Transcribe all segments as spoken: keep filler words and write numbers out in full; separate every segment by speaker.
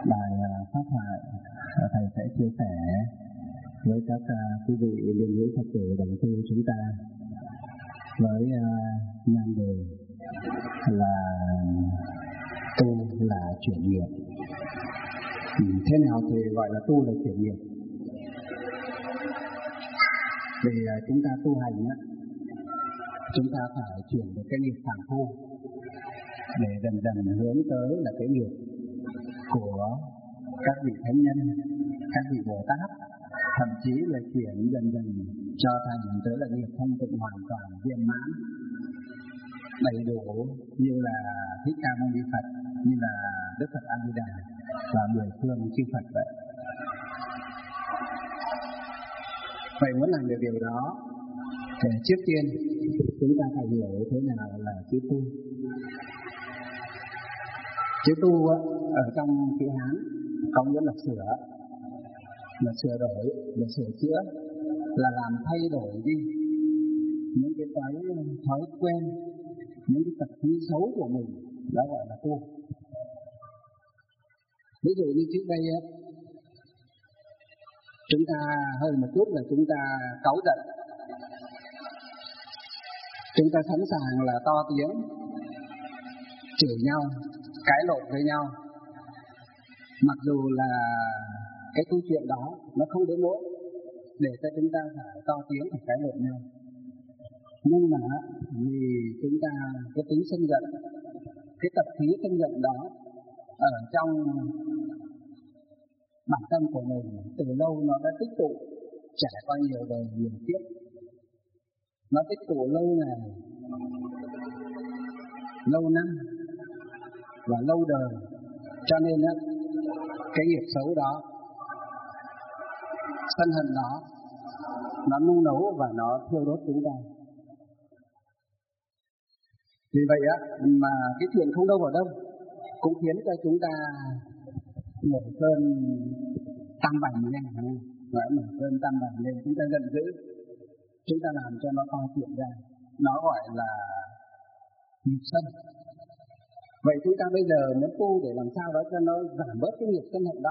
Speaker 1: bài pháp thoại thầy sẽ chia sẻ với các quý vị liên hữu Phật tử đồng tu chúng ta với nhan đề là tu là chuyển nghiệp. Thế nào thì gọi là tu là chuyển nghiệp? Vì chúng ta tu hành á, chúng ta phải chuyển được cái nghiệp phàm phu để dần dần hướng tới là cái nghiệp của các vị thánh nhân, các vị Bồ Tát, thậm chí là chuyển dần dần cho thành tới là nghiệp thanh tịnh hoàn toàn viên mãn, đầy đủ như là Thích Ca Mâu Ni Phật, như là Đức Phật A Di Đà và mười phương chư Phật vậy. Vậy muốn làm được điều đó thì trước tiên chúng ta phải hiểu thế nào là chữ tu. Chữ tu ở trong chữ Hán có nghĩa là sửa, là sửa đổi, là sửa chữa, là làm thay đổi đi những cái thói thói quen, những cái tập khí xấu của mình, đó gọi là tu. Ví dụ như trước đây ấy, chúng ta hơi một chút là chúng ta cáu giận, chúng ta sẵn sàng là to tiếng, chửi nhau, cãi lộn với nhau. Mặc dù là cái câu chuyện đó nó không đến nỗi để cho chúng ta phải to tiếng và cãi lộn nhau, nhưng mà vì chúng ta cái tính sân giận, cái tập khí sân giận đó ở trong bản thân của mình từ lâu nó đã tích tụ, trải qua nhiều đời nhiều kiếp, nó tích tụ lâu ngày, lâu năm và lâu đời, cho nên á, cái nghiệp xấu đó, sân hận đó, nó nung nấu và nó thiêu đốt chúng ta. Vì vậy á, mà cái chuyện không đâu vào đâu cũng khiến cho chúng ta nổi cơn tam bành lên, gọi nổi cơn tam bành lên, chúng ta giận dữ, chúng ta làm cho nó to chuyện ra, nó gọi là nghiệp sân. Vậy chúng ta bây giờ muốn tu để làm sao đó cho nó giảm bớt cái nghiệp sân hận đó,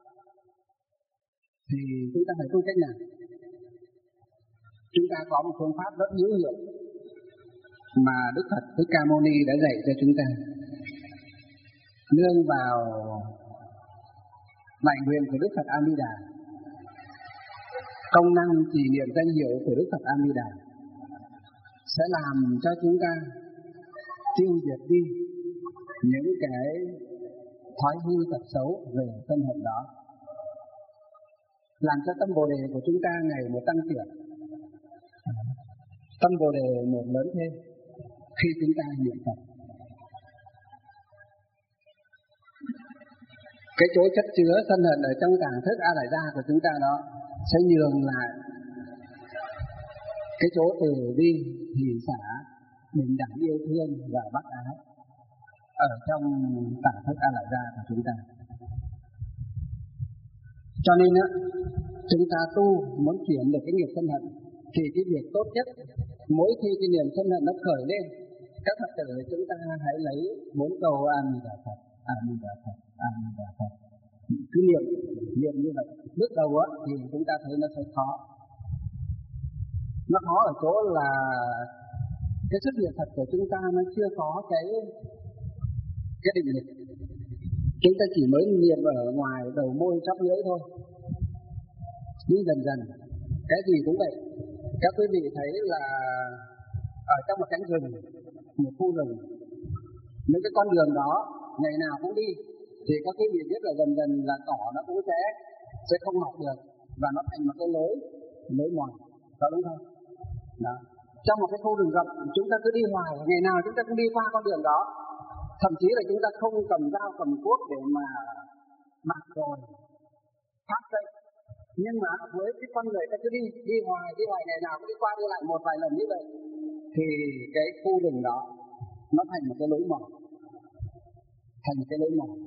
Speaker 1: thì chúng ta phải tu cách nào? Chúng ta có một phương pháp rất hữu hiệu mà Đức Phật Thích Ca Mâu Ni đã dạy cho chúng ta, nương vào đại nguyện của Đức Phật A Di Đà, công năng trì niệm danh hiệu của Đức Phật A Di Đà sẽ làm cho chúng ta tiêu diệt đi những cái thói hư tật xấu về sân hận đó, làm cho tâm Bồ Đề của chúng ta ngày một tăng trưởng, tâm Bồ Đề một lớn thêm khi chúng ta niệm Phật. Cái chỗ chất chứa sân hận ở trong tàng thức A Lại Gia của chúng ta đó sẽ nhường lại cái chỗ từ bi, hỷ xả, bình đẳng yêu thương và bác ái ở trong tàng thức A Lại Gia của chúng ta. Cho nên á, chúng ta tu muốn chuyển được cái nghiệp sân hận thì cái việc tốt nhất mỗi khi cái niềm sân hận nó khởi lên, các Phật tử chúng ta hãy lấy bốn câu A Di Đà Phật, A Di Đà Phật, A Di Đà Phật, cứ niệm niệm như vậy. Bước đầu á thì chúng ta thấy nó sẽ khó, nó khó ở chỗ là cái sức niệm Phật của chúng ta nó chưa có cái cái định lực, chúng ta chỉ mới niệm ở ngoài đầu môi chóp lưỡi thôi. Nhưng dần dần cái gì cũng vậy, các quý vị thấy là ở trong một cánh rừng, một khu rừng, những cái con đường đó ngày nào cũng đi, thì các quý vị biết là dần dần là cỏ nó cũng sẽ sẽ không mọc được và nó thành một cái lối lối mòn, có đúng không? Đó. Trong một cái khu rừng rậm chúng ta cứ đi hoài, ngày nào chúng ta cũng đi qua con đường đó, thậm chí là chúng ta không cầm dao cầm cuốc để mà mặc rồi phát dậy, nhưng mà với cái con người ta cứ đi đi hoài đi hoài, ngày nào cũng đi qua đi lại một vài lần như vậy, thì cái khu rừng đó nó thành một cái lối mòn, thành một cái lối mòn.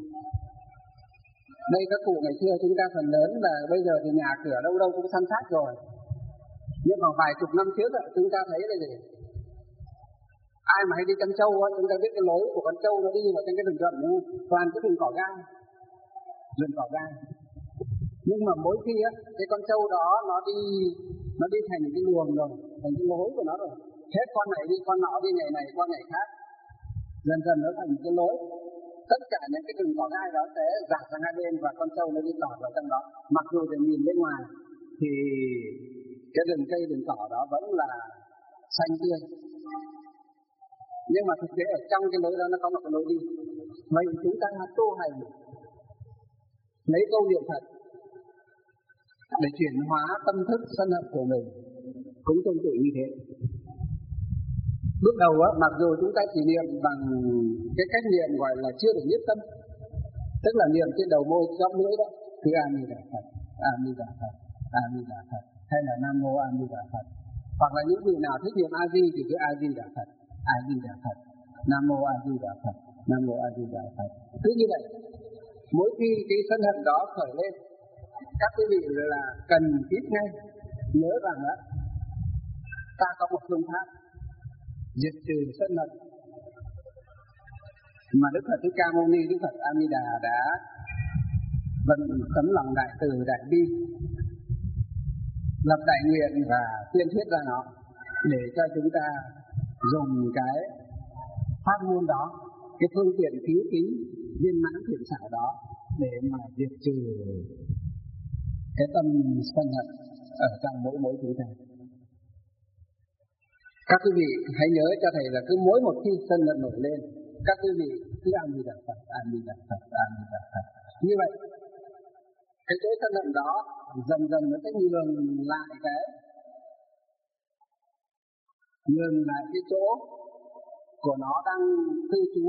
Speaker 1: Đây các cụ ngày xưa chúng ta phần lớn là bây giờ thì nhà cửa đâu đâu cũng săn sát rồi, nhưng mà vài chục năm trước chúng ta thấy là gì? Ai mà hay đi chăn trâu á, chúng ta biết cái lối của con trâu nó đi vào trên cái rừng rậm, toàn cái rừng cỏ gai. rừng cỏ gai. Nhưng mà mỗi khi á, cái con trâu đó nó đi nó đi thành cái luồng rồi, thành cái lối của nó rồi. Hết con này đi con nọ đi, ngày này qua ngày khác, dần dần nó thành cái lối. Tất cả những cái rừng cỏ gai đó sẽ dạt sang hai bên và con trâu nó đi tọt vào trong đó. Mặc dù để nhìn bên ngoài thì cái rừng cây rừng cỏ đó vẫn là xanh tươi, nhưng mà thực tế ở trong cái lối đó nó có một cái lối đi. Vậy chúng ta tu hành lấy câu niệm Phật để chuyển hóa tâm thức sân hận của mình cũng tương tự như thế. Bước đầu á, mặc dù chúng ta chỉ niệm bằng cái cách niệm gọi là chưa được nhất tâm, tức là niệm trên đầu môi chóp lưỡi đó, cứ A Di Đà Phật, A Di Đà Phật, A Di Đà Phật, hay là Nam Mô A Di Đà Phật. Hoặc là những vị nào thích niệm A Di thì cứ A Di Đà Phật, A Di Đà Phật, Nam Mô A Di Đà Phật, Nam Mô A Di Đà Phật. Cứ như vậy, mỗi khi cái sân hận đó khởi lên, các quý vị là cần thiết ngay nhớ rằng đó, ta có một phương pháp diệt trừ sân hận mà Đức Phật Thích Ca Mâu Ni, Đức Phật A Di Đà đã vận tấm lòng đại từ đại bi, lập đại nguyện và tuyên thuyết ra nó để cho chúng ta dùng cái pháp môn đó, cái phương tiện cứu kính viên mãn thiện xảo đó để mà diệt trừ cái tâm sân hận ở trong mỗi mỗi chúng ta. Các quý vị hãy nhớ cho thầy là cứ mỗi một khi sân hận nổi lên, các quý vị cứ A Di Đà Phật, A Di Đà Phật, A Di Đà Phật. Như vậy, cái chỗ sân hận đó dần dần nó sẽ nhường lại cái nhường lại cái chỗ của nó đang cư trú,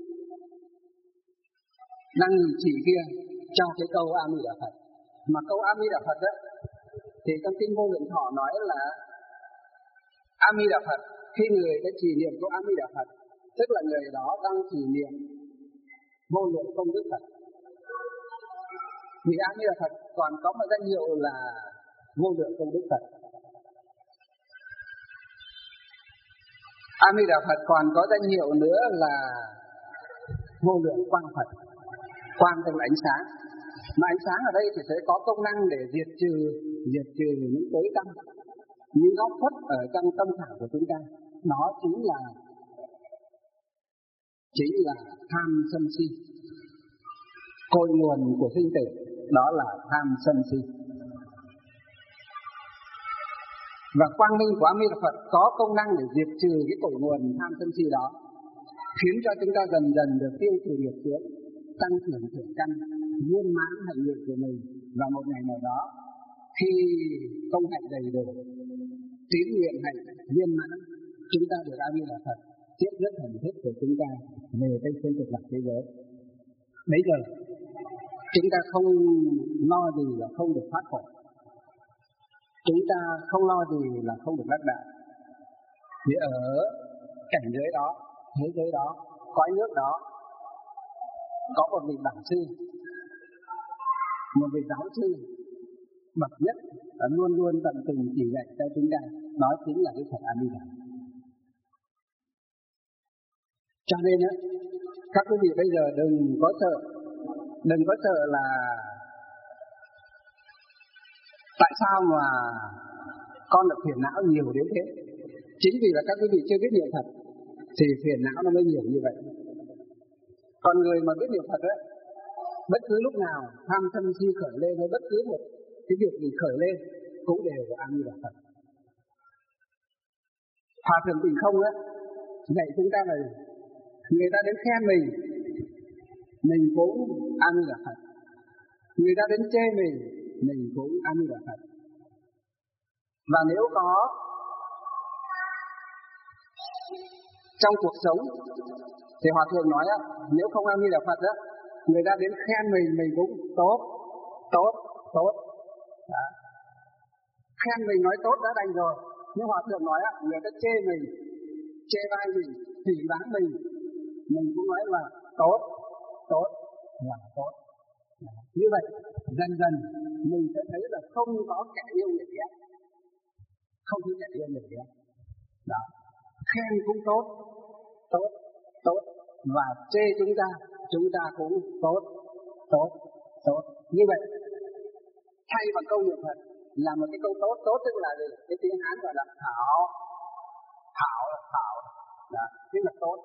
Speaker 1: đang nghỉ chỉ kia trong cái câu A Di Đà Phật. Mà câu A Di Đà Phật đó thì trong kinh Vô Lượng Thọ nói là A Di Đà Phật, khi người đã trì niệm câu A Di Đà Phật, tức là người đó đang trì niệm vô lượng công đức Phật. Vì A Di Đà Phật còn có một danh hiệu là vô lượng công đức Phật. A Di Đà Phật còn có danh hiệu nữa là vô lượng quang Phật. Quang tức là ánh sáng. Mà ánh sáng ở đây thì sẽ có công năng để diệt trừ diệt trừ những tối tăm, những góc khuất ở trong tâm khảo của chúng ta. Nó chính là chính là tham sân si. Cội nguồn của sinh tử đó là tham sân si. Và quang minh của A Di Đà Phật có công năng để diệt trừ cái cội nguồn tham sân si đó, khiến cho chúng ta dần dần được tiêu trừ nghiệp chướng, tăng trưởng thiện căn, viên mãn hạnh nguyện của mình. Và một ngày nào đó, khi công hạnh đầy đủ, tín nguyện hạnh viên mãn, chúng ta được A Di Đà Phật tiếp rất thần thức của chúng ta về Tây Phương Cực Lạc thế giới. Bây giờ chúng ta không lo gì là không được thoát khổ, chúng ta không lo gì là không được đắc đạo. Vì ở cảnh giới đó, thế giới đó, cõi nước đó, có một vị bản sư, một vị giáo sư bậc nhất luôn luôn tận tình chỉ dạy cho chúng ta, đó chính là Đức Phật A Di Đà. Cho nên á, các quý vị bây giờ đừng có sợ, đừng có sợ là tại sao mà con được phiền não nhiều đến thế. Chính vì là các quý vị chưa biết niệm Phật thì phiền não nó mới nhiều như vậy. Còn người mà biết niệm Phật á, bất cứ lúc nào tham sân si khởi lên hay bất cứ một cái việc gì khởi lên cũng đều là A Di Đà Phật. Hòa Thượng Tịnh Không á dạy chúng ta là người ta đến khen mình, mình cũng A Di Đà Phật. Người ta đến chê mình, mình cũng A Di Đà Phật. Và nếu có trong cuộc sống thì Hòa Thượng nói á, nếu không A Di Đà Phật á, người ta đến khen mình, mình cũng tốt, tốt, tốt. Đó. Khen mình nói tốt đã đành rồi. Nhưng Hòa Thượng nói á, người ta chê mình, chê bai mình, phỉ báng mình, mình cũng nói là tốt, tốt, là tốt. Đó. Như vậy, dần dần mình sẽ thấy là không có kẻ yêu người ghét, không có kẻ yêu người ghét. Đó. Khen cũng tốt, tốt, tốt, và chê chúng ta, chúng ta cũng tốt, tốt, tốt. Như vậy, thay bằng câu niệm Phật là một cái câu tốt. Tốt tức là gì? Cái tiếng Hán gọi là thảo. Thảo là thảo, là tức là tốt.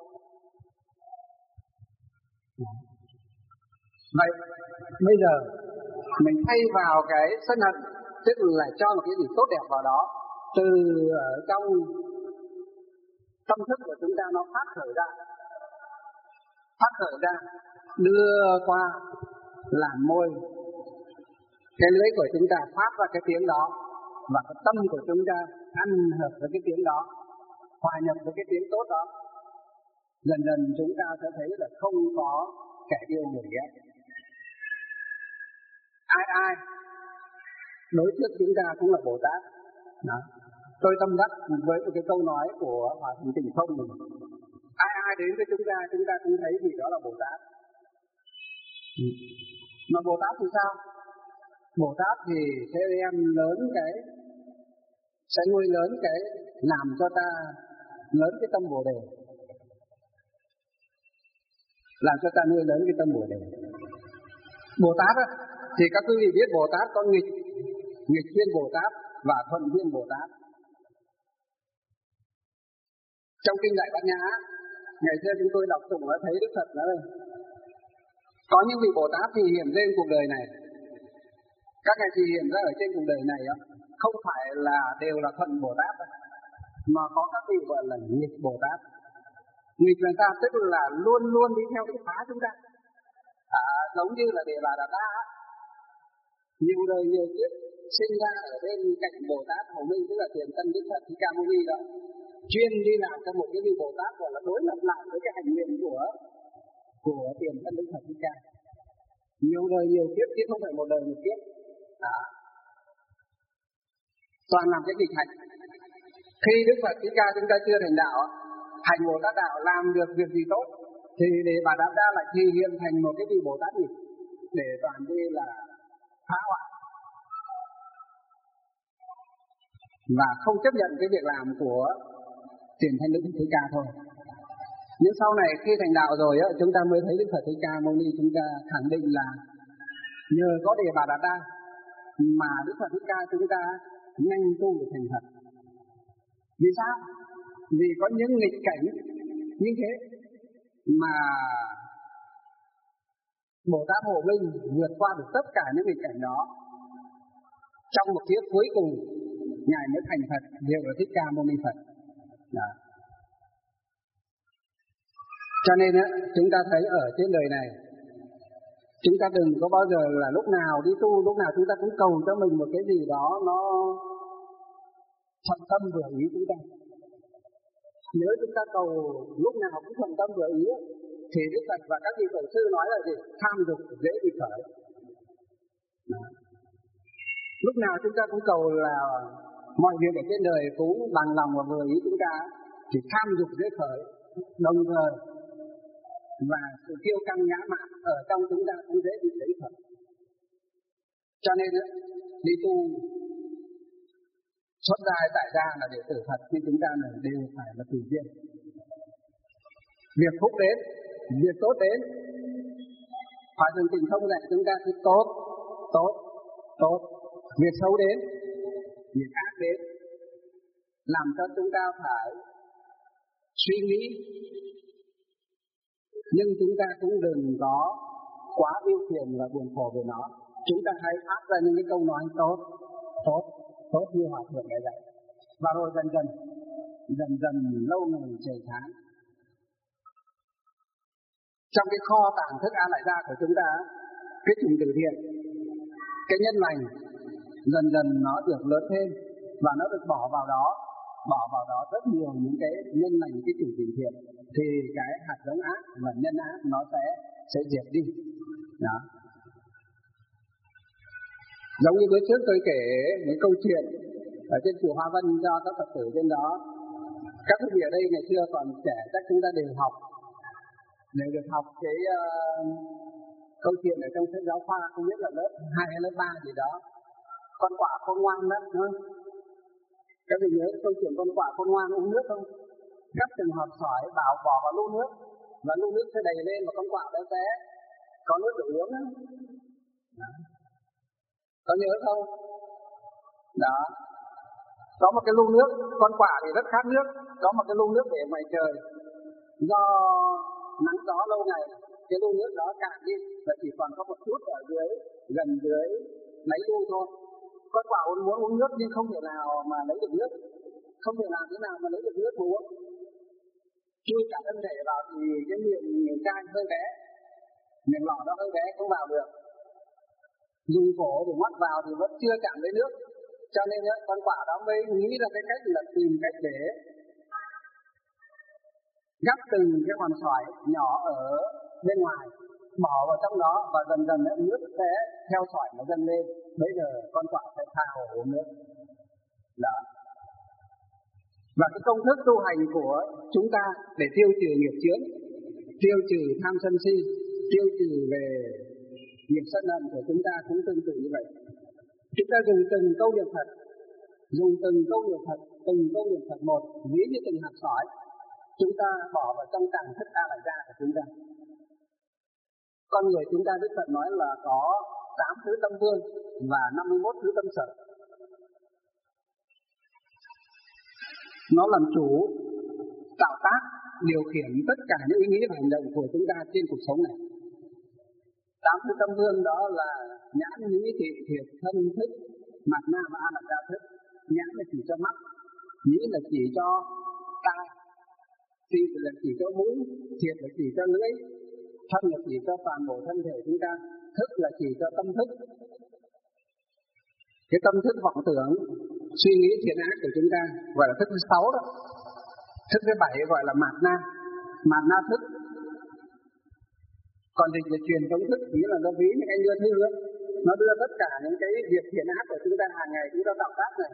Speaker 1: Vậy bây giờ mình thay vào cái sân hận, tức là cho một cái gì tốt đẹp vào đó, từ ở trong tâm thức của chúng ta nó phát khởi ra, phát khởi ra, đưa qua làn môi, cái lưỡi của chúng ta phát ra cái tiếng đó, và cái tâm của chúng ta ăn hợp với cái tiếng đó, hòa nhập với cái tiếng tốt đó. Dần dần chúng ta sẽ thấy là không có kẻ yêu người ghét. Ai ai đối trước chúng ta cũng là Bồ Tát. Đó. Tôi tâm đắc với một cái câu nói của Hòa Thượng Tịnh Không mình. Ai ai đến với chúng ta, chúng ta cũng thấy gì đó là Bồ Tát. Mà Bồ Tát thì sao? Bồ Tát thì sẽ đem lớn cái, sẽ nuôi lớn cái, làm cho ta lớn cái tâm Bồ Đề, làm cho ta nuôi lớn cái tâm Bồ Đề. Bồ Tát á, thì các quý vị biết Bồ Tát có nghịch, nghịch thiên Bồ Tát và thuận thiên Bồ Tát. Trong kinh Đại Bát Nhã, ngày xưa chúng tôi đọc tụng đã thấy Đức Phật nói đây, có những vị Bồ Tát thì hiện lên cuộc đời này, các ngài thì hiện ra ở trên cuộc đời này đó, không phải là đều là thuận Bồ Tát đó, mà có các vị gọi là nghịch Bồ Tát. Nghịch là sao? Tức là luôn luôn đi theo cái phá chúng ta. À, giống như là Đề Bà Đạt Đa, nhiều đời nhiều kiếp sinh ra ở bên cạnh Bồ Tát Hồng Minh, tức là Tiền Thân Đức Phật Thích Ca Mâu Ni đó, chuyên đi làm cho một cái vị Bồ Tát gọi là đối lập lại với cái hành nguyện của của Tiền Thân Đức Phật Thích Ca. Nhiều đời nhiều kiếp chứ không phải một đời một kiếp. Đó. Toàn làm cái nghịch hành. Khi Đức Phật Thích Ca chúng ta chưa thành đạo, hành Bồ Tát đạo làm được việc gì tốt, thì để Bà Đạt Đa lại thì hiện thành một cái vị Bồ Tát nghịch để toàn đi là phá hoại và không chấp nhận cái việc làm của Tiền Thân Đức Phật Thích Ca thôi. Nhưng sau này khi thành đạo rồi á, chúng ta mới thấy Đức Phật Thích Ca Mâu Ni chúng ta khẳng định là nhờ có Đề Bà Đạt Đa mà Đức Phật Thích Ca chúng ta nhanh tu được thành Phật. Vì sao? Vì có những nghịch cảnh như thế mà Bồ Tát Hộ Minh vượt qua được tất cả những nghịch cảnh đó. Trong một kiếp cuối cùng, ngài mới thành Phật, hiệu là Thích Ca Mâu Ni Phật. Đó. Cho nên á, chúng ta thấy ở trên đời này, chúng ta đừng có bao giờ là lúc nào đi tu, lúc nào chúng ta cũng cầu cho mình một cái gì đó nó thuận tâm vừa ý chúng ta. Nếu chúng ta cầu lúc nào cũng thuận tâm vừa ý, thì Đức Phật và các vị tổ sư nói là gì? Tham dục dễ bị khởi. Đó. Lúc nào chúng ta cũng cầu là mọi việc ở trên đời cũng bằng lòng và vừa ý chúng ta, thì tham dục dễ khởi. Đồng thời và sự kiêu căng ngã mạn ở trong chúng ta cũng dễ bị lấy khởi. Cho nên đi tu xuất gia tại gia là đệ tử Phật, nhưng chúng ta này đều phải là tùy duyên. Việc phúc đến, việc tốt đến, Hòa Thượng Tịnh Không dạy chúng ta cứ tốt, tốt, tốt. Việc xấu đến, việc ác đến, làm cho chúng ta phải suy nghĩ. Nhưng chúng ta cũng đừng có quá yêu phiền và buồn khổ về nó. Chúng ta hãy áp ra những cái câu nói tốt, tốt, tốt như Hòa Thượng đã dạy. Và rồi dần dần, dần dần lâu ngày trời tháng, trong cái kho tàng thức ăn lại ra của chúng ta, cái chủng từ thiện, cái nhân lành, dần dần nó được lớn thêm và nó được bỏ vào đó, bỏ vào đó rất nhiều những cái nhân lành, cái chủng từ thiện, thì cái hạt giống ác và nhân ác nó sẽ sẽ diệt đi. Đó. Giống như bữa trước tôi kể những câu chuyện ở trên chùa Hoa Vân cho các Phật tử trên đó. Các quý vị ở đây ngày xưa còn trẻ chắc chúng ta đều học, đều được học cái uh, câu chuyện ở trong sách giáo khoa, không biết là lớp hai hay lớp ba gì đó. Con quạ khôn ngoan đó, đúng không? Các vị nhớ câu chuyện con quạ khôn ngoan uống nước không? Cắt từng hòn sỏi bảo bỏ vào lu nước và lu nước sẽ đầy lên và con quạ đó sẽ có nước để uống đó. Đó. Có nhớ không? Đó. Có một cái lu nước, con quả thì rất khát nước, có một cái lu nước để ngoài trời. Do nắng gió lâu ngày, cái lu nước đó cạn đi và chỉ còn có một chút ở dưới, gần dưới lấy lu thôi. Con quả muốn uống nước nhưng không thể nào mà lấy được nước, không thể nào thế nào mà lấy được nước mà uống. Chui cả thân thể vào thì cái miệng miệng cai hơi bé, miệng lọ nó hơi bé không vào được. Dùng cổ để ngoắt vào thì vẫn chưa chạm lấy nước. Cho nên á, con quả đó mới nghĩ ra cái cách là tìm cách để gắp từng cái hòn sỏi nhỏ ở bên ngoài, bỏ vào trong đó và dần dần ấy, nước sẽ theo sỏi nó dâng lên. Bây giờ con quả sẽ tha hồ uống nước. Đó. Và cái công thức tu hành của chúng ta để tiêu trừ nghiệp chướng, tiêu trừ tham sân si, tiêu trừ về nghiệp sân hận của chúng ta cũng tương tự như vậy. Chúng ta dùng từng câu niệm Phật, dùng từng câu niệm Phật, từng câu niệm Phật một, ví như từng hạt sỏi, chúng ta bỏ vào trong tạng thức A Lại Gia của chúng ta. Con người chúng ta Đức Phật nói là có tám thứ tâm vương và năm mươi mốt thứ tâm sở. Nó làm chủ, tạo tác, điều khiển tất cả những ý nghĩ và hành động của chúng ta trên cuộc sống này. Tám thứ tâm vương đó là nhãn, nhĩ, thị, thiệt, thân, thức, mặt na và A Lại Gia thức. Nhãn là chỉ cho mắt, nhĩ là chỉ cho tai, thị là chỉ cho mũi, thiệt là chỉ cho lưỡi, thân là chỉ cho toàn bộ thân thể chúng ta, thức là chỉ cho tâm thức. Cái tâm thức vọng tưởng, suy nghĩ thiện ác của chúng ta gọi là thức thứ sáu đó. Thức thứ bảy gọi là mạt na, mạt na thức. Còn dịch là truyền thống thức, nghĩa là nó ví những anh đưa thư đó. Nó đưa tất cả những cái việc thiện ác của chúng ta hàng ngày chúng ta tạo tác này.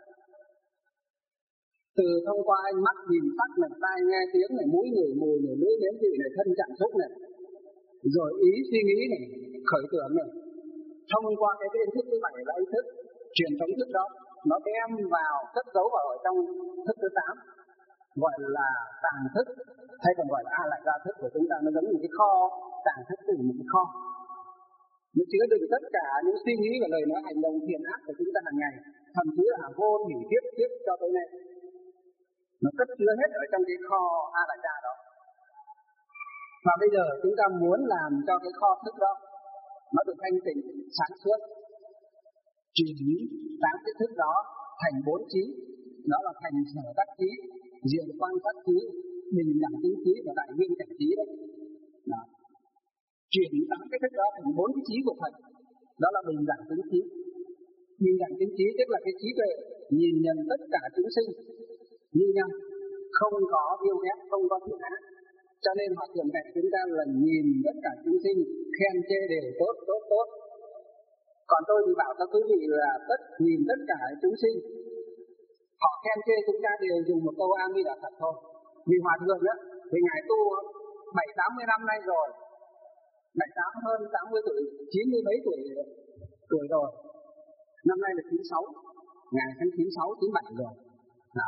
Speaker 1: Từ thông qua ánh mắt nhìn sắc này, tai nghe tiếng này, mũi ngửi mùi này, lưỡi nếm vị này, thân chạm xúc này, rồi ý suy nghĩ này, khởi tưởng này, thông qua cái tên thức thứ bảy là ý thức, truyền thống thức đó, nó đem vào cất giấu vào ở trong thức thứ tám, gọi là tàng thức, hay còn gọi là A Lại Gia thức của chúng ta. Nó giống như cái kho, tàng thức từ một cái kho, nó chứa đựng tất cả những suy nghĩ và lời nói hành động thiện ác của chúng ta hàng ngày, thậm chí là vô thủy tiếp tiếp cho tới nay. Nó cất chứa hết ở trong cái kho A Lại Gia đó. Và bây giờ chúng ta muốn làm cho cái kho thức đó nó được thanh tịnh, sáng suốt, chuyển tám cái thức đó thành bốn trí. Đó là thành sở đắc trí, diệu quan sát trí, bình đẳng tính trí và đại viên cảnh trí đó. Đó. Chuyển tám cái thức đó thành bốn cái trí của Phật. Đó là bình đẳng tính trí. Bình đẳng tính trí tức là cái trí tuệ nhìn nhận tất cả chúng sinh như nhau, không có yêu ghét, không có thiện ác. Cho nên họ thường dạy chúng ta là nhìn tất cả chúng sinh, khen chê đều tốt, tốt, tốt. Còn tôi thì bảo cho quý vị là tất nhìn tất cả chúng sinh, họ khen chê chúng ta đều dùng một câu A Di Đà Phật thôi. Vì hòa thượng á, thì ngài tu bảy tám mươi năm nay rồi, bảy tám hơn tám mươi tuổi, chín mươi mấy tuổi tuổi rồi. Năm nay là chín sáu, ngài tháng chín sáu, chín bảy rồi. Đó.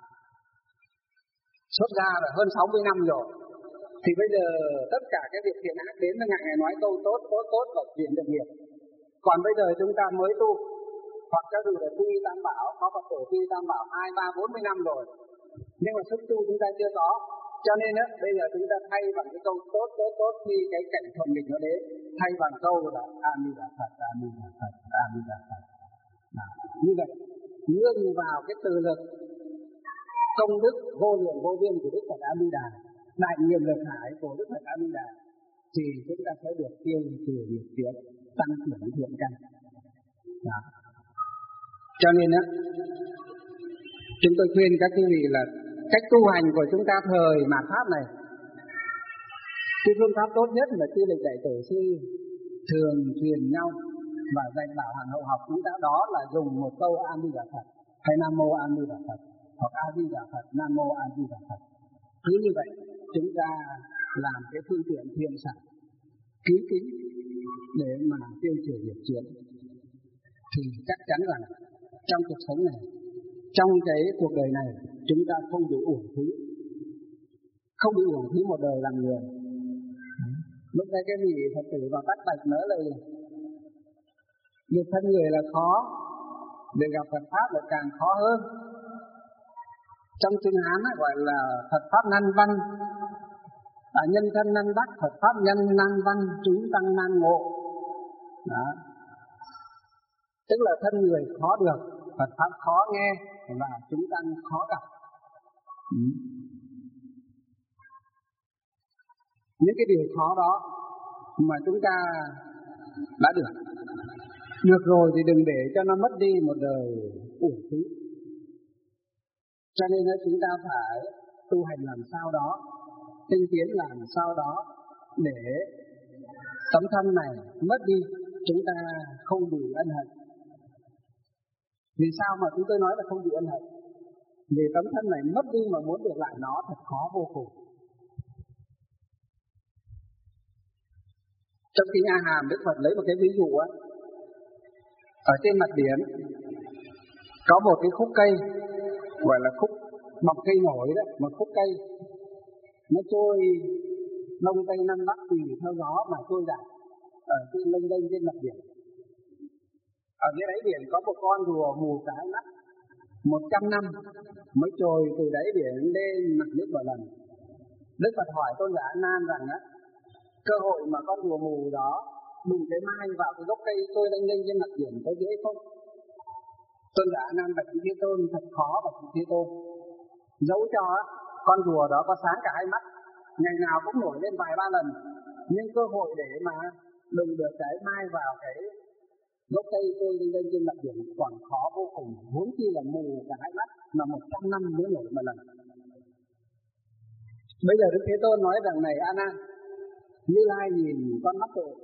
Speaker 1: Xuất ra là hơn sáu mươi năm rồi. Thì bây giờ tất cả cái việc thiện ác đến với ngài, ngài nói câu tốt, tốt, tốt và chuyển được nghiệp. Còn bây giờ chúng ta mới tu, hoặc cho dù là tu y tam bảo, có Phật tổ tu y tam bảo hai ba bốn mươi năm rồi, nhưng mà sức tu chúng ta chưa có. Cho nên á, bây giờ chúng ta thay bằng cái câu tốt, tốt, tốt khi cái cảnh thuận nghịch nó đến, thay bằng câu là A Di Đà Phật, A Di Đà Phật, A Di Đà Phật. Như vậy, nương vào cái từ lực công đức vô lượng vô biên của Đức Phật A Di Đà, đại nghiệp lực hải của Đức Phật A Di Đà, thì chúng ta sẽ được tiêu trừ nghiệp chướng, tăng trưởng thiện căn. Đó. Cho nên á, chúng tôi khuyên các quý vị là cách tu hành của chúng ta thời mạt pháp này, cái phương pháp tốt nhất là chư lịch đại tổ sư thường truyền nhau và dạy bảo hàng hậu học chúng ta, đó là dùng một câu A Di Đà Phật hay Nam Mô A Di Đà Phật, hoặc A Di Đà Phật, Nam Mô A Di Đà Phật. Cứ như vậy chúng ta làm cái phương tiện thiện sản ký kính để mà tiêu trừ nghiệp chướng, thì chắc chắn rằng trong cuộc sống này, trong cái cuộc đời này, chúng ta không bị uổng phí, không bị uổng phí một đời làm người. Lúc đây cái vị Phật tử vào tắt bạch nói là Được thân người là khó, để gặp Phật Pháp là càng khó hơn. Trong tiếng Hán ấy, gọi là Phật Pháp nan văn, à, nhân thân nan đắc, Phật Pháp nhân nan văn, chúng tăng nan ngộ. Đó. Tức là thân người khó được, Phật Pháp khó nghe, và chúng tăng khó gặp. Ừ. Những cái điều khó đó mà chúng ta đã được. Được rồi thì đừng để cho nó mất đi một đời uổng phí. Cho nên là chúng ta phải tu hành làm sao đó, tinh tiến làm sao đó để tấm thân này mất đi, chúng ta không bị ân hận. Vì sao mà chúng tôi nói là không bị ân hận? Vì tấm thân này mất đi mà muốn được lại nó thật khó vô cùng. Trong kinh A Hàm, Đức Phật lấy một cái ví dụ á, ở trên mặt biển có một cái khúc cây gọi là khúc mọc cây nổi đó, một khúc cây nó trôi đông tây nam bắc tùy theo gió mà trôi dài ở trên lênh đênh trên mặt biển. Ở dưới đáy biển có một con rùa mù cái mắt một trăm năm mới trồi từ đáy biển lên mặt nước một lần. Đức Phật hỏi Tôn giả A Nan rằng á, cơ hội mà con rùa mù đó đùng cái mai vào cái gốc cây trôi lênh đênh trên mặt biển có dễ không? Tôn giả A Nan bạch Thế Tôn, thật khó bạch Thế Tôn. Dẫu cho con rùa đó có sáng cả hai mắt, ngày nào cũng nổi lên vài ba lần, nhưng cơ hội để mà đừng được cái mai vào cái gốc cây trôi lên lên trên mặt biển còn khó vô cùng, huống chi là mù cả hai mắt mà một trăm năm mới nổi một lần. Bây giờ Đức Thế Tôn nói rằng này A Nan, Như Lai nhìn con mắt rồi,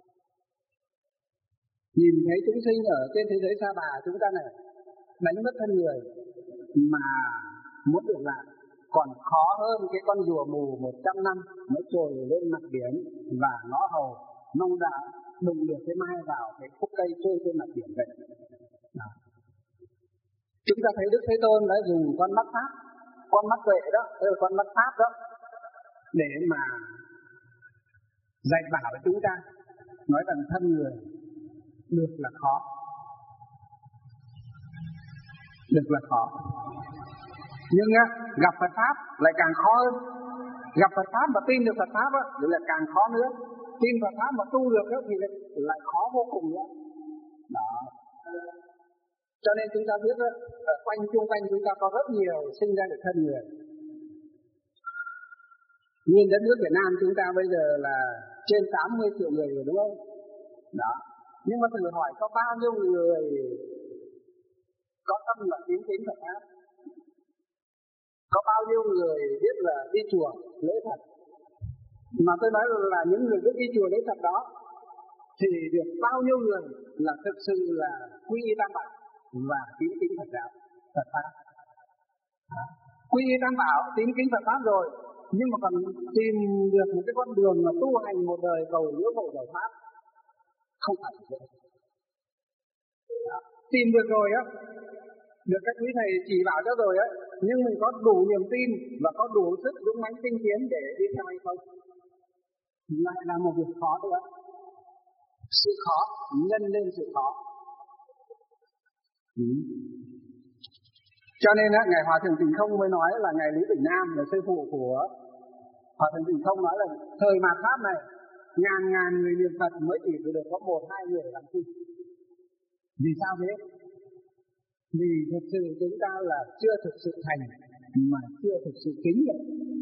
Speaker 1: nhìn thấy chúng sinh ở trên thế giới Sa Bà chúng ta này đánh mất thân người mà muốn được lại còn khó hơn cái con rùa mù một trăm năm mới trồi lên mặt biển và nó hầu mong đã đụng được cái mai vào cái khúc cây trôi trên mặt biển vậy. Đó. Chúng ta thấy Đức Thế Tôn đã dùng con mắt Pháp, con mắt tuệ đó, tức là con mắt Pháp đó, để mà dạy bảo với chúng ta, nói rằng thân người được là khó, được là khó. Nhưng á, gặp Phật Pháp lại càng khó hơn. Gặp Phật Pháp và tin được Phật Pháp á, thì là càng khó nữa. Tin Phật Pháp mà tu được á, thì lại khó vô cùng nữa. Đó. Cho nên chúng ta biết á, ở quanh chung quanh chúng ta có rất nhiều sinh ra được thân người. Nhìn đất nước Việt Nam chúng ta bây giờ là trên tám mươi triệu người rồi đúng không? Đó. Nhưng mà thử hỏi có bao nhiêu người có tâm là tín tín Phật Pháp? Có bao nhiêu người biết là đi chùa lễ Phật? Mà tôi nói là những người biết đi chùa lễ Phật đó thì được bao nhiêu người là thực sự là quy y Tam Bảo và tín kính Phật giáo, Phật Pháp. Quy y Tam Bảo, tín kính Phật Pháp rồi, nhưng mà còn tìm được một cái con đường mà tu hành một đời cầu liễu cầu giải Pháp không phải vậy. Tìm được rồi á, được các quý thầy chỉ bảo cho rồi á, nhưng mình có đủ niềm tin và có đủ sức dũng mãnh tinh tiến để đi theo hay không? Lại là một việc khó nữa. Sự khó nhân lên sự khó. Ừ. Cho nên á, ngài Hòa Thượng Tịnh Không mới nói là ngài Lý Bình Nam là sư phụ của Hòa Thượng Tịnh Không, nói là thời mạt Pháp này ngàn ngàn người niệm Phật mới chỉ được có một hai người làm sư. Vì sao thế? Vì thực sự chúng ta là chưa thực sự thành mà chưa thực sự kính được.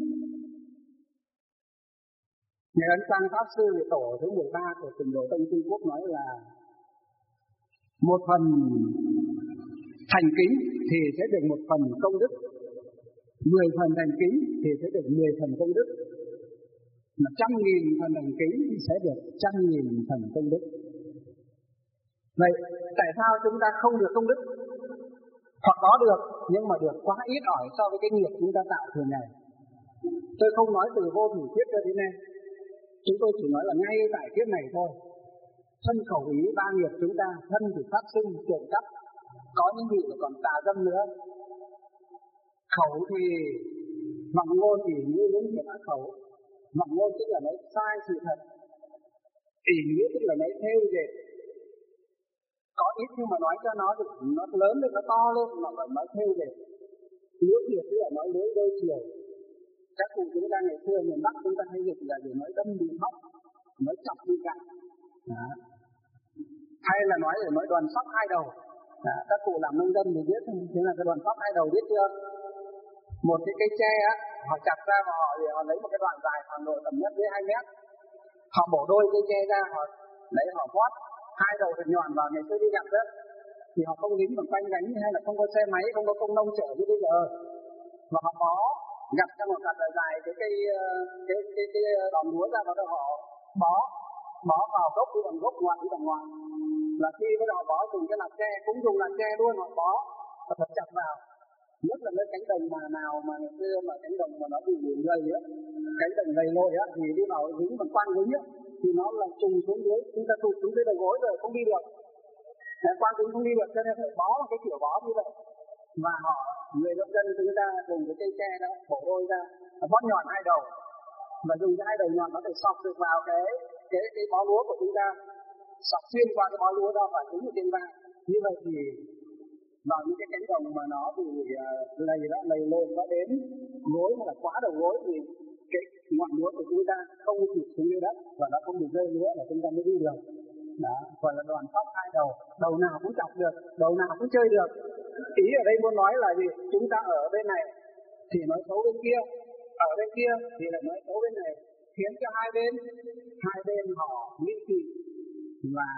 Speaker 1: Ngài Ấn Quang Pháp Sư tổ thứ mười ba của Tịnh Độ Tông Trung Quốc nói là một phần thành kính thì sẽ được một phần công đức, mười phần thành kính thì sẽ được mười phần công đức, mà trăm nghìn phần thành kính thì sẽ được trăm nghìn phần công đức. Vậy tại sao chúng ta không được công đức? Hoặc có được nhưng mà được quá ít ỏi so với cái nghiệp chúng ta tạo thường ngày. Tôi không nói từ vô thủy kiếp cho đến nay, chúng tôi chỉ nói là ngay tại kiếp này thôi. Thân khẩu ý ba nghiệp chúng ta, thân thì phát sinh trộm cắp, có những vị là còn tà dâm nữa. Khẩu thì vọng ngôn thì như những việc ác khẩu, vọng ngôn tức là nói sai sự thật, ỷ nghĩa tức là nói theo dệt, ít nhưng mà nói cho nó nó lớn lên, nó to lên, mà vẫn nói theo về lưới Việt, tức là nói lưới đôi chiều. Các cụ chúng ta ngày xưa miền Bắc chúng ta hay dịch là để nói đâm đi móc, nói chọc đi cạnh, hay là nói để nói đoàn sóc hai đầu. Đó, các cụ làm nông dân thì biết thế là cái đoàn sóc hai đầu, biết chưa? Một cái cây tre á, họ chặt ra và họ, họ lấy một cái đoạn dài khoảng độ tầm nhất với hai mét, họ bổ đôi cây tre ra, họ lấy họ vót hai đầu thật nhọn vào. Ngày xưa đi gặt đó thì họ không dính bằng quanh gánh, hay là không có xe máy, không có công nông chở như bây giờ, mà họ bó gặt trong một cặp dài dài cái cây cái cái cái đòn lúa ra, vào đó họ bó bó vào gốc đi bằng gốc, ngoặt đi bằng ngoặt, là khi bắt đầu bó dùng cái lạt tre, cũng dùng lạt tre luôn, họ bó và thật chặt vào. Nhất là cái cánh đồng mà nào mà ngày xưa mà cánh đồng mà nó bị gầy á, cánh đồng gầy lội á, thì đi vào dính bằng quan dính á, thì nó là trùng xuống dưới, chúng ta tụt xuống dưới đầu gối rồi không đi được. Đấy, quan dính không đi được cho nên phải bó một cái kiểu bó như vậy. Và họ người nông dân chúng ta dùng cái cây tre đó bổ đôi ra, vót nhọn hai đầu, và dùng cái hai đầu nhọn nó phải sọc được vào cái cái cái bó lúa của chúng ta, sọc xuyên qua cái bó lúa đó và trúng ở trên vai. Như vậy thì vào những cái cánh đồng mà nó bị uh, lầy đó, lầy lên nó đến gối hay là quá đầu gối thì cái ngọn lúa của chúng ta không chụp xuống dưới đất và nó không bị rơi lúa là chúng ta mới đi được. Đó, gọi là đoàn sóc hai đầu, đầu nào cũng chọc được, đầu nào cũng chơi được. Ý ở đây muốn nói là gì? Chúng ta ở bên này thì nói xấu bên kia, ở bên kia thì lại nói xấu bên này, khiến cho hai bên hai bên họ nghi kỵ và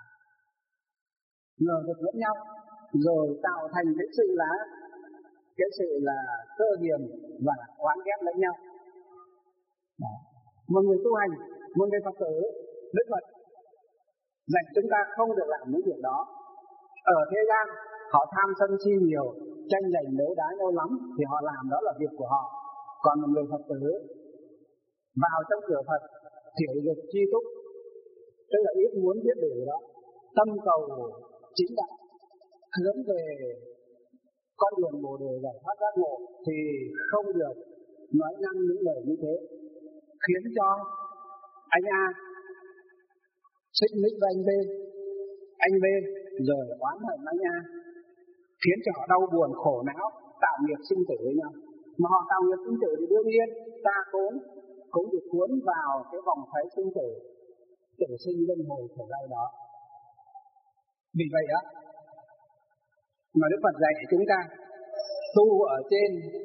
Speaker 1: ngờ vực lẫn nhau, rồi tạo thành cái sự là cái sự là cơ hiềm và oán ghét lẫn nhau. Đó. Một người tu hành, một người Phật tử, Đức Phật dạy chúng ta không được làm những việc đó. Ở thế gian họ tham sân si nhiều, tranh giành đấu đá nhau lắm thì họ làm, đó là việc của họ. Còn một người Phật tử vào trong cửa Phật, thiểu dục chi túc, tức là ít muốn biết đủ đó, tâm cầu chính đạo, hướng về con đường bồ đề giải thoát giác ngộ, thì không được nói năng những lời như thế, khiến cho anh A xích mích với anh B, anh B rồi oán hận anh A, khiến cho họ đau buồn khổ não, tạo nghiệp sinh tử với nhau. Mà họ tạo nghiệp sinh tử thì đương nhiên ta cũng cũng được cuốn vào cái vòng xoáy sinh tử, tử sinh luân hồi khổ đau đó. Vì vậy đó mà Đức Phật dạy chúng ta tu ở trên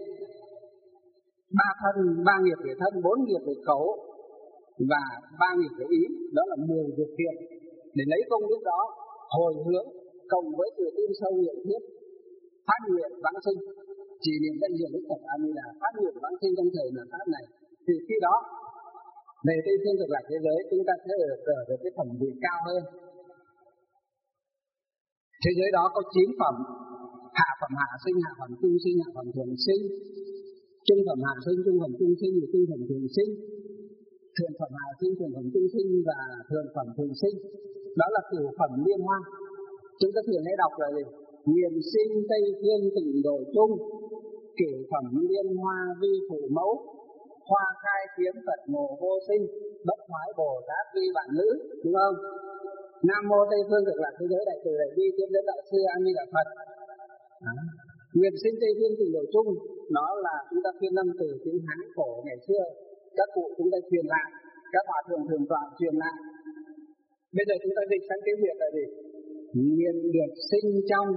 Speaker 1: ba thân, ba nghiệp về thân, bốn nghiệp về khẩu và ba nghiệp về ý, đó là mười việc thiện, để lấy công đức đó hồi hướng cộng với sự tin sâu nhận thiết, phát nguyện vãng sinh, chỉ niệm danh hiệu Đức Phật A Di Đà, phát nguyện vãng sinh trong thời là pháp này, thì khi đó về Tây Phương Cực Lạc thế giới chúng ta sẽ ở ở được cái phẩm vị cao hơn. Thế giới đó có chín phẩm: hạ phẩm hạ sinh, hạ phẩm trung sinh, hạ phẩm thường sinh, trung phẩm hạ sinh, trung phẩm trung sinh và trung phẩm thường sinh, thượng phẩm hạ sinh, thượng phẩm trung sinh và thượng phẩm thường sinh. Đó là cửu phẩm liên hoa. Chúng ta thường hay đọc là gì? Nguyện sinh Tây Phương Tịnh Độ Chung, cửu phẩm liên hoa vi phụ mẫu, hoa khai kiếm Phật ngộ vô sinh, bất thoái Bồ Tát vi bản ngữ, đúng không? Nam mô Tây Phương Cực Lạc thế giới đại từ đại bi tiếp dẫn đại sư A Di Đà Phật. Nguyện sinh Tây Phương Tịnh Độ Chung, nó là chúng ta phiên âm từ tiếng Hán cổ ngày xưa, các cụ chúng ta truyền lại, các hòa thượng thường tọa truyền lại. Bây giờ chúng ta dịch sang tiếng Việt là gì? Nguyện được sinh trong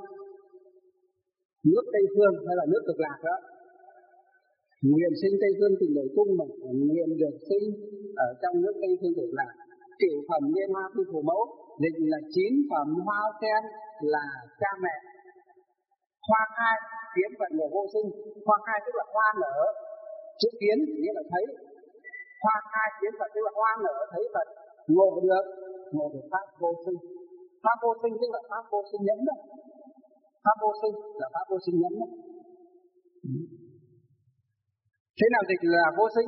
Speaker 1: nước Tây Phương hay là nước Cực Lạc đó. Nguyện sinh Tây Phương Tịnh Độ Chung mà nguyện được sinh ở trong nước Tây Phương Cực Lạc. Cửu phẩm liên hoa phi phụ mẫu, dịch là chín phẩm hoa sen là cha mẹ. Hoa khai kiến Phật ngộ vô sinh, hoa khai tức là hoa nở, chữ kiến nghĩa là thấy. Hoa khai kiến Phật tức là hoa nở thấy Phật, ngộ được, ngộ được pháp vô sinh. Pháp vô sinh tức là pháp vô sinh nhẫn đó. Pháp vô sinh là pháp vô sinh nhẫn đó. Thế nào dịch là vô sinh?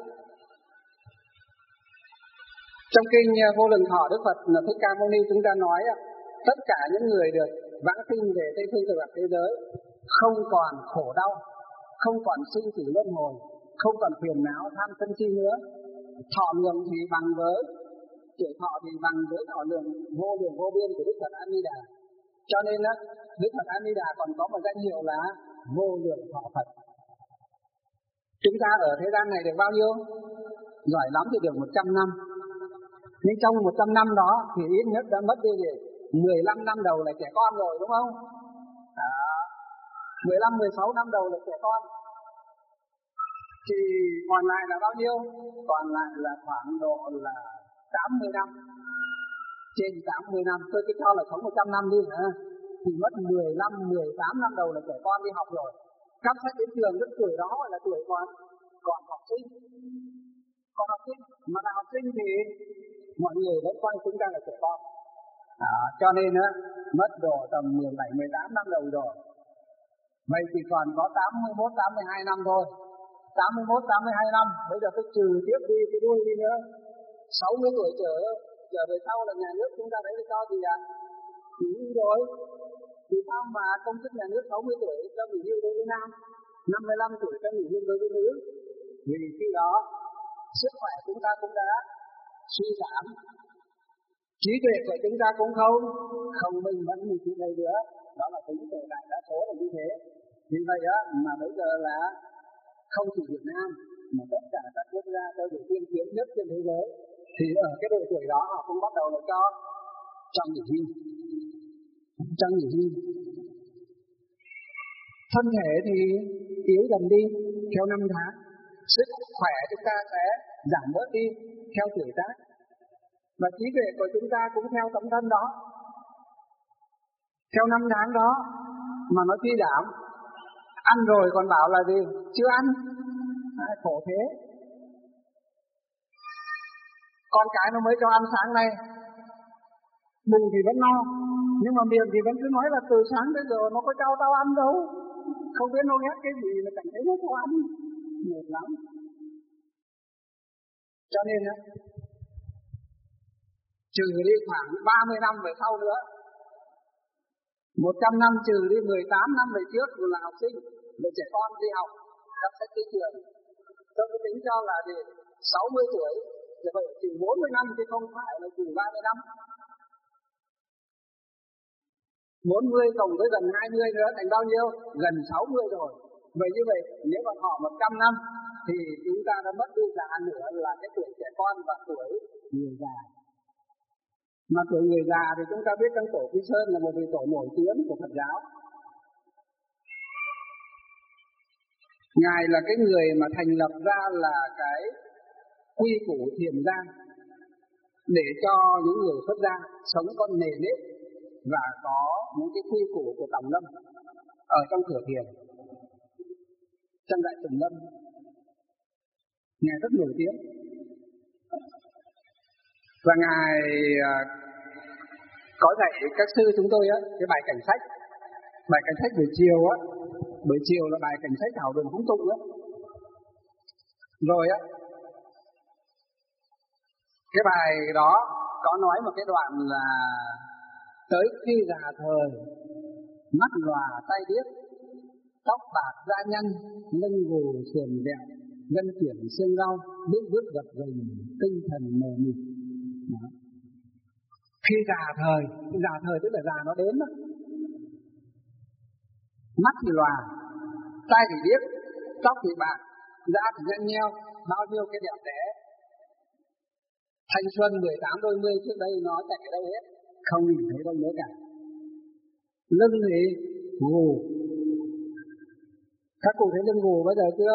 Speaker 1: Trong kinh Vô Lượng Thọ Đức Phật là Thích Ca Mâu Ni chúng ta nói tất cả những người được vãng sinh về Tây Phương Cực Lạc thế giới không còn khổ đau, không còn sinh tử luân hồi, không còn phiền não tham sân si nữa. Thọ lượng thì bằng với tuổi thọ thì bằng với thọ lượng vô lượng vô biên của Đức Phật A Di Đà. Cho nên đó, Đức Phật A Di Đà còn có một danh hiệu là vô lượng thọ Phật. Chúng ta ở thế gian này được bao nhiêu? Giỏi lắm thì được một trăm năm. Nhưng trong một trăm năm đó thì ít nhất đã mất đi gì? mười lăm năm đầu là trẻ con rồi, đúng không? Đó. mười lăm mười sáu năm đầu là trẻ con. Thì còn lại là bao nhiêu? Còn lại là khoảng độ là tám mươi năm. Trên tám mươi năm, tôi cứ cho là sống một trăm năm đi hả? Thì mất mười lăm mười tám năm đầu là trẻ con đi học rồi. Các sách đến trường đến tuổi đó gọi là tuổi còn còn học sinh. Còn học sinh, mà là học sinh thì mọi người vẫn coi chúng ta là trẻ con. À, cho nên á, mất độ tầm mười bảy mười tám năm đầu rồi. Vậy thì còn có tám mươi mốt tám mươi hai năm thôi. tám mươi mốt tám mươi hai năm, bây giờ tôi trừ tiếp đi cái đuôi đi nữa. sáu mươi tuổi trở trở về sau là nhà nước chúng ta thấy cho gì ạ? Nghỉ hưu rồi. Vì sao mà công chức nhà nước sáu mươi tuổi cho nghỉ hưu đối với nam, năm mươi lăm tuổi cho nghỉ hưu đối với nữ? Vì khi đó sức khỏe chúng ta cũng đã suy giảm, trí tuệ của chúng ta cũng không không minh mẫn như trước đây nữa. Đó là tính từ đại đa số là như thế. Vì vậy á, mà bây giờ là không chỉ Việt Nam mà tất cả các quốc gia tôi được tiên tiến nhất trên thế giới thì ở cái độ tuổi đó họ cũng bắt đầu là cho cho nghỉ hưu, cho nghỉ hưu. Thân thể thì yếu dần đi theo năm tháng, sức khỏe chúng ta sẽ giảm bớt đi theo tuổi tác, và trí tuệ của chúng ta cũng theo tấm thân đó, theo năm tháng đó mà nó suy giảm. Ăn rồi còn bảo là gì? Chưa ăn. À, khổ thế. Con cái nó mới cho ăn sáng nay, bụng thì vẫn no, nhưng mà miệng thì vẫn cứ nói là từ sáng tới giờ nó có cho tao ăn đâu. Không biết nó ghét cái gì mà cảm thấy nó cho ăn. Mệt lắm. Cho nên á, trừ đi khoảng ba mươi năm về sau nữa, một trăm năm trừ đi mười tám năm về trước là học sinh, là trẻ con đi học, các sách tới trường. Tôi có tính cho là gì? sáu mươi tuổi, thì vậy trừ bốn mươi năm thì không phải là trừ ba mươi năm. bốn mươi cộng với gần hai mươi nữa thành bao nhiêu? Gần sáu mươi rồi. Vậy như vậy, nếu mà họ một trăm năm thì chúng ta đã mất đi già nữa là cái tuổi trẻ con và tuổi người già. Mà tuổi người già thì chúng ta biết trong tổ Quy Sơn là một vị tổ nổi tiếng của Phật giáo. Ngài là cái người mà thành lập ra là cái quy củ thiền gia để cho những người xuất gia sống có nề nếp và có những cái quy củ của Tòng Lâm ở trong cửa thiền, trong Đại Tùng Lâm. Ngài rất nổi tiếng. Và Ngài có dạy các sư chúng tôi á, cái bài cảnh sách, bài cảnh sách buổi chiều á, buổi chiều là bài cảnh sách thảo đường phóng tụng á. Rồi á, cái bài đó có nói một cái đoạn là tới khi già thời, mắt lòa tay điếc, tóc bạc da nhăn, lưng gù sườn vẹo, gân chuyển xương rau, bước bước gập ghềnh, tinh thần mờ mịt. Khi già thời, già thời tức là già nó đến đó. Mắt thì lòa, tay thì điếc, tóc thì bạc, da thì nhăn nheo, bao nhiêu cái đẹp đẽ. Thanh xuân mười tám đôi mươi trước đây nó chạy ở đâu hết, không nhìn thấy đâu nữa cả. Lưng thì gù. Các cụ thấy lưng gù bây giờ chưa?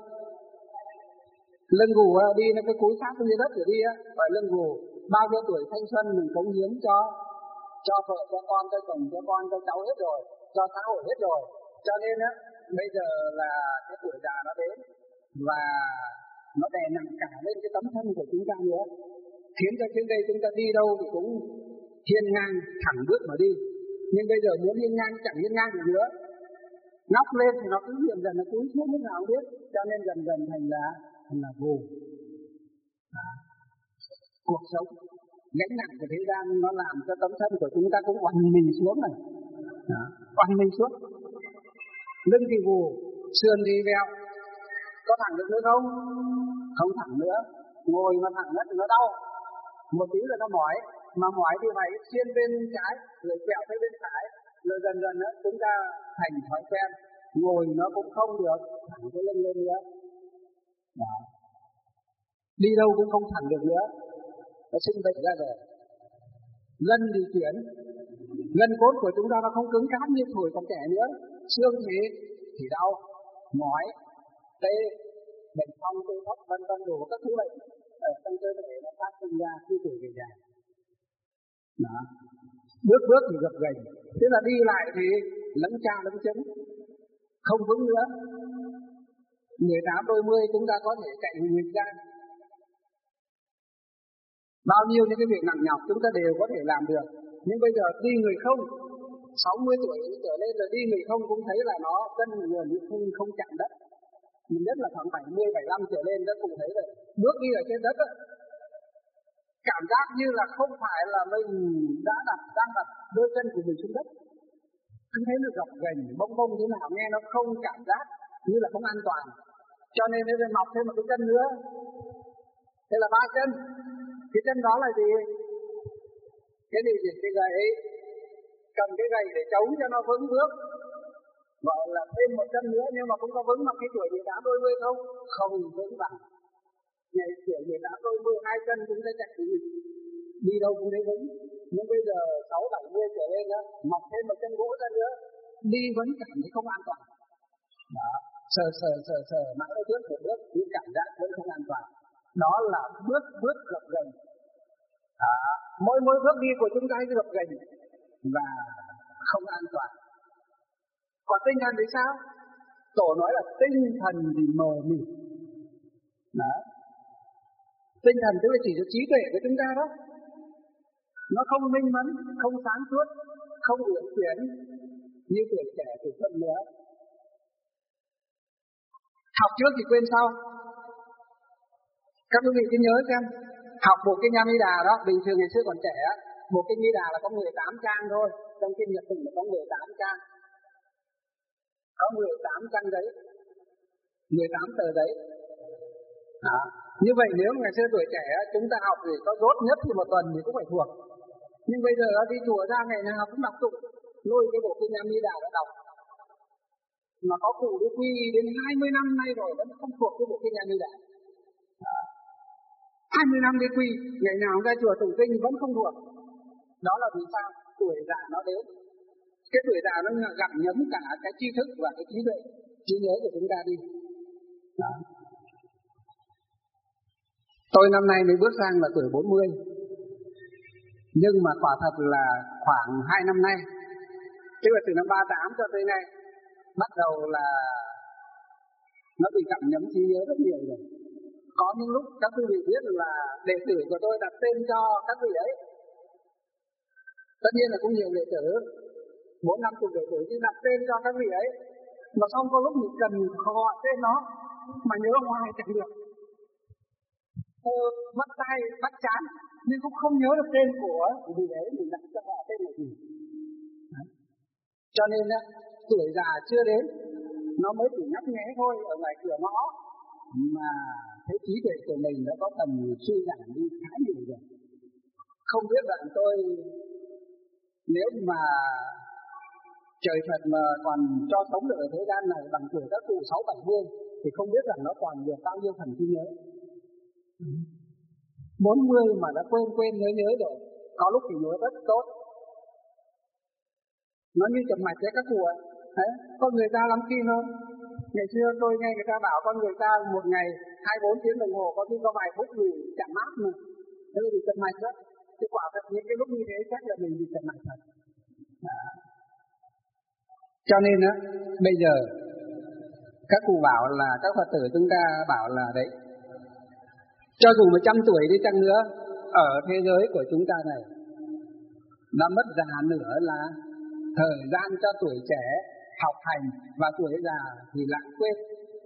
Speaker 1: Lưng gù đi nó cái cúi sát dưới đất để đi á, phải lưng gù. Bao nhiêu tuổi thanh xuân mình cống hiến cho cho vợ, cho con, cho chồng, cho con, cho cháu hết rồi, cho xã hội hết rồi. Cho nên á, bây giờ là cái tuổi già nó đến và nó đè nặng cả lên cái tấm thân của chúng ta nữa, khiến cho trước đây chúng ta đi đâu thì cũng hiên ngang thẳng bước mà đi. Nhưng bây giờ muốn hiên ngang chẳng hiên ngang được nữa, ngóc lên thì nó cứ dần dần nó cúi xuống lúc nào không biết, cho nên dần dần thành là thành là gù. À, cuộc sống gánh nặng của thế gian nó làm cho tấm thân của chúng ta cũng oằn mình xuống này, oằn mình xuống. Lưng thì gù, sườn thì vẹo, có thẳng được nữa không? Không thẳng nữa, ngồi mà thẳng nhất thì nó đau. một tí là nó mỏi, mà mỏi thì phải xiên bên trái, rồi quẹo tới bên phải, rồi dần dần nữa chúng ta thành thói quen, ngồi nó cũng không được thẳng cái lưng lên nữa. Đó. Đi đâu cũng không thẳng được nữa, nó sinh bệnh ra rồi. Gân thì chuyển, gân cốt của chúng ta nó không cứng cáp như tuổi còn trẻ nữa, xương thì thì đau, mỏi, tê, bệnh phong, tê thấp, vân vân đủ các thứ bệnh ở trong cơ thể nó phát sinh ra khi tuổi về già. Đó. Bước bước thì gập ghềnh, tức là đi lại thì lấn cha lấn chấn, không vững nữa. mười tám đôi mươi chúng ta có thể chạy nghịch ra. Bao nhiêu những cái việc nặng nhọc chúng ta đều có thể làm được. Nhưng bây giờ đi người không, sáu mươi tuổi trở lên rồi đi người không cũng thấy là nó chân người không, không chạm đất. Mình nhất là khoảng bảy mươi, bảy mươi lăm trở lên đó cũng thấy rồi. Bước đi ở trên đất đó, cảm giác như là không phải là mình đã đặt, đang đặt đôi chân của mình xuống đất. Cứ thấy nó gập ghềnh, bông bông thế nào nghe nó không cảm giác như là không an toàn. Cho nên nó mọc thêm một cái chân nữa. Thế là ba chân. Cái chân đó là gì? Cái gì gì? Cái gậy. Cầm cái gậy để chống cho nó vững bước. Gọi là thêm một chân nữa, nhưng mà cũng có vững bằng cái tuổi mười tám đôi mươi không? Không vững bằng. Ngày tuổi mười tám đôi mươi hai chân chúng ta chạy đi, đi đâu cũng thấy vững. Nhưng bây giờ sáu bảy mươi trở lên đó, mọc thêm một chân gỗ ra nữa, đi vẫn cảm thấy không an toàn. Đó, sờ sờ sờ sờ mãi nó bước một bước, nhưng cảm giác vẫn không an toàn. Đó là bước bước gập ghềnh. À, mỗi mỗi bước đi của chúng ta gập ghềnh và không an toàn. Còn tinh thần thì sao? Tổ nói là tinh thần thì mờ mịt. Đó. Tinh thần tức là chỉ cho trí tuệ của chúng ta đó. Nó không minh mẫn, không sáng suốt, không uyển chuyển như tuổi trẻ tuổi xuân nữa. Học trước thì quên sau. Các quý vị cứ nhớ xem, học một cái Nham Ni Đà đó, bình thường ngày xưa còn trẻ, một cái Ni Đà là có mười tám trang thôi, trong kinh Nhật Tùng là có mười tám trang. Có mười tám trang giấy, mười tám tờ giấy. Đó. Như vậy nếu ngày xưa tuổi trẻ chúng ta học thì có rốt nhất thì một tuần thì cũng phải thuộc. Nhưng bây giờ đi chùa ra ngày nào cũng đọc tụng, lôi cái bộ kinh Nham Ni Đà đã đọc. Mà có cụ đi quy đến hai mươi năm nay rồi vẫn không thuộc cái bộ kinh Nham Ni Đà. hai mươi năm đi quy, ngày nào ra chùa tụng kinh vẫn không thuộc. Đó là vì sao? Tuổi già nó đến. Cái tuổi già nó gặm nhấm cả cái tri thức và cái trí tuệ, trí nhớ của chúng ta đi. Đó. Tôi năm nay mới bước sang là tuổi bốn mươi. Nhưng mà quả thật là khoảng hai năm nay, tức là từ năm ba mươi tám cho tới nay, bắt đầu là nó bị gặm nhấm trí nhớ rất nhiều rồi. Có những lúc các quý vị biết là đệ tử của tôi đặt tên cho các vị ấy. Tất nhiên là cũng nhiều đệ tử, bốn năm chục đệ tử chứ đặt tên cho các vị ấy. Mà xong có lúc mình cần gọi tên nó, mà nhớ hoài chẳng được. Ờ, bắt tay, bắt chán, nhưng cũng không nhớ được tên của vị ấy, mình đặt cho họ tên là gì. Đấy. Cho nên á, tuổi già chưa đến, nó mới chỉ nhắc nhé thôi ở ngoài cửa ngõ, mà thấy trí tuệ của mình đã có tầm suy giảm đi khá nhiều rồi. Không biết bạn tôi nếu mà trời Phật mà còn cho sống được ở thế gian này bằng tuổi các cụ sáu bảy mươi thì không biết rằng nó còn được bao nhiêu phần trí nhớ. bốn mươi mà đã quên quên nhớ nhớ rồi, có lúc thì nhớ rất tốt. Nó như chậm mạch với các cụ ấy. Đấy, con người ta lắm khi hơn. Ngày xưa tôi nghe người ta bảo con người ta một ngày hai mươi bốn tiếng đồng hồ có khi có vài phút gì chạm mát mà. Thế là bị chậm mạch đó. Thì quả thật những cái lúc như thế chắc là mình bị chậm mạch thật. Đó. Cho nên á, bây giờ các cụ bảo là các Phật tử chúng ta bảo là đấy, cho dù một trăm tuổi đi chăng nữa, ở thế giới của chúng ta này, đã mất già nữa là thời gian cho tuổi trẻ học hành, và tuổi già thì lãng quên.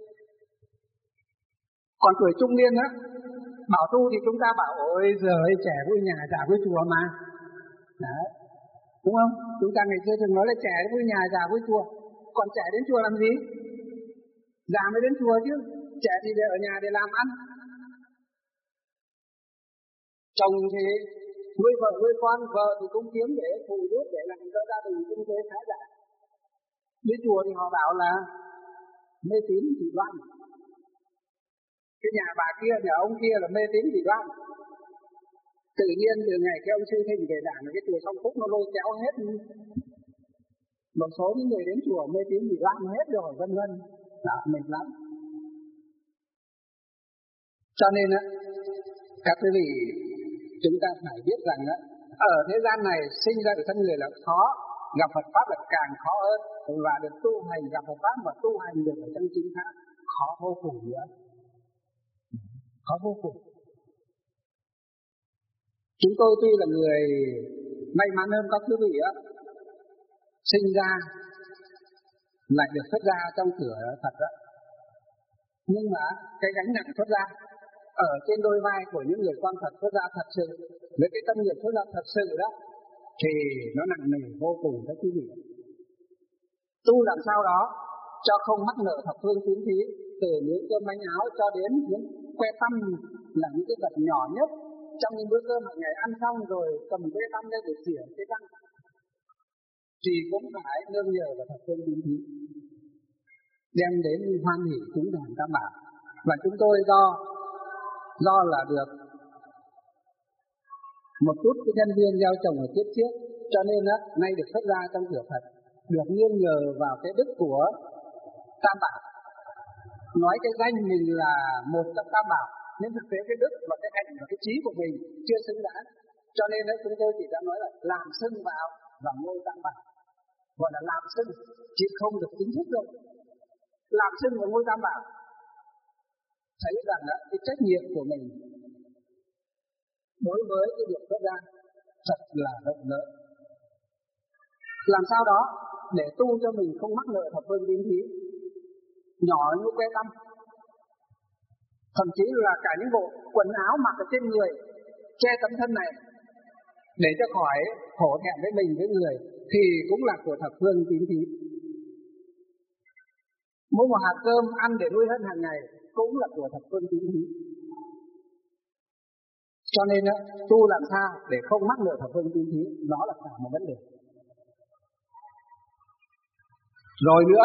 Speaker 1: Còn tuổi trung niên á, bảo tu thì chúng ta bảo ôi giời trẻ vui nhà già vui chùa mà. Đấy. Đúng không? Chúng ta ngày xưa thường nói là trẻ vui nhà già vui chùa. Còn trẻ đến chùa làm gì? Già mới đến chùa chứ. Trẻ thì để ở nhà để làm ăn. chồng thì nuôi vợ nuôi con, vợ thì cũng kiếm để phụ giúp để làm cho gia đình kinh tế khá giả. Đi chùa thì họ bảo là mê tín dị đoan, cái nhà bà kia nhà ông kia là mê tín dị đoan. Tự nhiên từ ngày cái ông sư thỉnh về đảng cái chùa Song Phúc nó lôi kéo hết một số những người đến chùa mê tín dị đoan hết rồi, vân vân. Đó, mệt lắm. Cho nên á, các quý vị, chúng ta phải biết rằng á, ở thế gian này sinh ra được thân người là khó, gặp Phật pháp là càng khó hơn, và được tu hành gặp Phật pháp và tu hành được ở trong chính pháp khó vô cùng nữa, khó vô cùng. Chúng tôi tuy là người may mắn hơn các quý vị á, sinh ra lại được xuất gia trong cửa Phật đó, nhưng mà cái gánh nặng xuất gia ở trên đôi vai của những người con Phật xuất gia thật sự, với cái tâm nghiệp xuất gia thật sự đó, thì nó nặng nề vô cùng các quý vị. Tu làm sao đó cho không mắc nợ thập phương tín thí, từ những cơm bánh áo cho đến những que tăm là những cái vật nhỏ nhất trong những bữa cơm hàng ngày ăn xong rồi cầm que tăm lên để xỉa cái răng, thì cũng phải nương nhờ vào thập phương tín thí, đem đến hoan hỷ cúng dường tam bảo. Và chúng tôi do do là được một chút cái nhân viên gieo trồng ở kiếp trước, cho nên á nay được xuất gia trong cửa Phật, được nương nhờ vào cái đức của tam bảo. Nói cái danh mình là một trong tam bảo, nhưng thực tế cái đức và cái hạnh và cái trí của mình chưa xứng đáng, cho nên đấy chúng tôi chỉ đã nói là làm xưng vào và ngôi tam bảo, gọi là làm xưng chứ không được chính thức đâu. Làm xưng vào ngôi tam bảo, thấy rằng đó, cái trách nhiệm của mình đối với cái việc xuất gia thật là rộng lớn. Làm sao đó để tu cho mình không mắc nợ thập phương tín thí, nhỏ như que tăm, thậm chí là cả những bộ quần áo mặc ở trên người che tấm thân này để cho khỏi hổ thẹn với mình với người, thì cũng là của thập phương tín thí. Mua một hạt cơm ăn để nuôi thân hàng ngày cũng là của thập phương tín thí. Cho nên tu làm sao để không mắc nợ thập phương tín thí, đó là cả một vấn đề. Rồi nữa,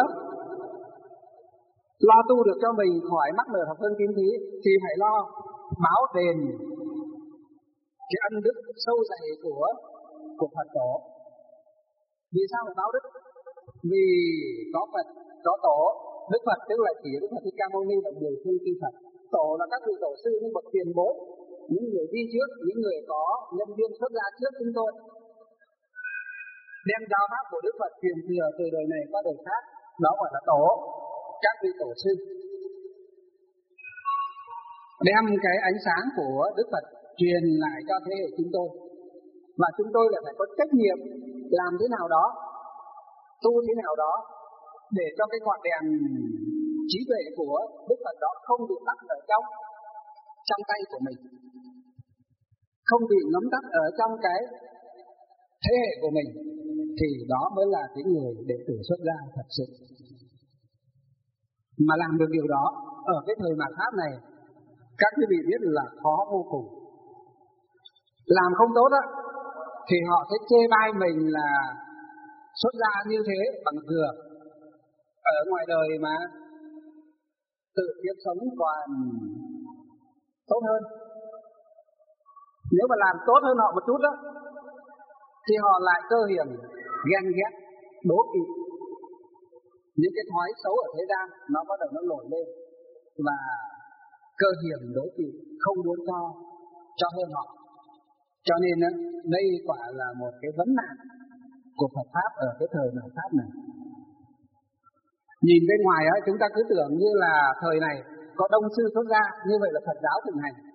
Speaker 1: lo tu được cho mình khỏi mắc nợ thập phương tín thí thì phải lo báo đền cái ân đức sâu dày của của Phật tổ. Vì sao phải báo đức? Vì có Phật, có tổ. Đức Phật tức là chỉ Đức Phật Thích Ca Mâu Ni và mười phương chư Phật. Tổ là các vị tổ sư, những bậc tiền bối, những người đi trước, những người có nhân viên xuất gia trước chúng tôi, đem giáo pháp của Đức Phật truyền thừa từ đời này qua đời khác, đó gọi là tổ, các vị tổ sư. Đem cái ánh sáng của Đức Phật truyền lại cho thế hệ chúng tôi, và chúng tôi lại phải có trách nhiệm làm thế nào đó, tu thế nào đó để cho cái ngọn đèn trí tuệ của Đức Phật đó không bị tắt ở trong trong tay của mình, không bị ngấm tắt ở trong cái thế hệ của mình, thì đó mới là cái người đệ tử xuất gia thật sự. Mà làm được điều đó ở cái thời mạt Pháp này, các quý vị biết là khó vô cùng. Làm không tốt á thì họ sẽ chê bai mình là xuất gia như thế bằng thừa, ở ngoài đời mà tự kiếp sống còn tốt hơn. Nếu mà làm tốt hơn họ một chút đó thì họ lại cơ hiểm, ghen ghét, đố kỵ. Những cái thói xấu ở thế gian nó bắt đầu nó nổi lên, và cơ hiểm, đố kỵ, không muốn cho cho hơn họ. Cho nên đây quả là một cái vấn nạn của Phật Pháp ở cái thời mạt Pháp này. Nhìn bên ngoài á, chúng ta cứ tưởng như là thời này có đông sư xuất gia, như vậy là Phật giáo thịnh hành.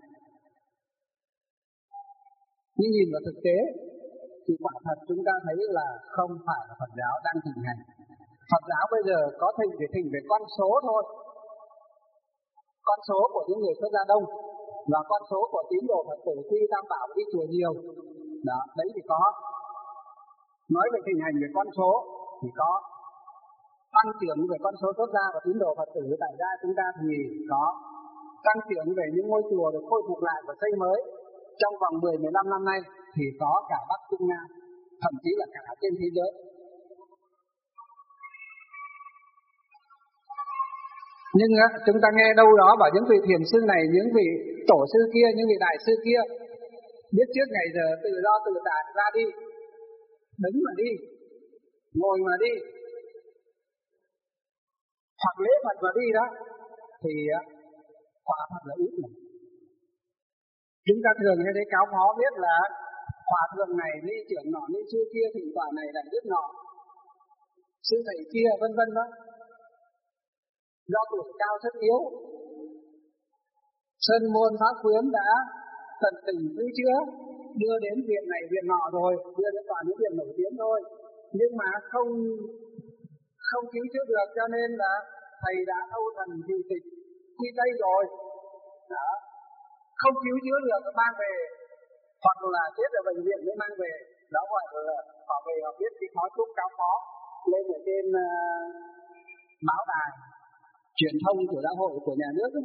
Speaker 1: Nhưng nhìn vào thực tế thì quả thật chúng ta thấy là không phải là Phật giáo đang thịnh hành. Phật giáo bây giờ có thịnh để thịnh về con số thôi, con số của những người xuất gia đông và con số của tín đồ Phật tử khi tam bảo đi chùa nhiều. Đó, đấy thì có. Nói về thịnh hành về con số thì có. Tăng trưởng về con số xuất gia và tín đồ Phật tử tại gia chúng ta thì có. Tăng trưởng về những ngôi chùa được khôi phục lại và xây mới trong vòng mười mười lăm năm nay thì có cả Bắc Trung Nam, thậm chí là cả trên thế giới. Nhưng á, chúng ta nghe đâu đó bảo những vị thiền sư này, những vị tổ sư kia, những vị đại sư kia biết trước ngày giờ tự do tự tại ra đi, đứng mà đi, ngồi mà đi, hoặc lễ Phật mà đi đó, thì quả thật là ít rồi. Chúng ta thường hay thấy cáo phó biết là hòa thượng này ni trưởng nọ ni sư kia, thỉnh thoảng này lại biết nọ, sư thầy kia vân vân đó. Do tuổi cao sức yếu, Sơn Môn Pháp Khuyến đã tận tình cứu chữa, đưa đến viện này viện nọ rồi, đưa đến toàn những viện nổi tiếng thôi, nhưng mà không không cứu chữa được, cho nên là thầy đã thâu thần trì tịch quy tây rồi đó. Không cứu chữa được mang về, hoặc là chết ở bệnh viện mới mang về, đó gọi là họ về họ biết cái khói thuốc cao phó lên ở trên uh, báo đài truyền thông của giáo hội của nhà nước ấy.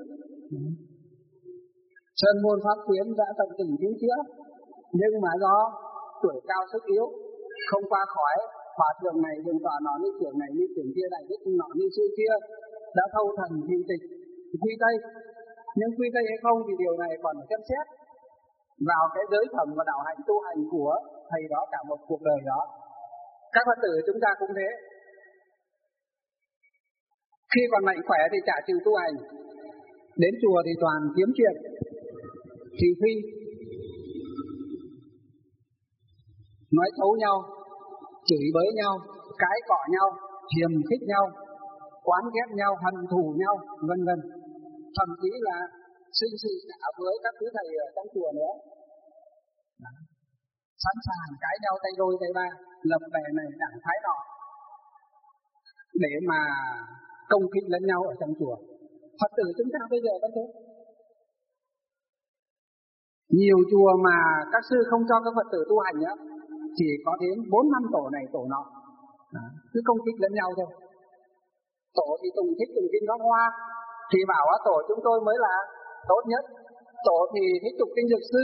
Speaker 1: Sơn Môn Pháp Khuyến đã tận tình cứu chữa, nhưng mà do tuổi cao sức yếu, không qua khỏi, hòa thượng này dùng tòa nọ như trưởng này như trưởng kia, đại đức nọ như sư kia đã thâu thần trì tịch quy tây. Nhưng quy tây hay không thì điều này còn xem xét vào cái giới phẩm và đạo hạnh tu hành của thầy đó cả một cuộc đời đó. Các Phật tử chúng ta cũng thế. Khi còn mạnh khỏe thì chả chịu tu hành, đến chùa thì toàn kiếm chuyện, thị phi, nói xấu nhau, chửi bới nhau, cãi cọ nhau, hiềm khích nhau, oán ghét nhau, hận thù nhau, vân vân. Thậm chí là sinh sự cả với các thứ thầy ở trong chùa nữa. Đó. Sẵn sàng cãi nhau tay đôi tay ba, lập bè này đảng phái nọ, để mà công kích lẫn nhau ở trong chùa. Phật tử chúng ta bây giờ vẫn thế. Nhiều chùa mà các sư không cho các Phật tử tu hành á, chỉ có đến bốn năm tổ này tổ nọ, cứ công kích lẫn nhau thôi. Tổ thì tùng thích tùng kinh Pháp Hoa, thì bảo á, tổ chúng tôi mới là tốt nhất. Tổ thì thích tụng kinh Dược Sư,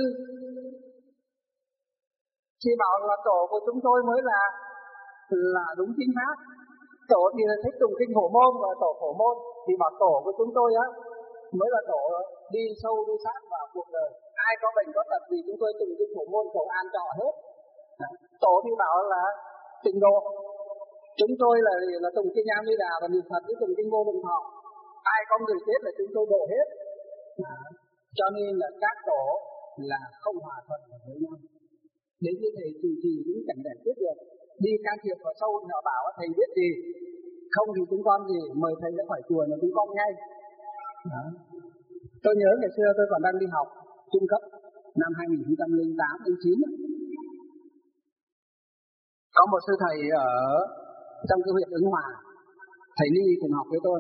Speaker 1: thì bảo là tổ của chúng tôi mới là là đúng chính pháp. Tổ thì thích tụng kinh Phổ Môn và tổ Phổ Môn, thì bảo tổ của chúng tôi á mới là tổ đi sâu đi sát vào cuộc đời. Ai có bệnh có tật gì chúng tôi tụng kinh Phổ Môn cầu an trọ hết. Tổ thì bảo là tịnh độ, chúng tôi là là tụng kinh A Di Đà và niệm Phật với tụng kinh Vô Lượng Thọ. Ai có người chết là chúng tôi độ hết. À, cho nên là các tổ là không hòa thuận với nhau. Đến như thầy chủ trì cũng chẳng giải quyết được. Đi can thiệp vào sâu họ bảo thầy biết gì, không thì chúng con gì mời thầy ra khỏi chùa là chúng con ngay. Đó. Tôi nhớ ngày xưa tôi còn đang đi học trung cấp năm hai nghìn không trăm lẻ tám đến chín, có một sư thầy ở trong cái huyện Ứng Hòa, thầy Ni cùng học với tôi.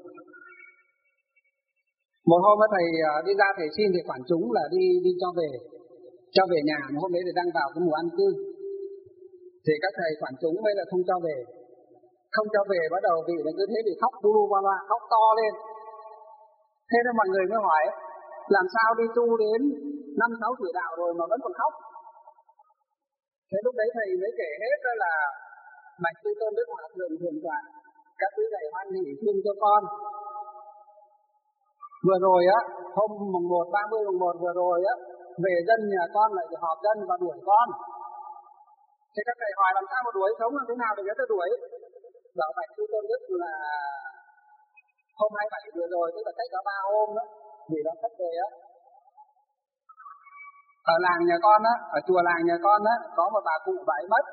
Speaker 1: Một hôm đó thầy đi ra thầy xin thì quản chúng là đi đi cho về cho về nhà, mà hôm đấy thì đang vào cái mùa ăn cư, thì các thầy quản chúng mới là không cho về, không cho về bắt đầu vì là cứ thế thì khóc tu qua loa, khóc to lên. Thế nên mọi người mới hỏi làm sao đi tu đến năm sáu tuổi đạo rồi mà vẫn còn khóc. Thế lúc đấy thầy mới kể hết đó là Bạch Tư Tôn Đức Hòa Thượng thường tọa các quý thầy hoan hỷ thương cho con. Vừa rồi á, hôm mùng một, ba mươi mùng một vừa rồi á, về dân nhà con lại họp dân và đuổi con. Thế các thầy hỏi làm sao mà đuổi, sống làm thế nào để người ta đuổi. Bảo Bạch Tư Tôn Đức là hôm hai mươi bảy vừa rồi, tức là cách đó ba hôm đó, vì đó cách về á. Ở làng nhà con á, ở chùa làng nhà con á, có một bà cụ bà ấy mất.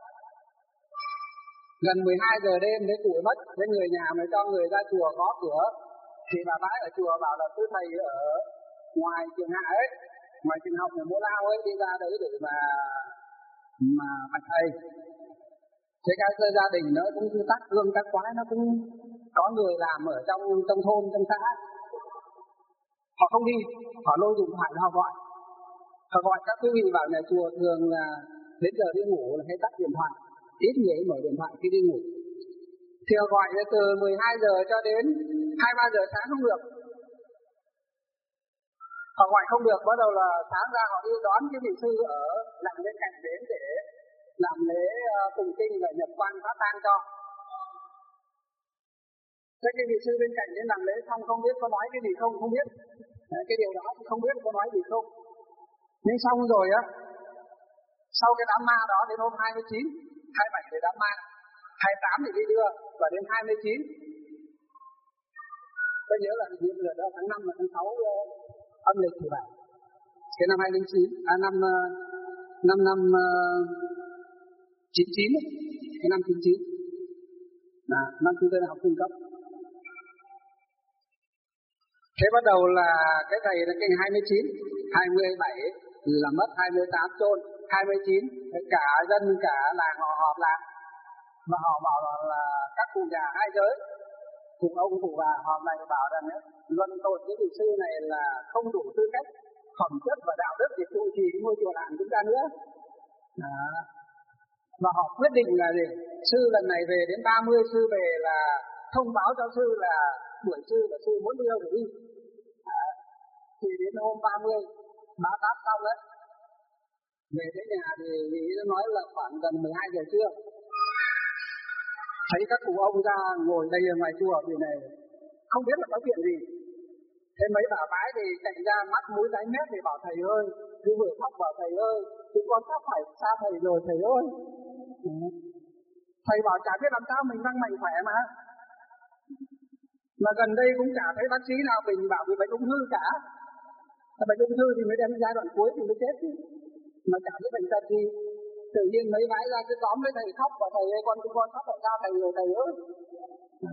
Speaker 1: Gần mười hai giờ đêm đấy cụ ấy mất, thế người nhà mới cho người ra chùa gõ cửa. Thì bà bái ở chùa bảo là sư thầy ở ngoài trường hạ ấy, ngoài trường học ở Mô Lao ấy, đi ra đấy để mà mà bạch thầy. Thế cái gia đình nó cũng cứ tắc gương tắc quái, nó cũng có người làm ở trong trong thôn trong xã, họ không đi, họ lôi điện thoại họ gọi, họ gọi các quý vị vào nhà chùa, thường là đến giờ đi ngủ là hay tắt điện thoại, ít người mở điện thoại khi đi ngủ. Thì họ gọi từ mười hai giờ cho đến hai ba giờ sáng không được. Họ gọi không được, bắt đầu là sáng ra họ đi đón cái vị sư ở làng bên cạnh đến để làm lễ uh, tụng kinh và nhập quan phát tang cho. Thế cái vị sư bên cạnh đến làm lễ xong không biết có nói cái gì không, không biết. Đấy, cái điều đó không biết có nói gì không. Nhưng xong rồi á, sau cái đám ma đó đến hôm hai mươi chín, hai mươi bảy thì đám ma, hai mươi tám thì đi đưa, và đến hai mươi chín. Tôi nhớ là hiện giờ đó tháng năm và tháng sáu uh, âm lịch thì vậy. Cái năm hai không không chín, à năm uh, năm năm uh, chín chín, cái năm chín chín. Là năm chúng tôi học trung cấp. Thế bắt đầu là cái thầy là cái hai mươi chín, hai mươi bảy là mất, hai mươi tám chôn, hai mươi chín cả dân cả làng họ họp lại và họ bảo là, là các cụ già hai giới cùng ông cụ bà họp này bảo rằng ấy, luận tội cái vị sư này là không đủ tư cách phẩm chất và đạo đức để trụ trì cái ngôi chùa làng chúng ta nữa. Đó. Và họ quyết định là gì? Sư lần này về đến ba mươi sư về là thông báo cho sư là buổi sư và sư muốn đưa về đi. Đó. Thì đến hôm ba mươi báo táp xong đấy, về đến nhà thì nghĩ nó nói là khoảng gần mười hai giờ trưa, thấy các cụ ông ra ngồi đây ở ngoài chùa thì này không biết là có chuyện gì. Thế mấy bà bái thì chạy ra mắt mũi tái mét thì bảo thầy ơi, cứ vừa khóc bảo thầy ơi, chúng con sắp phải xa thầy rồi thầy ơi. Ừ. Thầy bảo chả biết làm sao mình đang mạnh khỏe mà. Mà gần đây cũng chả thấy bác sĩ nào mình bảo bị bệnh ung thư cả. Bệnh ung thư thì mới đến giai đoạn cuối thì mới chết chứ. Mà chả biết bệnh tật gì. Tự nhiên mấy bái ra cứ tóm với thầy khóc bảo thầy ơi con chúng con sắp phải xa thầy rồi thầy ơi. Ừ.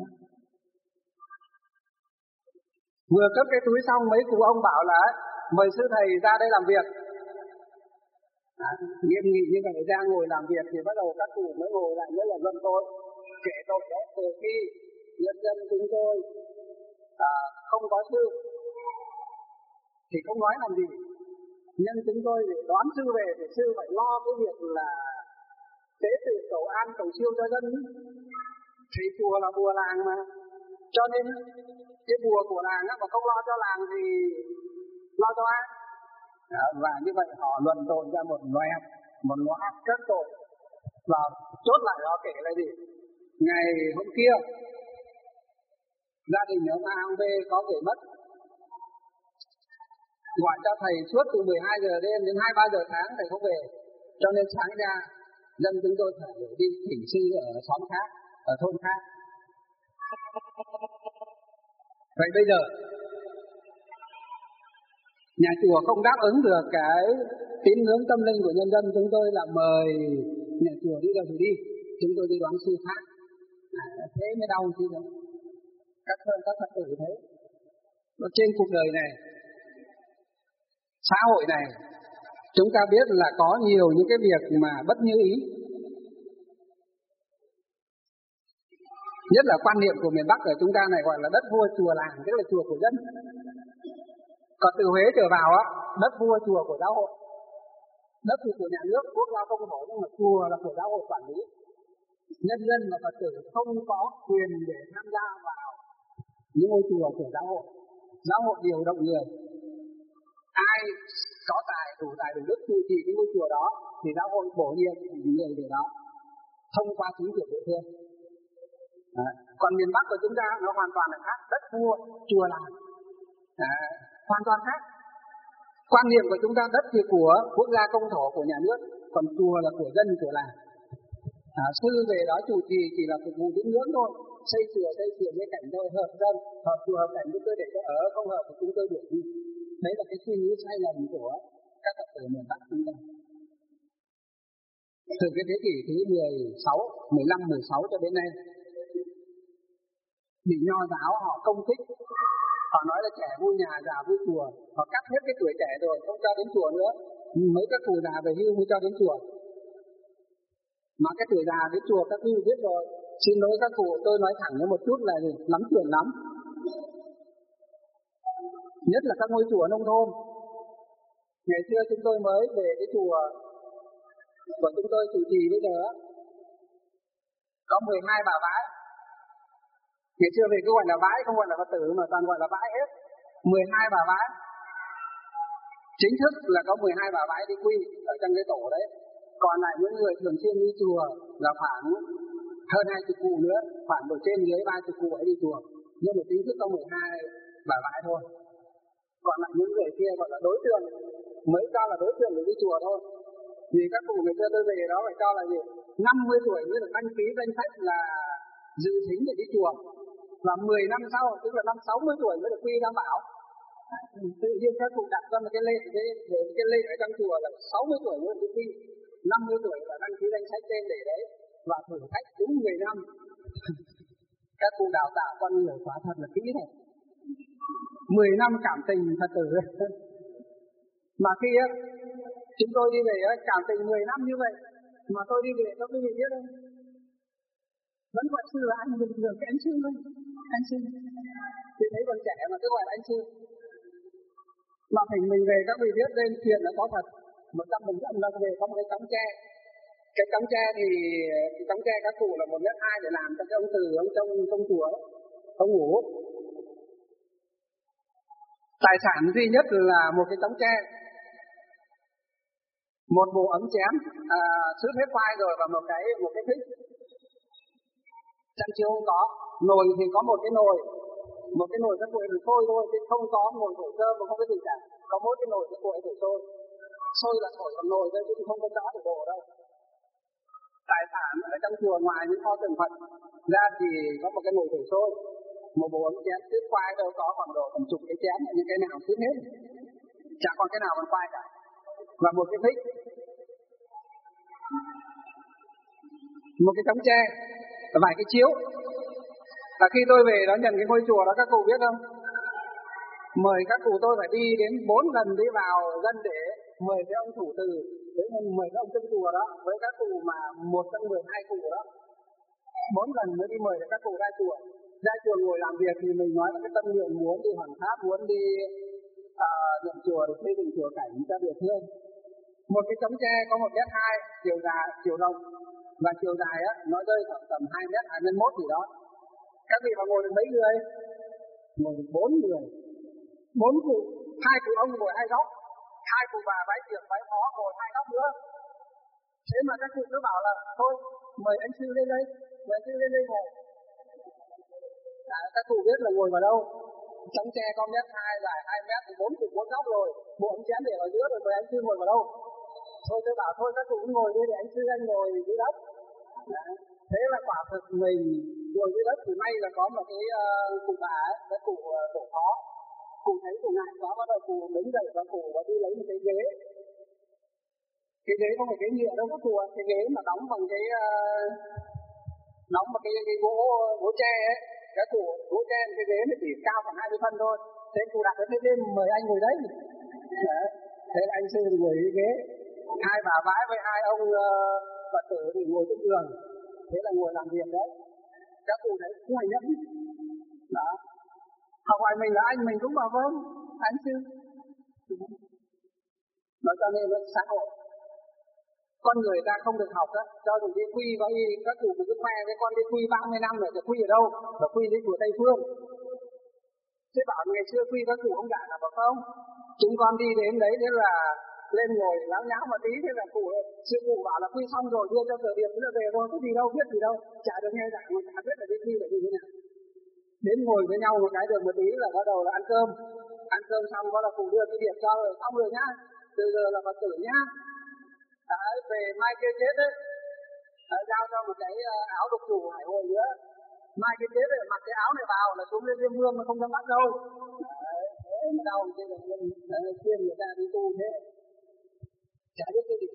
Speaker 1: Vừa cấp cái túi xong mấy cụ ông bảo là mời sư thầy ra đây làm việc. À, nghiêm nghị như vậy ra ngồi làm việc thì bắt đầu các cụ mới ngồi lại rất là luận tội, kể tội đó từ khi nhân dân chúng tôi à, không có sư thì không nói làm gì, nhân chúng tôi để đón sư về thì sư phải lo cái việc là tế tự cầu an cầu siêu cho dân. Thì chùa là bùa làng mà, cho nên cái bùa của làng á mà không lo cho làng thì lo cho ai? Đó, và như vậy họ luận tội ra một loạt một loạt các tội và chốt lại họ kể là gì? Ngày hôm kia gia đình ông A ông B có người mất, gọi cho thầy suốt từ mười hai giờ đêm đến hai ba giờ sáng thầy không về, cho nên sáng ra dân chúng tôi phải đi thỉnh sư ở xóm khác, ở thôn khác. Vậy bây giờ nhà chùa không đáp ứng được cái tín ngưỡng tâm linh của nhân dân, chúng tôi là mời nhà chùa đi đâu thì đi, chúng tôi đi đón sư khác. À, thế mới đau chứ đâu. Các thân các Phật tử thế. Và trên cuộc đời này, xã hội này, chúng ta biết là có nhiều những cái việc mà bất như ý. Nhất là quan niệm của miền Bắc ở chúng ta này gọi là đất vua chùa làng, tức là chùa của dân. Còn từ Huế trở vào á, đất vua chùa của giáo hội. Đất thì của nhà nước, quốc gia công thổ, nhưng mà chùa là của giáo hội quản lý. Nhân dân và Phật tử không có quyền để tham gia vào những ngôi chùa của giáo hội. Giáo hội điều động người. Ai có tài, đủ tài, đủ đức trụ trì cái ngôi chùa đó thì giáo hội bổ nhiệm người để đó thông qua chính quyền địa phương. À, còn miền Bắc của chúng ta nó hoàn toàn là khác, đất vua chùa làng, à, hoàn toàn khác. Quan niệm của chúng ta đất thì của quốc gia công thổ của nhà nước, còn chùa là của dân của làng. À, sư về đó chủ trì chỉ là phục vụ tín ngưỡng thôi, xây chùa xây chùa với cảnh thôi, hợp dân hợp chùa hợp cảnh chúng tôi để cho ở, không hợp thì chúng tôi được đi. Đấy là cái suy nghĩ sai lầm của các Phật tử miền Bắc chúng ta. Từ cái thế kỷ thứ mười sáu, mười lăm, mười sáu cho đến nay, thì nho giáo họ công kích, họ nói là trẻ vui nhà, già vui chùa, họ cắt hết cái tuổi trẻ rồi, không cho đến chùa nữa, mấy các cụ già về hưu mới cho đến chùa. Mà cái tuổi già đến chùa các cụ biết rồi, xin lỗi các cụ, tôi nói thẳng với một chút là gì, lắm chuyện lắm. Nhất là các ngôi chùa nông thôn. Ngày xưa chúng tôi mới về cái chùa của chúng tôi chủ trì bây giờ, có mười hai bà bái. Ngày xưa về cứ gọi là bái, không gọi là Phật tử mà toàn gọi là bái hết. mười hai bà bái. chính thức là có mười hai bà vãi đi quy ở trong cái tổ đấy. Còn lại những người thường xuyên đi chùa là khoảng hơn hai chục cụ nữa, khoảng độ trên dưới ba chục cụ ấy đi chùa. Nhưng mà chính thức có mười hai bà vãi thôi. Còn lại những người kia gọi là đối tượng, mới cho là đối tượng để đi chùa thôi. Vì các cụ người xưa tôi về đó phải cho là gì? năm mươi tuổi mới được đăng ký danh sách là dự thính để đi chùa. Và mười năm sau, tức là năm sáu mươi tuổi mới được quy đảm bảo. Tự nhiên các cụ đặt ra một cái lệnh, cái, cái lệnh ở trong chùa là sáu mươi tuổi mới được quy, năm mươi tuổi là đăng ký danh sách tên để đấy. Và thử thách đúng mười năm. Các cụ đào tạo con người quá thật là kỹ này. mười năm cảm tình thật tử. Mà khi á, chúng tôi đi về á, cảm tình mười năm như vậy, mà tôi đi về các quý vị biết không? Vẫn gọi sư là anh bình thường, cái anh sư thôi. Anh sư. Thì thấy còn trẻ mà cứ gọi là anh sư. Mà thỉnh mình về các vị biết lên chuyện là có thật. Một trăm phần trăm là về có một cái cống tre. Cái cống tre thì cái cống tre các cụ là một mét hai để làm cho cái ông từ ông trong trong chùa ông ngủ. Tài sản duy nhất là một cái cống tre, một bộ ấm chén, à, sứt hết khoai rồi và một cái một cái thích. Chăn chiếu không có, nồi thì có một cái nồi, một cái nồi các cụ để sôi thôi, chứ không có nồi thổi cơm và không có gì cả. Có mỗi cái nồi các cụ để sôi, sôi là thổi bằng nồi thôi chứ không có chó để đổ đâu. Tài sản ở trong chùa ngoài những kho tượng Phật ra thì có một cái nồi thổi sôi, một bộ ấm chén, sứt khoai đâu có khoảng độ tầm chục cái chén, những cái nào sứt hết, chẳng còn cái nào bằng khoai cả. Và một cái thích, một cái tấm tre, vài cái chiếu. Và khi tôi về đó nhận cái ngôi chùa đó các cụ biết không? Mời các cụ tôi phải đi đến bốn lần đi vào dân để mời cái ông thủ từ, với mời cái ông trong chùa đó, với các cụ mà một trong mười hai cụ đó, bốn lần mới đi mời được các cụ ra chùa. Ra chùa ngồi làm việc thì mình nói là cái tâm nguyện muốn đi Hoàng Tháp, muốn đi uh, nhận chùa để xây dựng chùa cảnh cho địa phương. Một cái tấm tre có một mét hai, chiều dài, chiều rộng và chiều dài á, nó rơi khoảng tầm hai mét, hai nhân mốt gì đó. Các vị mà ngồi được mấy người? Ngồi được bốn người. Bốn cụ, hai cụ ông ngồi hai góc, hai cụ bà vái tiệc vái phó ngồi hai góc nữa. Thế mà các cụ cứ bảo là thôi, mời anh sư lên đây, mời anh sư lên đây ngồi. À, các cụ biết là ngồi vào đâu? Tấm tre có mét hai, dài hai mét, thì bốn cụ bốn góc rồi, bộ ống chén để vào giữa rồi, mời anh sư ngồi vào đâu? Thôi tôi bảo thôi các cụ cũng ngồi đi để anh sư anh ngồi dưới đất. Đấy. Thế là quả thực mình ngồi dưới đất thì may là có một cái uh, cụ bà ấy, cái cụ uh, tổ phó. Cụ thấy cụ ngại quá, bắt đầu cụ đứng dậy và cụ và đi lấy một cái ghế. Cái ghế không phải ghế nhựa đâu các cụ ạ, cái ghế mà đóng bằng cái uh, đóng bằng cái, cái gỗ gỗ tre ấy. Cái cụ gỗ tre cái ghế nó chỉ cao khoảng hai mươi phân thôi. Thế cụ đặt ở thế bên mời anh ngồi đấy. Đấy. Thế là anh sư thì ngồi cái ghế. Hai bà vái với hai ông uh, Phật tử thì ngồi trên giường. Thế là ngồi làm việc đấy. Các cụ đấy cũng phải nhẫn. Đó. Học hỏi mình là anh mình cũng bảo vâng, anh sư. Nó cho nên nó xã hội. Con người ta không được học á, cho dù đi quy và y, các cụ cứ khoe với con đi quy ba mươi năm rồi, thì quy ở đâu? Và quy đến chùa Tây Phương. Thế bảo ngày xưa quy các cụ không dạy là bảo không? Chúng con đi đến đấy thế là lên ngồi láo nháo một tí, thế là cụ sư cụ bảo là quy xong rồi đưa cho tờ điệp nữa về thôi, có gì đâu, biết gì đâu, chả được nghe giảng mà chả biết là đi quy là như thế nào. Đến ngồi với nhau một cái được một tí là bắt đầu là ăn cơm, ăn cơm xong bắt đầu cụ đưa cái điệp cho rồi xong rồi nhá, từ giờ là Phật tử nhá. Đấy, về mai kia chết đấy, đấy, giao cho một cái áo độc chủ hải hồi nữa. Mai kia chết đấy, mặc cái áo này vào là xuống lên Diêm Vương mà không dám bắt đâu. Đấy, thế mà đau thế là khuyên người ta đi tu thế. Chả biết cái gì.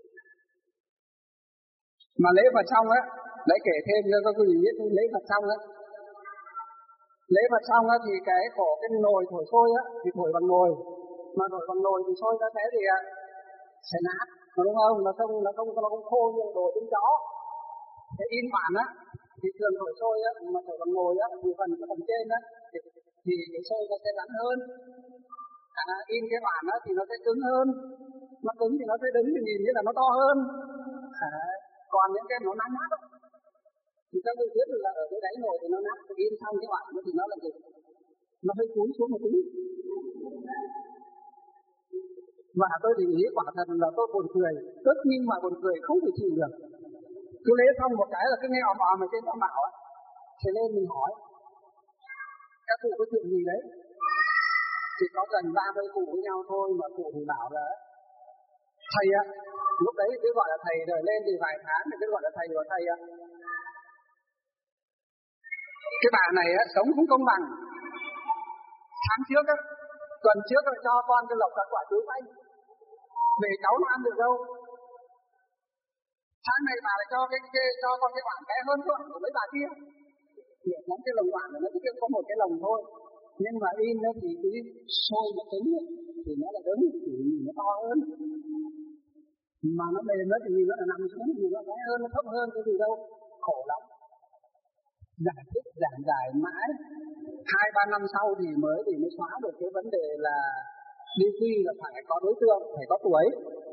Speaker 1: Mà lễ Phật xong á, lấy kể thêm cho các quý vị biết lễ Phật xong á. Lễ Phật xong á thì cái khổ cái nồi thổi sôi á thì thổi bằng nồi, mà thổi bằng nồi thì sôi ra thế thì sẽ nát, đúng không? Nó không nó không nó không khô như đồ trứng chó. Cái in bản á thì thường thổi sôi á, mà thổi bằng nồi á thì phần cái phần trên á thì, thì cái sôi nó sẽ rắn hơn. À, in cái bản á thì nó sẽ cứng hơn, nó cứng thì nó sẽ đứng thì nhìn như là nó to hơn. À, còn những cái nó nát nát á thì các vị biết là ở cái đáy nồi thì nó nát, thì in xong cái bản thì nó là gì? Nó hơi cúi xuống một tí. Và tôi để ý quả thật là tôi buồn cười, tất nhiên mà buồn cười không thể chịu được. Cứ lễ xong một cái là cứ nghe ầm ầm ở trên ông bảo á, thế nên mình hỏi các cụ có chuyện gì đấy, chỉ có gần ba mươi cụ với nhau thôi mà cụ thì bảo là thầy á, lúc đấy cứ gọi là thầy rồi lên thì vài tháng thì cứ gọi là thầy và thầy á, cái bà này á sống không công bằng. Tháng trước á, tuần trước là cho con cái lộc các quả chuối xanh, về cháu nó ăn được đâu. Tháng này bà lại cho cái, cái cho con cái quả bé hơn thôi của mấy bà kia. Hiện lắm cái lồng quả nó chỉ có một cái lồng thôi, nhưng mà in nó thì cứ sôi một cứng thì nó là đứng, thì nó to hơn. Mà nó mềm nó thì nhìn nó là nằm xuống, nhìn nó bé hơn, nó thấp hơn cái gì đâu, khổ lắm. Giải thích giảng giải mãi, hai ba năm sau thì mới thì mới xóa được cái vấn đề là đi quy là phải có đối tượng, phải có tuổi.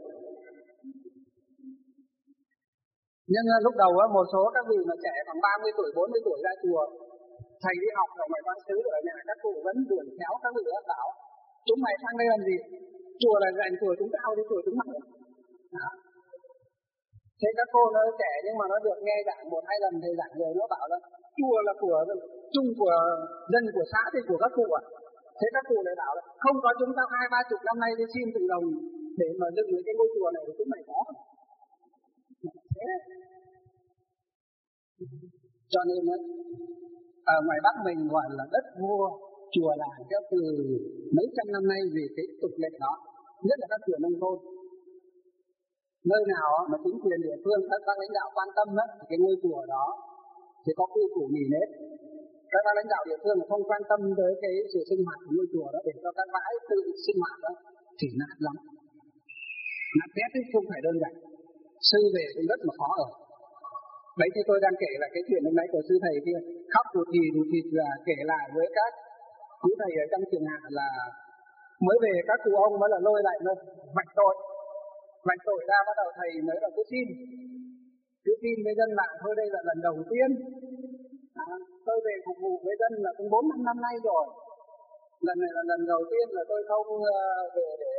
Speaker 1: Nhưng lúc đầu á, một số các vị mà trẻ khoảng ba mươi tuổi, bốn mươi tuổi ra chùa, thầy đi học ở ngoài quán xứ ở nhà các cụ vẫn đuổi kéo các vị đó bảo chúng mày sang đây làm gì? Chùa là dành chùa chúng tao đi, chùa chúng mày. Đó. Thế các cô nó trẻ nhưng mà nó được nghe giảng một hai lần thầy giảng rồi nó bảo là chùa là của chung của dân của xã thì của các cụ ạ. À. Thế các cụ lại bảo là không có chúng tao hai ba chục năm nay đi xin từng đồng để mà dựng cái ngôi chùa này thì chúng mày có. Thế. Cho nên ở ngoài Bắc mình gọi là đất vua chùa làng theo từ mấy trăm năm nay vì cái tục lệ đó, nhất là các chùa nông thôn. Nơi nào mà chính quyền địa phương, các, các lãnh đạo quan tâm đó, thì cái ngôi chùa đó thì có quy củ nghỉ nếp. Các bác lãnh đạo địa phương không quan tâm tới cái sự sinh hoạt của ngôi chùa đó để cho các bãi tự sinh hoạt đó thì nát lắm. Nát thét chứ không phải đơn giản. Sư về cũng rất mà khó ở. Đấy thì tôi đang kể là cái chuyện hôm nay của sư thầy kia khóc ruột thì ruột thịt là kể lại với các quý thầy ở trong trường hạ là mới về các cụ ông mới là lôi lại nó vạch tội. Vạch tội ra bắt đầu thầy mới là cứ xin. Cứ xin với dân làng thôi, đây là lần đầu tiên. À, tôi về phục vụ với dân là cũng bốn năm năm nay rồi. Lần này là lần đầu tiên là tôi không uh, về để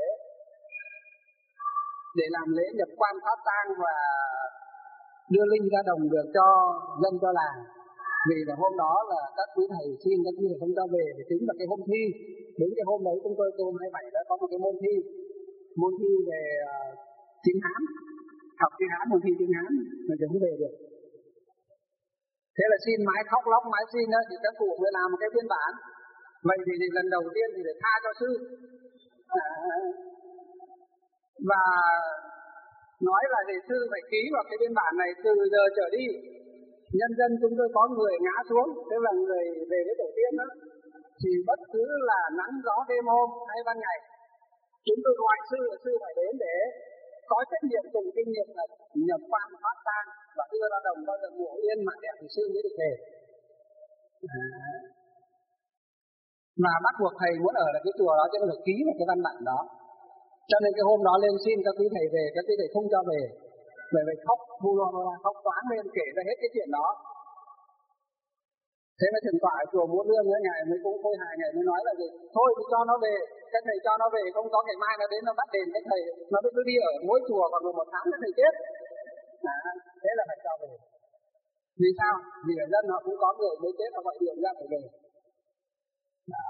Speaker 1: để làm lễ nhập quan pháp tang và đưa linh ra đồng được cho dân cho làng. Vì là hôm đó là các quý thầy xin các quý thầy không cho về để tính vào cái hôm thi. Đến cái hôm đấy chúng tôi hôm hai mươi bảy đã có một cái môn thi. Môn thi về uh, tiếng Hán. Học tiếng Hán, môn thi tiếng Hán mà chưa về được. Thế là xin mãi khóc lóc mãi xin đó thì các cụ mới làm một cái biên bản. Vậy thì, thì lần đầu tiên thì để tha cho sư. À, và nói là để sư phải ký vào cái biên bản này từ giờ trở đi. Nhân dân chúng tôi có người ngã xuống, tức là người về với tổ tiên đó, thì bất cứ là nắng gió đêm hôm hay ban ngày, chúng tôi gọi sư, sư phải đến để có trách nhiệm cùng kinh nghiệm là nhập quan pháp tang và đưa ra đồng bao giờ ngủ yên mà đẹp thì sư mới được về. À. Mà bắt buộc thầy muốn ở là cái chùa đó cho nên phải ký một cái văn bản đó. Cho nên cái hôm đó lên xin các quý thầy về, các quý thầy không cho về. Bởi vậy khóc bu lo lo khóc toán lên kể ra hết cái chuyện đó. Thế mà thỉnh thoảng chùa Múa Lương ấy, ngày mới cũng thôi hai ngày mới nói là gì? Thôi thì cho nó về, các thầy cho nó về, không có ngày mai nó đến nó bắt đền các thầy, nó cứ đi ở mỗi chùa còn một tháng nữa thầy chết. À, thế là phải cho về. Vì sao? Vì ở dân họ cũng có người mới chết họ gọi điện ra phải về. Đó.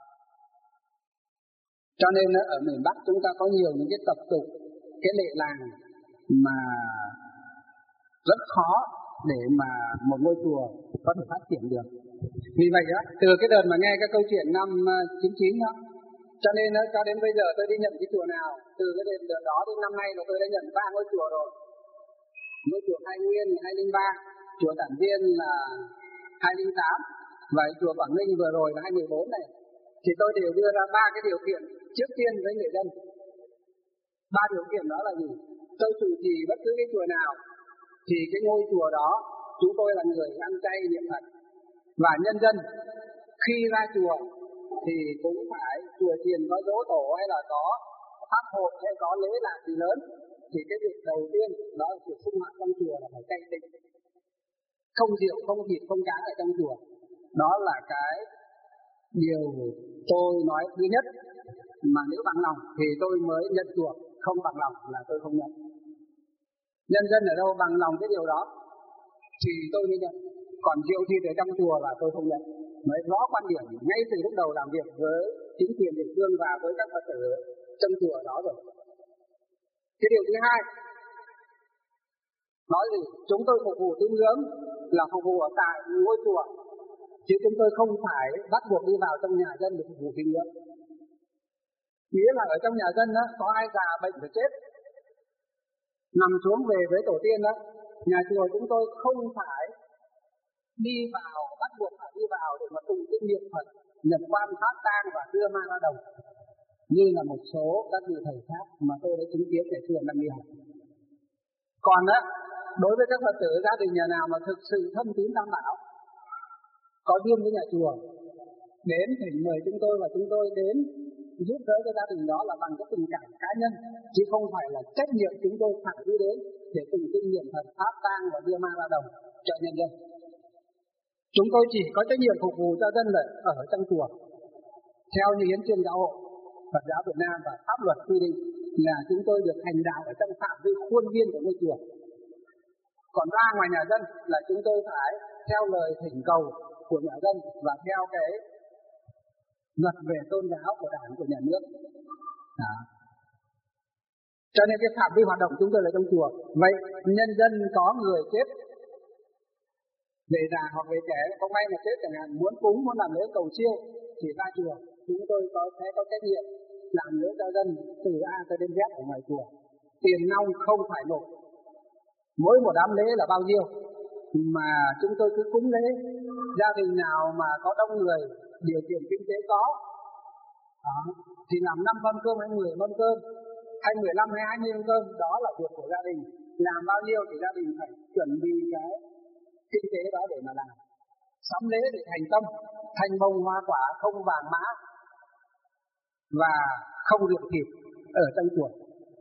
Speaker 1: Cho nên ở miền Bắc chúng ta có nhiều những cái tập tục, cái lệ làng mà rất khó để mà một ngôi chùa có thể phát triển được. Vì vậy đó, từ cái đợt mà nghe cái câu chuyện năm chín chín đó, cho nên đó, cho đến bây giờ tôi đi nhận cái chùa nào, từ cái đợt đó đến năm nay là tôi đã nhận ba ngôi chùa rồi. Ngôi chùa Khai Nguyên hai không ba, chùa Tản Viên là hai không tám và chùa Quảng Ninh vừa rồi là hai không một bốn này. Thì tôi đều đưa ra ba cái điều kiện trước tiên với người dân. Ba điều kiện đó là gì? Tôi chủ trì bất cứ cái chùa nào thì cái ngôi chùa đó chúng tôi là người ăn chay niệm Phật, và nhân dân khi ra chùa thì cũng phải chùa chiền có dỗ tổ hay là có pháp hội hay có lễ lạc gì lớn thì cái việc đầu tiên đó là việc sinh hoạt trong chùa là phải chay tịnh, không rượu không thịt không cá ở trong chùa. Đó là cái điều tôi nói thứ nhất. mà nếu bằng lòng thì tôi mới nhận chùa, không bằng lòng là tôi không nhận. Nhân dân ở đâu bằng lòng cái điều đó thì tôi mới nhận, còn rượu thịt ở trong chùa là tôi không nhận. Mới rõ quan điểm ngay từ lúc đầu làm việc với chính quyền địa phương và với các Phật tử trong chùa đó rồi. Cái điều thứ hai, nói gì chúng tôi phục vụ tín ngưỡng là phục vụ ở tại ngôi chùa, chứ chúng tôi không phải bắt buộc đi vào trong nhà dân để phục vụ tín ngưỡng. Nghĩa là ở trong nhà dân đó có ai già bệnh phải chết, nằm xuống về với tổ tiên đó, nhà chùa chúng tôi không phải đi vào, bắt buộc phải đi vào để mà tụng kinh niệm Phật, nhập quan pháp tang và đưa ma ra đồng như là một số các vị thầy khác mà tôi đã chứng kiến tại chùa Nam Đi học. Còn đó, đối với các Phật tử gia đình nhà nào mà thực sự thâm tín Tam Bảo, có duyên với nhà chùa, đến thỉnh mời chúng tôi và chúng tôi đến giúp đỡ cho gia đình đó là bằng cái tình cảm cá nhân, chứ không phải là trách nhiệm chúng tôi phải đi đến để tụng kinh niệm Phật pháp tang và đưa ma ra đồng cho nhân dân. Chúng tôi chỉ có trách nhiệm phục vụ cho dân là ở trong chùa theo như hiến chương giáo hội Phật giáo Việt Nam và pháp luật quy định là chúng tôi được hành đạo ở trong phạm vi khuôn viên của ngôi chùa. Còn ra ngoài nhà dân là chúng tôi phải theo lời thỉnh cầu của nhà dân và theo cái luật về tôn giáo của Đảng, của nhà nước. Đó. Cho nên cái phạm vi hoạt động chúng tôi là trong chùa. Vậy nhân dân có người chết về già hoặc về trẻ, không may mà chết chẳng hạn, muốn cúng, muốn làm lễ cầu siêu thì ra chùa, chúng tôi có sẽ có trách nhiệm làm lễ cho dân từ A tới đến Z ở ngoài chùa. Tiền nong không phải nộp, mỗi một đám lễ là bao nhiêu mà chúng tôi cứ cúng lễ. Gia đình nào mà có đông người, điều kiện kinh tế có đó, thì làm năm mâm cơm hay mười mâm cơm hay mười lăm hay hai mươi mâm cơm, đó là việc của gia đình. Làm bao nhiêu thì gia đình phải chuẩn bị cái kinh tế đó để mà làm. Sắm lễ để thành tâm, thành bông hoa quả, không vàng mã và không rượu thịt ở trong chùa.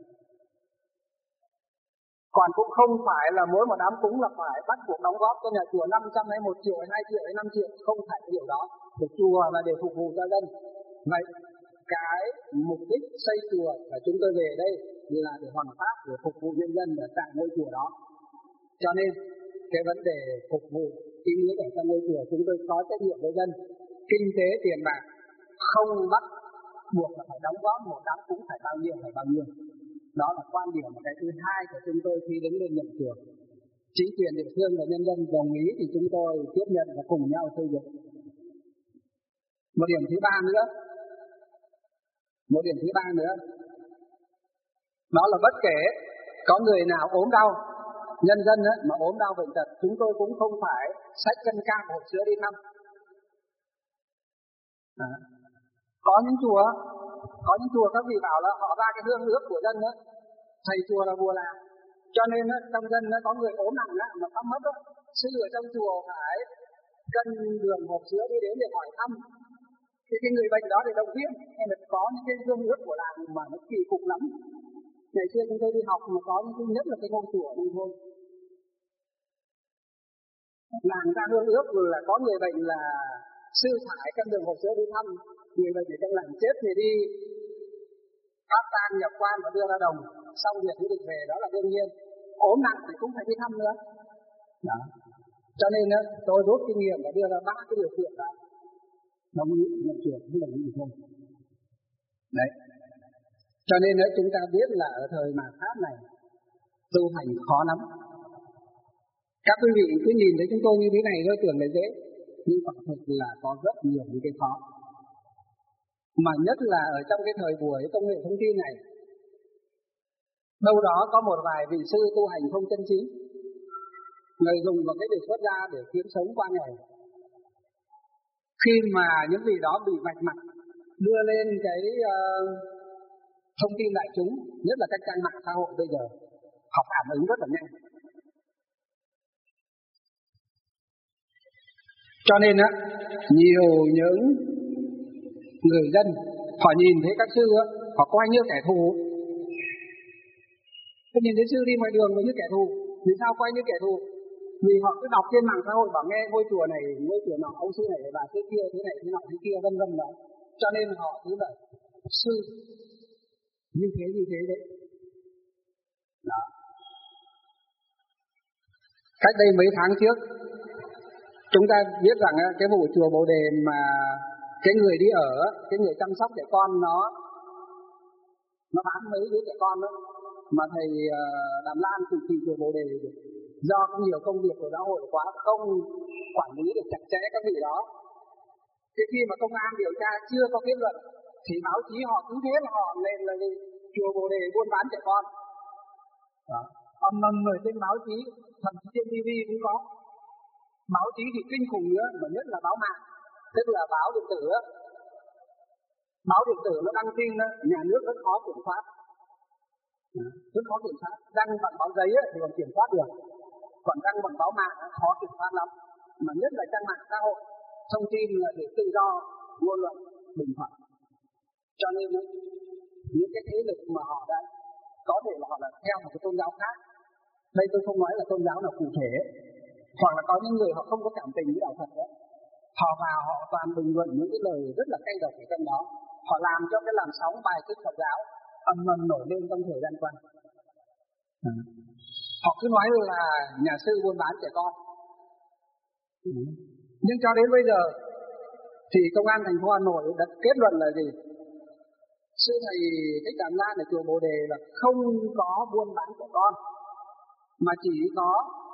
Speaker 1: Còn cũng không phải là mỗi một đám cúng là phải bắt buộc đóng góp cho nhà chùa năm trăm hay một triệu hay hai triệu hay năm triệu, không phải cái điều đó. Để chùa là để phục vụ cho dân. Vậy cái mục đích xây chùa là chúng tôi về đây là để hoàn pháp, để phục vụ nhân dân ở tại ngôi chùa đó. Cho nên cái vấn đề phục vụ tín ngưỡng ở trong ngôi chùa chúng tôi có trách nhiệm với dân. Kinh tế tiền bạc không bắt buộc là phải đóng góp một đám cúng phải bao nhiêu phải bao nhiêu. Đó là quan điểm cái thứ hai của chúng tôi khi đứng lên nhận chùa. Chính quyền địa phương và nhân dân đồng ý thì chúng tôi tiếp nhận và cùng nhau xây dựng. Một điểm thứ ba nữa, một điểm thứ ba nữa, đó là bất kể có người nào ốm đau, nhân dân ấy, mà ốm đau bệnh tật, chúng tôi cũng không phải xách cân cam hộp sữa đi thăm. À. Có những chùa, có những chùa các vị bảo là họ ra cái hương ước của dân đó, thầy chùa là vua làm. Cho nên đó, trong dân đó, có người ốm nặng đó, mà sắp mất đó, sư ở trong chùa phải cân đường hộp sữa đi đến để hỏi thăm. Thì cái người bệnh đó để động viên, hay là có những cái hương ước của làng mà nó kỳ cục lắm. Ngày xưa chúng tôi đi học mà có những cái nhất là cái ngôi chùa nông thôn. Làng ra hương ước là có người bệnh là sư thải cân đường hộp sữa đi thăm, người bệnh ở trong làng chết thì đi pháp tang nhập quan và đưa ra đồng, xong việc thì được về, đó là đương nhiên. Ốm nặng thì cũng phải đi thăm nữa. Đó. Cho nên đó, tôi rút kinh nghiệm và đưa ra ba cái điều kiện đó. Đồng ý nhận chùa cũng đồng ý thôi. Đấy. Cho nên đó, chúng ta biết là ở thời mạt Pháp này tu hành khó lắm. Các quý vị cứ nhìn thấy chúng tôi như thế này thôi tưởng là dễ, nhưng quả thực là có rất nhiều những cái khó. Mà nhất là ở trong cái thời buổi công nghệ thông tin này, đâu đó có một vài vị sư tu hành không chân chính, người dùng vào cái đề xuất ra để kiếm sống qua ngày. Khi mà những vị đó bị vạch mặt đưa lên cái uh, thông tin đại chúng, nhất là các trang mạng xã hội bây giờ, họ phản ứng rất là nhanh. Cho nên á, nhiều những người dân họ nhìn thấy các sư á, họ coi như kẻ thù. Thế nhìn thấy sư đi ngoài đường như kẻ thù, vì sao coi như kẻ thù? Vì họ cứ đọc trên mạng xã hội bảo nghe ngôi chùa này, ngôi chùa nọ, ông sư này, bà sư kia, thế này, thế nọ, thế kia, vân vân đó. Cho nên họ cứ là sư như thế như thế đấy. Đó. Cách đây mấy tháng trước chúng ta biết rằng cái vụ chùa Bồ Đề mà cái người đi ở, cái người chăm sóc trẻ con nó nó bán mấy đứa trẻ con đó, mà thầy Đàm Lan chủ trì chùa Bồ Đề do có nhiều công việc của giáo hội quá không quản lý được chặt chẽ các vị đó. Thế khi mà công an điều tra chưa có kết luận thì báo chí họ cứ thế là họ lên là gì? Chùa Bồ Đề buôn bán trẻ con. Đó. Âm mầm ở trên báo chí, thậm chí trên ti vi cũng có. Báo chí thì kinh khủng nữa, mà nhất là báo mạng, tức là báo điện tử. Báo điện tử nó đăng tin, nhà nước rất khó kiểm soát. Rất khó kiểm soát. Đăng bằng báo giấy thì còn kiểm soát được, còn đăng bằng báo mạng khó kiểm soát lắm. Mà nhất là trang mạng xã hội, thông tin là để tự do ngôn luận bình thuận. Cho nên những cái thế lực mà họ đã có thể là họ là theo một cái tôn giáo khác. Đây tôi không nói là tôn giáo nào cụ thể, hoặc là có những người họ không có cảm tình với đạo Phật đó, họ vào họ toàn bình luận những cái lời rất là cay độc ở trong đó, họ làm cho cái làn sóng bài xích Phật giáo âm mầm nổi lên trong thời gian qua. Ừ. Họ cứ nói là nhà sư buôn bán trẻ con. Ừ. Nhưng cho đến bây giờ thì công an thành phố Hà Nội đã kết luận là gì? Sư thầy Thích Đàm Lan ở chùa Bồ Đề là không có buôn bán trẻ con, mà chỉ có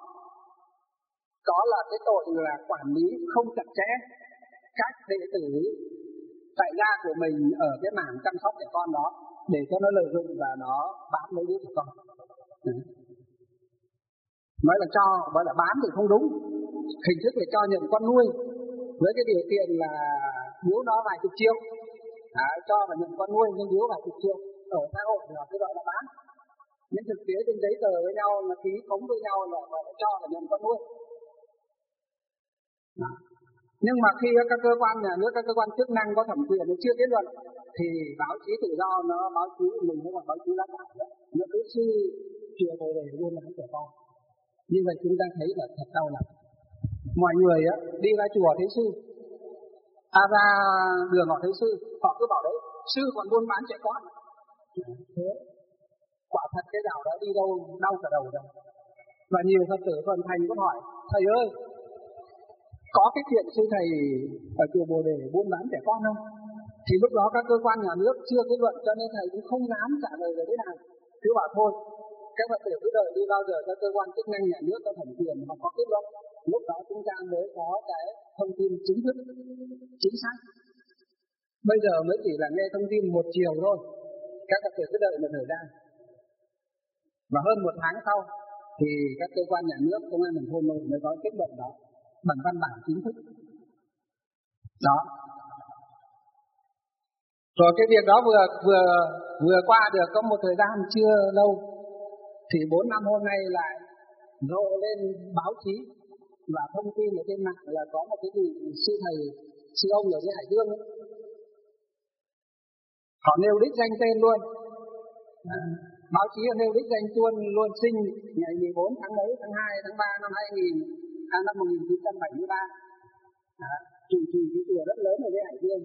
Speaker 1: có là cái tội là quản lý không chặt chẽ các đệ tử tại gia của mình ở cái mảng chăm sóc trẻ con đó, để cho nó lợi dụng và nó bán mấy đứa trẻ con. Đấy. Nói là cho, nói là bán thì không đúng. Hình thức là cho nhận con nuôi với cái điều kiện là biếu nó vài chục triệu. À, cho và nhận con nuôi nhưng biếu vài chục triệu. Ở xã hội thì họ cứ gọi là bán. Nhưng thực tế trên giấy tờ với nhau là ký khống với nhau là gọi là cho và nhận con nuôi. Đó. Nhưng mà khi các cơ quan nhà nước, các cơ quan chức năng có thẩm quyền nó chưa kết luận thì báo chí tự do nó báo chí mình không phải báo chí lãnh đạo nữa, nó cứ suy chùa Bồ Đề buôn bán trẻ con. Như vậy chúng ta thấy là thật đau lòng. Mọi người á, đi ra chùa thấy sư, à ra đường họ thấy sư, họ cứ bảo đấy, sư còn buôn bán trẻ con. Thế quả thật cái đạo đó đi đâu đau cả đầu rồi. Và nhiều Phật tử phần thành có hỏi, thầy ơi, có cái chuyện sư thầy ở chùa Bồ Đề buôn bán trẻ con không? Thì lúc đó các cơ quan nhà nước chưa kết luận, cho nên thầy cũng không dám trả lời về thế nào. Cứ bảo thôi, các Phật tử cứ đợi đi bao giờ các cơ quan chức năng nhà nước có thẩm quyền mà có kết luận, lúc đó chúng ta mới có cái thông tin chính thức, chính xác. Bây giờ mới chỉ là nghe thông tin một chiều thôi, các Phật tử cứ đợi một thời gian. Và hơn một tháng sau thì các cơ quan nhà nước, công an thành phố Hà Nội mới có kết luận đó bằng văn bản chính thức. Đó. Rồi cái việc đó vừa vừa vừa qua được có một thời gian chưa lâu thì bốn năm hôm nay lại rộ lên báo chí và thông tin ở trên mạng là có một cái vị sư thầy, sư ông ở dưới Hải Dương ấy. Họ nêu đích danh tên luôn. À, báo chí nêu đích danh luôn luôn sinh ngày mười bốn tháng mấy, tháng hai, tháng ba năm hai nghìn, à, năm một nghìn chín trăm bảy mươi ba. À, chủ trì cái chùa rất lớn ở dưới Hải Dương.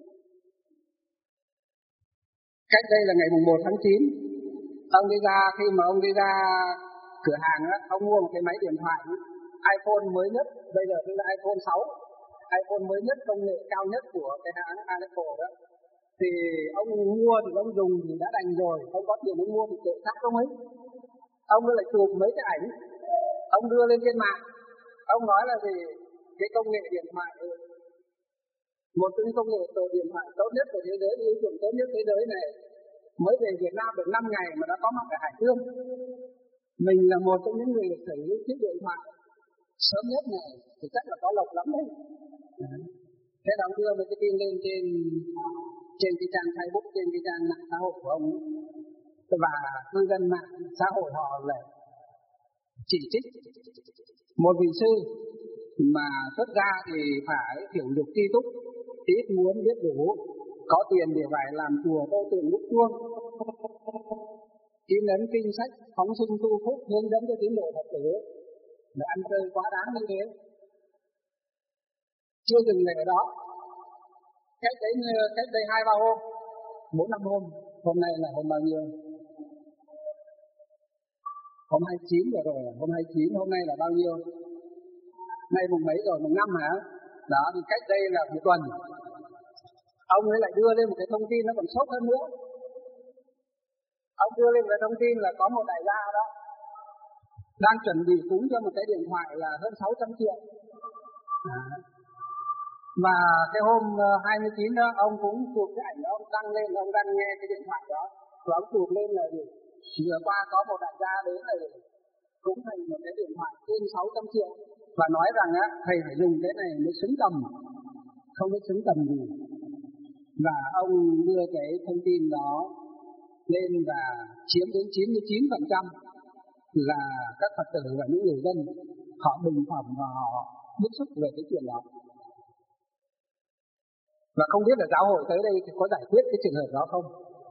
Speaker 1: Cách đây là ngày mùng một tháng chín, ông đi ra, khi mà ông đi ra cửa hàng á, ông mua một cái máy điện thoại iPhone mới nhất, bây giờ tức là iPhone sáu, iPhone mới nhất, công nghệ cao nhất của cái hãng Apple đó. Thì ông mua thì ông dùng thì đã đành rồi, ông có tiền ông mua thì kệ khác không ấy. Ông lại chụp mấy cái ảnh, ông đưa lên trên mạng, ông nói là gì, cái công nghệ điện thoại, một trong những công nghệ điện thoại tốt nhất của thế giới, ứng dụng tốt nhất thế giới này mới về Việt Nam được năm ngày mà đã có mặt ở Hải Dương. Mình là một trong những người sở hữu chiếc điện thoại sớm nhất này thì chắc là có lộc lắm đấy. Thế là ông đưa một cái tin lên trên trên cái trang Facebook, trên cái trang mạng xã hội của ông, và cư dân mạng xã hội họ lại chỉ trích một vị sư mà xuất gia thì phải hiểu được tri túc, ít muốn biết đủ, có tiền để phải làm chùa tô tượng đúc chuông, in ấn kinh sách, phóng sinh tu phúc, hướng dẫn cho tín đồ Phật tử, để ăn chơi quá đáng như thế. Chưa dừng lại ở đó, cách đấy cách đây hai ba hôm, bốn năm hôm. Hôm nay là hôm bao nhiêu? Hôm hai mươi chín rồi rồi, hôm hai mươi chín, hôm nay là bao nhiêu? Nay mùng mấy rồi, mùng năm hả? Đó, thì cách đây là một tuần. Ông ấy lại đưa lên một cái thông tin nó còn sốt hơn nữa. Ông đưa lên một cái thông tin là có một đại gia đó đang chuẩn bị cúng cho một cái điện thoại là hơn sáu trăm triệu. À. Và cái hôm hai mươi chín đó, ông cũng chụp cái ảnh đó, ông đăng lên, ông đang nghe cái điện thoại đó. Và ông chụp lên là gì? Vừa qua có một đại gia đến là cúng thành một cái điện thoại trên sáu trăm triệu. Và nói rằng á, thầy phải dùng cái này mới xứng tầm, không biết xứng tầm gì. Và ông đưa cái thông tin đó lên và chiếm đến chín mươi chín phần trăm là các Phật tử và những người dân họ bình phẩm và họ bức xúc về cái chuyện đó. Và không biết là giáo hội tới đây thì có giải quyết cái trường hợp đó không?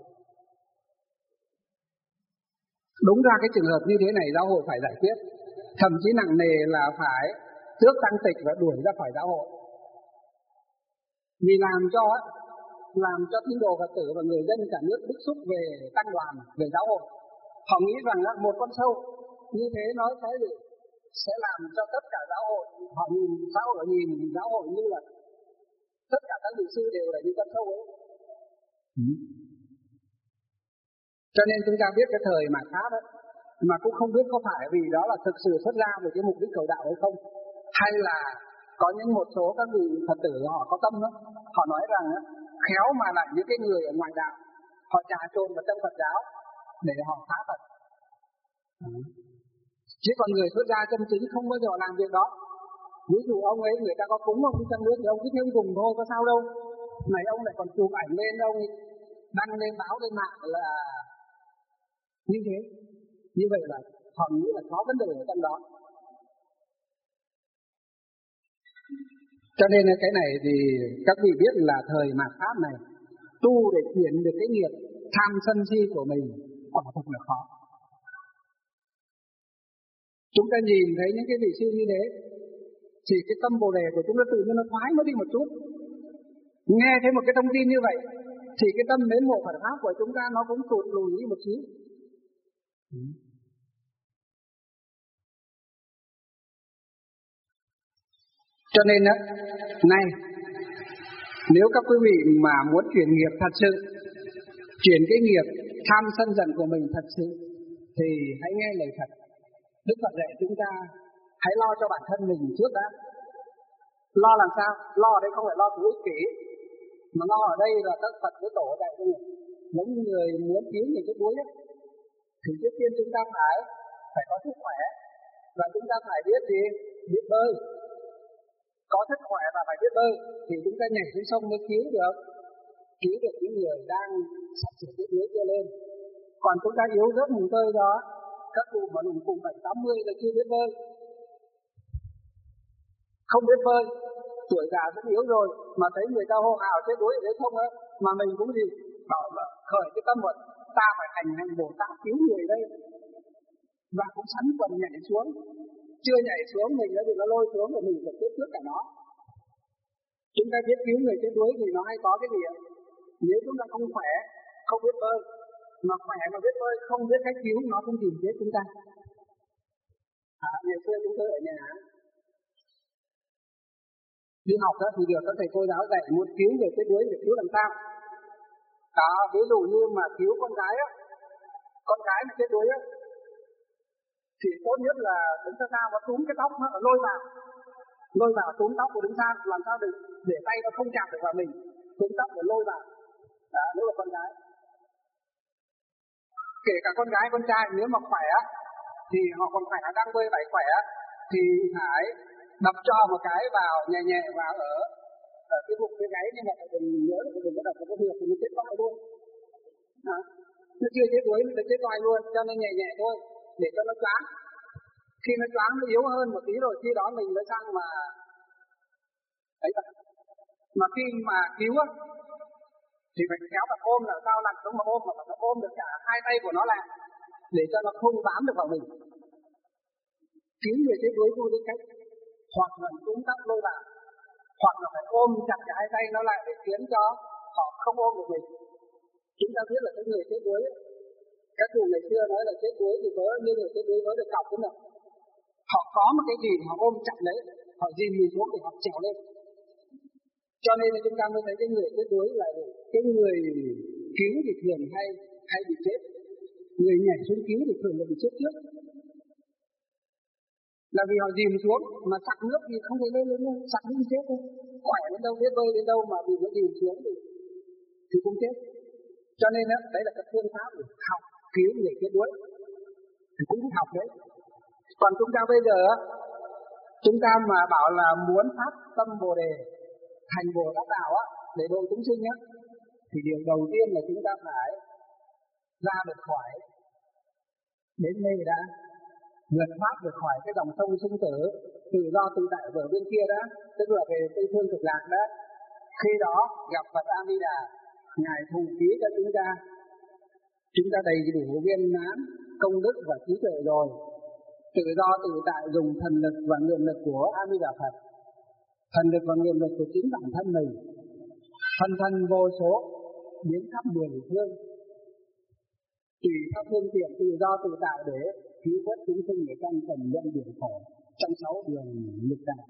Speaker 1: Đúng ra cái trường hợp như thế này giáo hội phải giải quyết, thậm chí nặng nề là phải tước tăng tịch và đuổi ra khỏi giáo hội. Vì làm cho làm cho tín đồ Phật tử và người dân cả nước bức xúc về tăng đoàn, về giáo hội. Họ nghĩ rằng là một con sâu như thế nó sẽ gì? Sẽ làm cho tất cả giáo hội, họ nhìn giáo hội nhìn giáo hội như là tất cả các vị sư đều là như con sâu ấy. Ừ. Cho nên chúng ta biết cái thời mà Pháp ấy, mà cũng không biết có phải vì đó là thực sự xuất ra về cái mục đích cầu đạo hay không, hay là có những một số các vị Phật tử họ có tâm đó, họ nói rằng á, khéo mà lại những cái người ở ngoài đạo họ trà trộn vào trong Phật giáo để họ phá Phật. Ừ. Chứ còn người xuất gia chân chính không bao giờ làm việc đó. Ví dụ ông ấy người ta có cúng ông trong nước thì ông cứ thêm cùng thôi, có sao đâu. Này ông lại còn chụp ảnh lên, ông đăng lên báo lên mạng là như thế. Như vậy là họ nghĩ là có vấn đề ở trong đó. Cho nên cái này thì các vị biết là thời mạt Pháp này, tu để chuyển được cái nghiệp tham sân si của mình quả thực là khó. Chúng ta nhìn thấy những cái vị sư như thế, thì cái tâm bồ đề của chúng ta tự nhiên nó thoái mất đi một chút. Nghe thấy một cái thông tin như vậy, thì cái tâm mến mộ Phật pháp của chúng ta nó cũng tụt lùi đi một xíu. Cho nên á, này, nếu các quý vị mà muốn chuyển nghiệp thật sự, chuyển cái nghiệp tham sân giận của mình thật sự, thì hãy nghe lời Phật. Đức Phật dạy chúng ta hãy lo cho bản thân mình trước đã. Lo làm sao? Lo ở đây không phải lo của ích kỷ, mà lo ở đây là các Phật với Tổ dạy cho mình. Những người muốn cứu người chết đuối ấy, thì trước tiên chúng ta phải phải có sức khỏe, và chúng ta phải biết gì? Biết bơi. Có sức khỏe và phải biết bơi thì chúng ta nhảy xuống sông mới cứu được, cứu được những người đang sắp sửa chết đuối kia lên. Còn chúng ta yếu rất mùng tơi đó, các cụ mà lùng cùng bảy tám mươi là chưa biết bơi, không biết bơi, tuổi già rất yếu rồi mà thấy người ta hô hào chết đuối ở đấy không á, mà mình cũng gì bảo là khởi cái tâm một ta phải hành hành Bồ Tát cứu người đây, và cũng sẵn quần nhảy xuống, chưa nhảy xuống mình đã bị nó lôi xuống rồi mình phải tiếp trước cả nó. Chúng ta biết cứu người chết đuối thì nó hay có cái gì ạ? Nếu chúng ta không khỏe, không biết bơi, mà khỏe mà biết bơi, không biết cách cứu, nó không tìm chết chúng ta. À, ngày xưa chúng tôi ở nhà đi học đó thì được các thầy cô giáo dạy muốn cứu người chết đuối thì cứu làm sao? Đó, ví dụ như mà cứu con gái á, con gái mà chết đuối á, thì tốt nhất là đứng ra sao và túm cái tóc nó lôi vào, lôi vào túm tóc của đứng ra, làm sao được để tay nó không chạm được vào mình, túm tóc để lôi vào. Đó, nếu là con gái. Kể cả con gái con trai nếu mà khỏe thì họ còn khỏe, đang bơi bảy khỏe thì phải đập cho một cái vào nhẹ nhẹ vào ở ở cái bụng cái gáy, nhưng mà phải đừng nhớ là đừng có đập vào cái việc thì mình chết toi luôn. Đó. Nó chưa chết đuối nó chết toi luôn, cho nên nhẹ nhẹ thôi để cho nó choáng. Khi nó choáng nó yếu hơn một tí rồi khi đó mình mới sang mà ấy vậy. Mà khi mà cứu á thì phải kéo vào ôm, là sao làm sống mà ôm mà nó ôm được cả hai tay của nó lại để cho nó không bám được vào mình. Cứu người chết đuối vô cái cách hoặc là túm tóc lôi vào, hoặc là phải ôm chặt cả hai tay nó lại để khiến cho họ không ôm được mình. Chúng ta biết là cái người chết đuối, các cụ ngày xưa nói là chết đuối thì có như người chết đuối có được cọc đúng không? Họ có một cái gì họ ôm chặt lấy, họ dìm mình xuống để họ trèo lên. Cho nên là chúng ta mới thấy cái người chết đuối là cái người cứu thì thường hay hay bị chết, người nhảy xuống cứu thì thường là bị chết trước. Là vì họ dìm xuống mà sặc nước thì không thể lên lên lên, sặc nước chết thôi. Khỏe đến đâu, biết bơi đến đâu mà vì nó dìm xuống thì thì cũng chết. Cho nên đó, đấy là cái phương pháp để học cứu người chết đuối thì cũng học đấy. Còn chúng ta bây giờ chúng ta mà bảo là muốn phát tâm Bồ đề thành Bồ Tát đạo á để độ chúng sinh á, thì điều đầu tiên là chúng ta phải ra được khỏi đến đây đã, vượt thoát được khỏi cái dòng sông sinh tử tự do tự tại ở bên kia đó, tức là về Tây Phương Cực Lạc đó. Khi đó gặp Phật A Di Đà, ngài phù khí cho chúng ta, chúng ta đầy đủ viên mãn công đức và trí tuệ rồi, tự do tự tại dùng thần lực và nguyện lực của A Di Đà Phật, thần lực và nguyện lực của chính bản thân mình, phần thân vô số biến khắp mười phương, tùy các phương tiện tự do tự tại để cứu vớt chúng sinh ở trong tầm luân biển khổ, trong sáu đường nghịch đạo.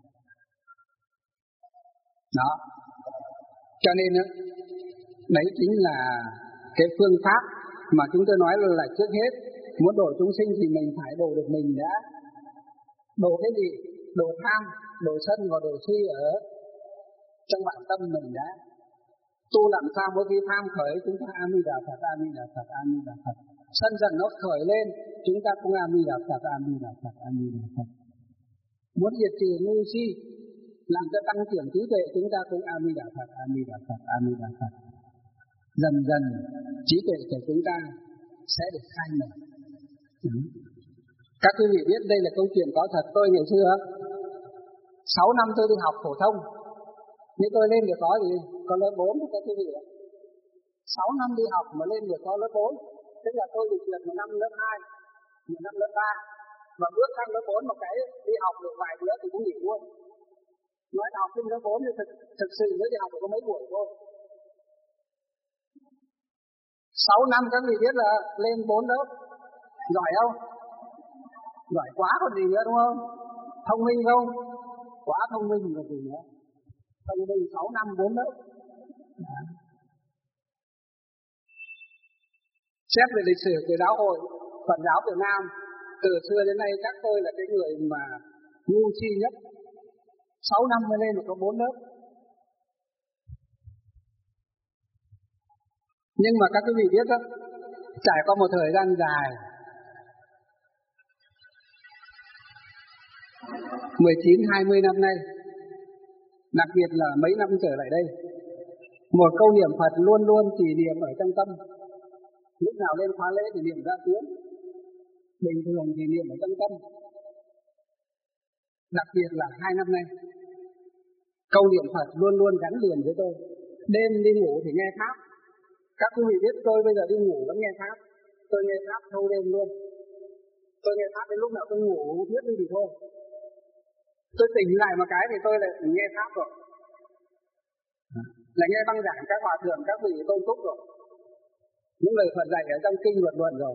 Speaker 1: Đó, cho nên đấy chính là cái phương pháp mà chúng tôi nói là trước hết muốn độ chúng sinh thì mình phải độ được mình đã. Độ cái gì? Độ tham, độ sân và độ si ở trong bản tâm mình đã. Tu làm sao mỗi khi tham khởi chúng ta A Di Đà Phật, A Di Đà Phật, A Di Đà Phật. Sân giận nó khởi lên, chúng ta cũng A Di Đà Phật, A Di Đà Phật, A Di Đà Phật. Muốn diệt trừ ngu si, làm cho tăng trưởng trí tuệ, chúng ta cũng A Di Đà Phật, A Di Đà Phật, A Di Đà Phật. Dần dần trí tuệ của chúng ta sẽ được khai mở. Các quý vị biết đây là câu chuyện có thật. Tôi ngày xưa sáu năm tôi đi học phổ thông, nhưng tôi lên được có gì? Có lớp bốn các quý vị ạ. sáu năm đi học mà lên được có lớp bốn, tức là tôi bị trượt một năm lớp hai, một năm lớp ba, và bước sang lớp bốn một cái đi học được vài bữa thì cũng nghỉ luôn. Nói học sinh lớp bốn thì thực, thực sự mới đi học được có mấy buổi thôi. sáu năm các vị biết là lên bốn lớp, giỏi không? Giỏi quá còn gì nữa đúng không? Thông minh không? Quá thông minh còn gì nữa. Thông minh sáu năm bốn lớp. Đó. Xét về lịch sử của giáo hội Phật giáo Việt Nam, từ xưa đến nay các tôi là cái người mà ngu si nhất. sáu năm mới lên được có bốn lớp. Nhưng mà các quý vị biết đó, trải qua một thời gian dài, mười chín hai mươi năm nay, đặc biệt là mấy năm trở lại đây, một câu niệm Phật luôn luôn chỉ niệm ở trong tâm. Lúc nào lên khóa lễ thì niệm ra tiếng, bình thường thì niệm ở trong tâm. Đặc biệt là hai năm nay, câu niệm Phật luôn luôn gắn liền với tôi. Đêm đi ngủ thì nghe Pháp. Các quý vị biết tôi bây giờ đi ngủ vẫn nghe Pháp. Tôi nghe Pháp thâu đêm luôn. Tôi nghe Pháp đến lúc nào tôi ngủ biết đi thì thôi. Tôi tỉnh lại một cái thì tôi lại nghe Pháp rồi. Là nghe băng giảng các hòa thượng, các vị tôn túc rồi. Những lời Phật dạy ở trong kinh luận luận rồi.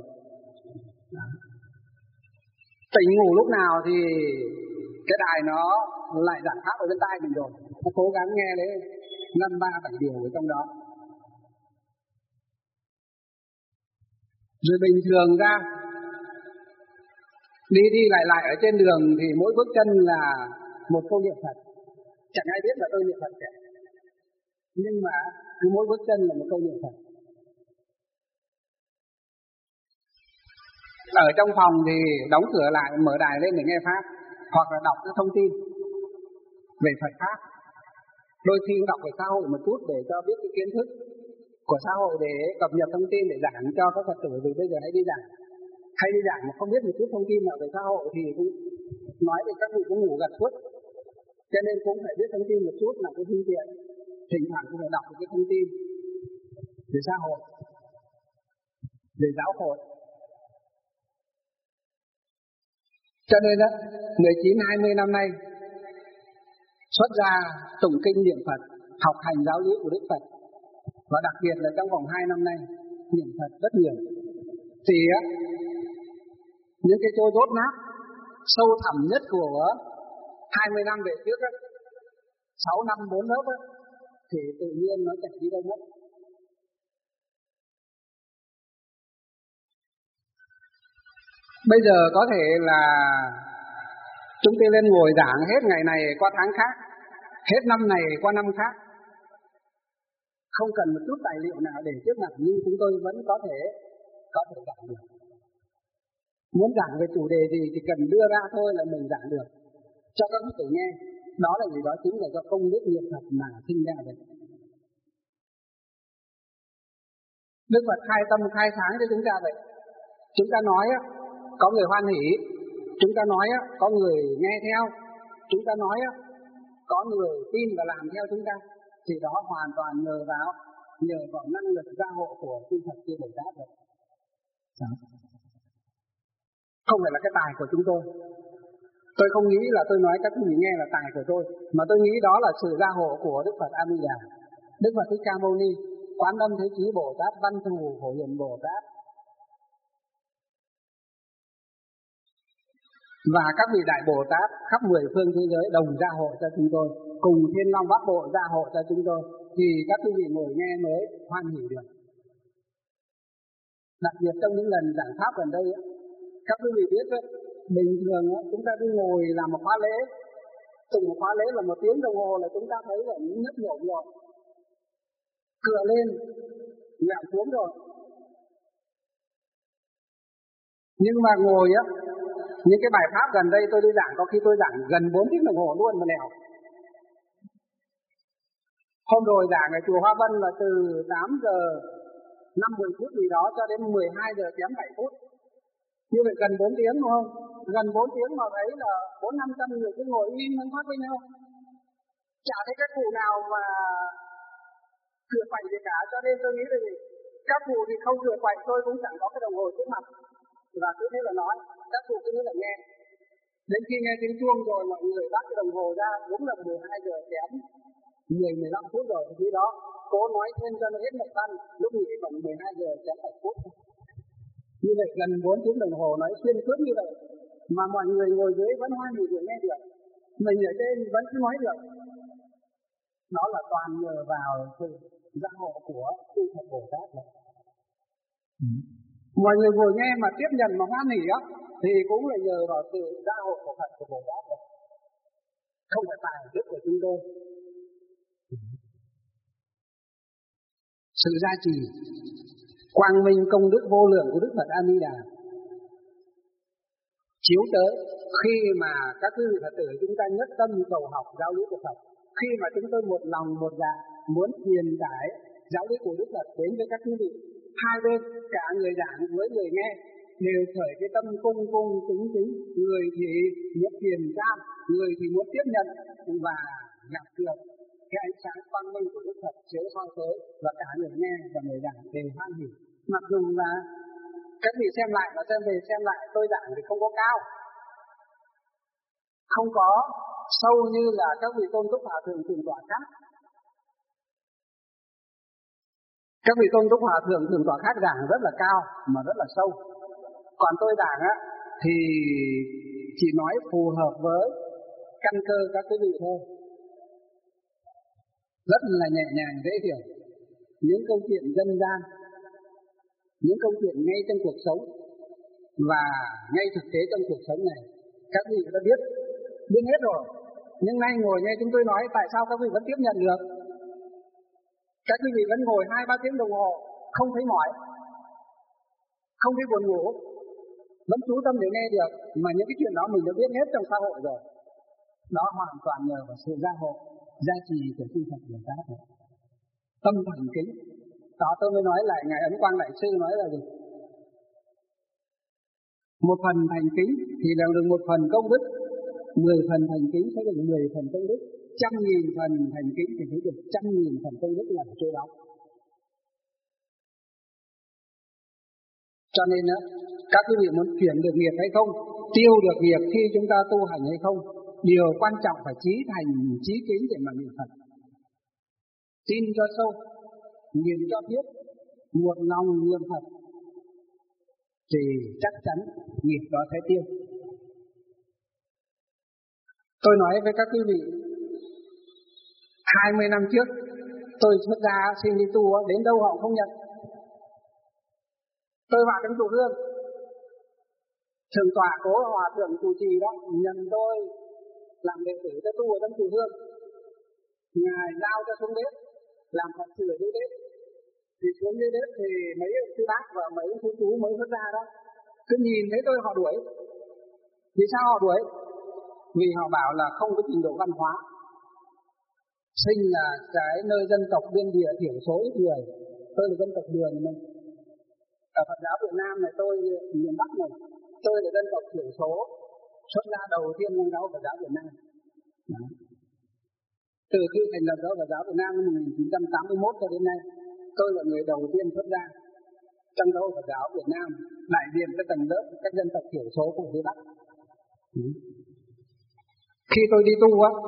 Speaker 1: Tỉnh ngủ lúc nào thì cái đài nó lại giảng Pháp ở bên tai mình rồi. Nó cố gắng nghe đấy năm ba bảy điều ở trong đó. Rồi bình thường ra đi đi lại lại ở trên đường thì mỗi bước chân là một câu niệm Phật. Chẳng ai biết là tôi niệm Phật cả, nhưng mà cứ mỗi bước chân là một câu niệm Phật. Ở trong phòng thì đóng cửa lại, mở đài lên để nghe Pháp, hoặc là đọc các thông tin về Phật Pháp. Đôi khi đọc về xã hội một chút để cho biết cái kiến thức của xã hội, để cập nhật thông tin để giảng cho các Phật tử. Vì bây giờ hay đi giảng, hay đi giảng mà không biết một chút thông tin nào về xã hội thì cũng nói thì các vị cũng ngủ gật suốt. Cho nên cũng phải biết thông tin một chút là cái phương tiện. Thỉnh thoảng cũng phải đọc cái thông tin về xã hội, về giáo hội. Cho nên đó, mười chín hai mươi năm nay xuất ra tụng kinh niệm Phật, học hành giáo lý của Đức Phật, Và đặc biệt là trong vòng hai năm nay niệm Phật rất nhiều. Thì á, những cái chỗ rốt nát sâu thẳm nhất của hai mươi năm về trước á, sáu năm bốn lớp á, thì tự nhiên nó chạy đi đâu mất. Bây giờ có thể là chúng tôi lên ngồi giảng hết ngày này qua tháng khác, hết năm này qua năm khác, không cần một chút tài liệu nào để trước mặt, nhưng chúng tôi vẫn có thể có thể giảng được. Muốn giảng về chủ đề gì thì cần đưa ra thôi là mình giảng được cho các quý tử nghe. Đó là gì? Đó chính là do công đức nghiệp thật mà sinh ra vậy. Đức Phật khai tâm khai sáng cho chúng ta vậy. Chúng ta nói á, có người hoan hỷ, chúng ta nói á, có người nghe theo, chúng ta nói á, có người tin và làm theo chúng ta, thì đó hoàn toàn nhờ vào nhờ vào năng lực gia hộ của chư Phật chư Bồ Tát vậy. Không phải là cái tài của chúng tôi. Tôi không nghĩ là tôi nói các quý vị nghe là tài của tôi, mà tôi nghĩ đó là sự gia hộ của Đức Phật A Di Đà, Đức Phật Thích Ca Mâu Ni, Quán Âm Thế Chí Bồ Tát, Văn Thù Phổ Hiền Bồ Tát và các vị đại Bồ Tát khắp mười phương thế giới đồng gia hộ cho chúng tôi, cùng Thiên Long Bát Bộ gia hộ cho chúng tôi, thì các quý vị ngồi nghe mới hoan hỷ được. Đặc biệt trong những lần giảng pháp gần đây, các quý vị biết đấy, bình thường chúng ta đi ngồi làm một khóa lễ, từng một khóa lễ là một tiếng đồng hồ là chúng ta thấy là những nhấp nhổm rồi, cửa lên, nhẹo xuống rồi. Nhưng mà ngồi á, những cái bài pháp gần đây tôi đi giảng, có khi tôi giảng gần bốn tiếng đồng hồ luôn mà lèo. Hôm rồi giảng ở chùa Hoa Vân là từ tám giờ năm mươi phút gì đó cho đến mười hai giờ kém bảy phút. Như vậy gần bốn tiếng đúng không? Gần bốn tiếng mà thấy là bốn năm trăm người cứ ngồi im không phát với nhau. Chả thấy các cụ nào mà rửa quậy gì cả, cho nên tôi nghĩ là gì? Các cụ thì không rửa quậy, tôi cũng chẳng có cái đồng hồ trước mặt. Và cứ thế là nói, các cụ cứ thế là nghe. Đến khi nghe tiếng chuông rồi mọi người bắt cái đồng hồ ra, đúng là mười hai giờ kém mười mười lăm phút rồi, khi đó cố nói thêm cho nó hết một văn, lúc nghỉ còn mười hai giờ kém bảy phút. Như vậy gần bốn tiếng đồng hồ nói xuyên suốt như vậy, mà mọi người ngồi dưới vẫn hoan hỉ được nghe được, mình ở trên vẫn cứ nói được. Đó là toàn nhờ vào sự gia hộ của chư Phật Bồ Tát rồi. Ừ. Mọi người ngồi nghe mà tiếp nhận mà hoan hỉ á, thì cũng là nhờ vào sự gia hộ của Phật của Bồ Tát rồi. Không phải tài đức của chúng tôi. Sự gia trì, quang minh công đức vô lượng của Đức Phật A Di Đà chiếu tới khi mà các quý vị Phật tử chúng ta nhất tâm cầu học giáo lý của Phật, khi mà chúng tôi một lòng một dạ muốn truyền tải giáo lý của Đức Phật đến với các quý vị, hai bên cả người giảng với người nghe đều khởi cái tâm cung cung kính kính, người thì muốn truyền giao, người thì muốn tiếp nhận, và gặp được cái ánh sáng quang minh của Đức Phật chiếu soi tới, và cả người nghe và người giảng đều hoan hỉ. Mặc dù là các vị xem lại và xem về xem lại tôi giảng thì không có cao, không có sâu như là các vị tôn túc hòa thượng thường tọa khác. Các vị tôn túc hòa thượng thường tọa khác giảng rất là cao mà rất là sâu. Còn tôi giảng á thì chỉ nói phù hợp với căn cơ các quý vị thôi, rất là nhẹ nhàng dễ hiểu. Những câu chuyện dân gian, những câu chuyện ngay trong cuộc sống và ngay thực tế trong cuộc sống này, các vị đã biết, biết hết rồi. Nhưng nay ngồi nghe chúng tôi nói, tại sao các vị vẫn tiếp nhận được? Các quý vị vẫn ngồi hai ba tiếng đồng hồ, không thấy mỏi, không thấy buồn ngủ, vẫn chú tâm để nghe được, mà những cái chuyện đó mình đã biết hết trong xã hội rồi. Đó hoàn toàn nhờ vào sự gia hộ, gia trì của chư Phật Bồ Tát rồi. Tâm thành kính. Đó tôi mới nói lại ngài Ấn Quang Đại Sư nói là gì? Một phần thành kính thì đều được một phần công đức, mười phần thành kính sẽ được mười phần công đức, trăm nghìn phần thành kính thì sẽ được trăm nghìn phần công đức là chỗ đó. Cho nên á, các quý vị muốn chuyển được nghiệp hay không, tiêu được nghiệp khi chúng ta tu hành hay không, điều quan trọng phải chí thành, chí kính để mà niệm Phật. Tin cho sâu, nhìn cho biết, một lòng niệm Phật thì chắc chắn nghiệp đó sẽ tiêu. Tôi nói với các quý vị, hai mươi năm trước tôi xuất gia xin đi tu, đến đâu họ không nhận. Tôi vào trong chùa Hương, thượng tọa Cố Hòa Thượng chủ trì đó nhận tôi làm đệ tử cho tu ở trong chùa Hương. Ngài giao cho xuống bếp làm Phật sự ở dưới bếp. Thì xuống dưới bếp thì mấy ông sư bác và mấy ông sư chú mới xuất gia đó cứ nhìn thấy tôi họ đuổi. Vì sao họ đuổi? Vì họ bảo là không có trình độ văn hóa. Sinh là cái nơi dân tộc biên địa thiểu số ít người. Tôi là dân tộc Đường mình. Ở Phật giáo Việt Nam này, tôi miền Bắc này, tôi là dân tộc thiểu số xuất gia đầu tiên trong giáo Phật giáo Việt Nam. Đó. Từ khi thành lập giáo Phật giáo Việt Nam năm một nghìn chín trăm tám mươi mốt cho đến nay, tôi là người đầu tiên xuất gia trong giáo Phật giáo Việt Nam, đại diện các tầng lớp các dân tộc thiểu số của phía Bắc. Ừ. Khi tôi đi tu á,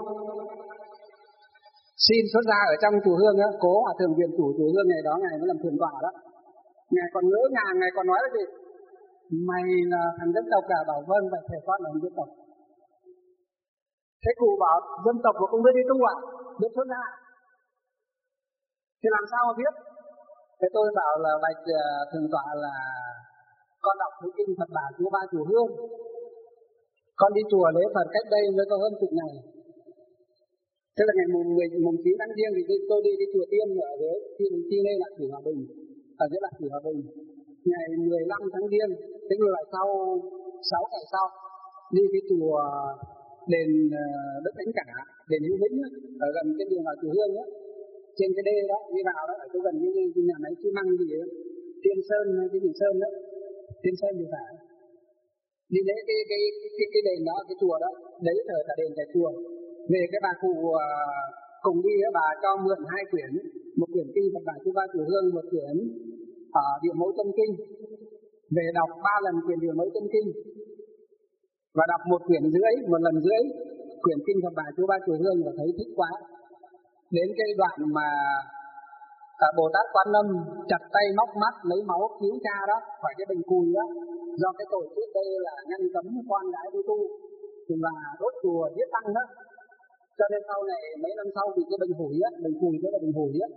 Speaker 1: xin xuất gia ở trong chùa Hương á, Cố Hòa Thượng viện chủ chùa Hương ngày đó ngài mới làm thượng tọa đó. Ngài còn ngỡ ngàng, ngài còn nói là gì? Mày là thằng dân tộc à? Bảo vâng, vậy thầy con là thằng dân tộc. Thế cụ bảo dân tộc mà không biết đi tu à? Biết xuất gia. Thì làm sao mà biết? Thế tôi bảo là bạch uh, thượng tọa là con đọc thứ kinh Phật Bà Chúa Ba chùa Hương. Con đi chùa lễ Phật cách đây mới có hơn chục ngày. Thế là ngày mùng mười, mùng chín tháng Giêng thì tôi đi cái chùa Tiên ở dưới Chi Nê Lạc Thủy Hòa Bình, ở dưới Lạc Thủy Hòa Bình. Ngày mười lăm tháng Giêng, tức là sau sáu ngày sau, đi cái chùa đền Đức Thánh Cả, đền Hữu Vĩnh ở gần cái đường vào chùa Hương á, trên cái đê đó đi vào đó, ở chỗ gần cái, cái nhà máy xi măng gì đó, Tiên Sơn hay cái gì Sơn đó, Tiên Sơn thì phải. Đi lễ cái cái cái cái đền đó, cái chùa đó, đấy thờ cả đền cả chùa. Về cái bà cụ uh, cùng đi á, bà cho mượn hai quyển, một quyển kinh Phật Bà Chúa Ba chùa Hương, một quyển ở uh, Địa Mẫu Chân Kinh. Về đọc ba lần quyển Địa Mẫu Chân Kinh và đọc một quyển rưỡi, một lần rưỡi quyển kinh Phật Bà Chúa Ba chùa Hương và thấy thích quá. Đến cái đoạn mà uh, Bồ Tát Quan Âm chặt tay móc mắt lấy máu cứu cha đó khỏi cái bình cùi đó, do cái tội trước đây là ngăn cấm con gái đi tu và đốt chùa giết tăng đó. Cho nên sau này mấy năm sau thì cái bình hủi á, bình cùi đó là bình hủi á.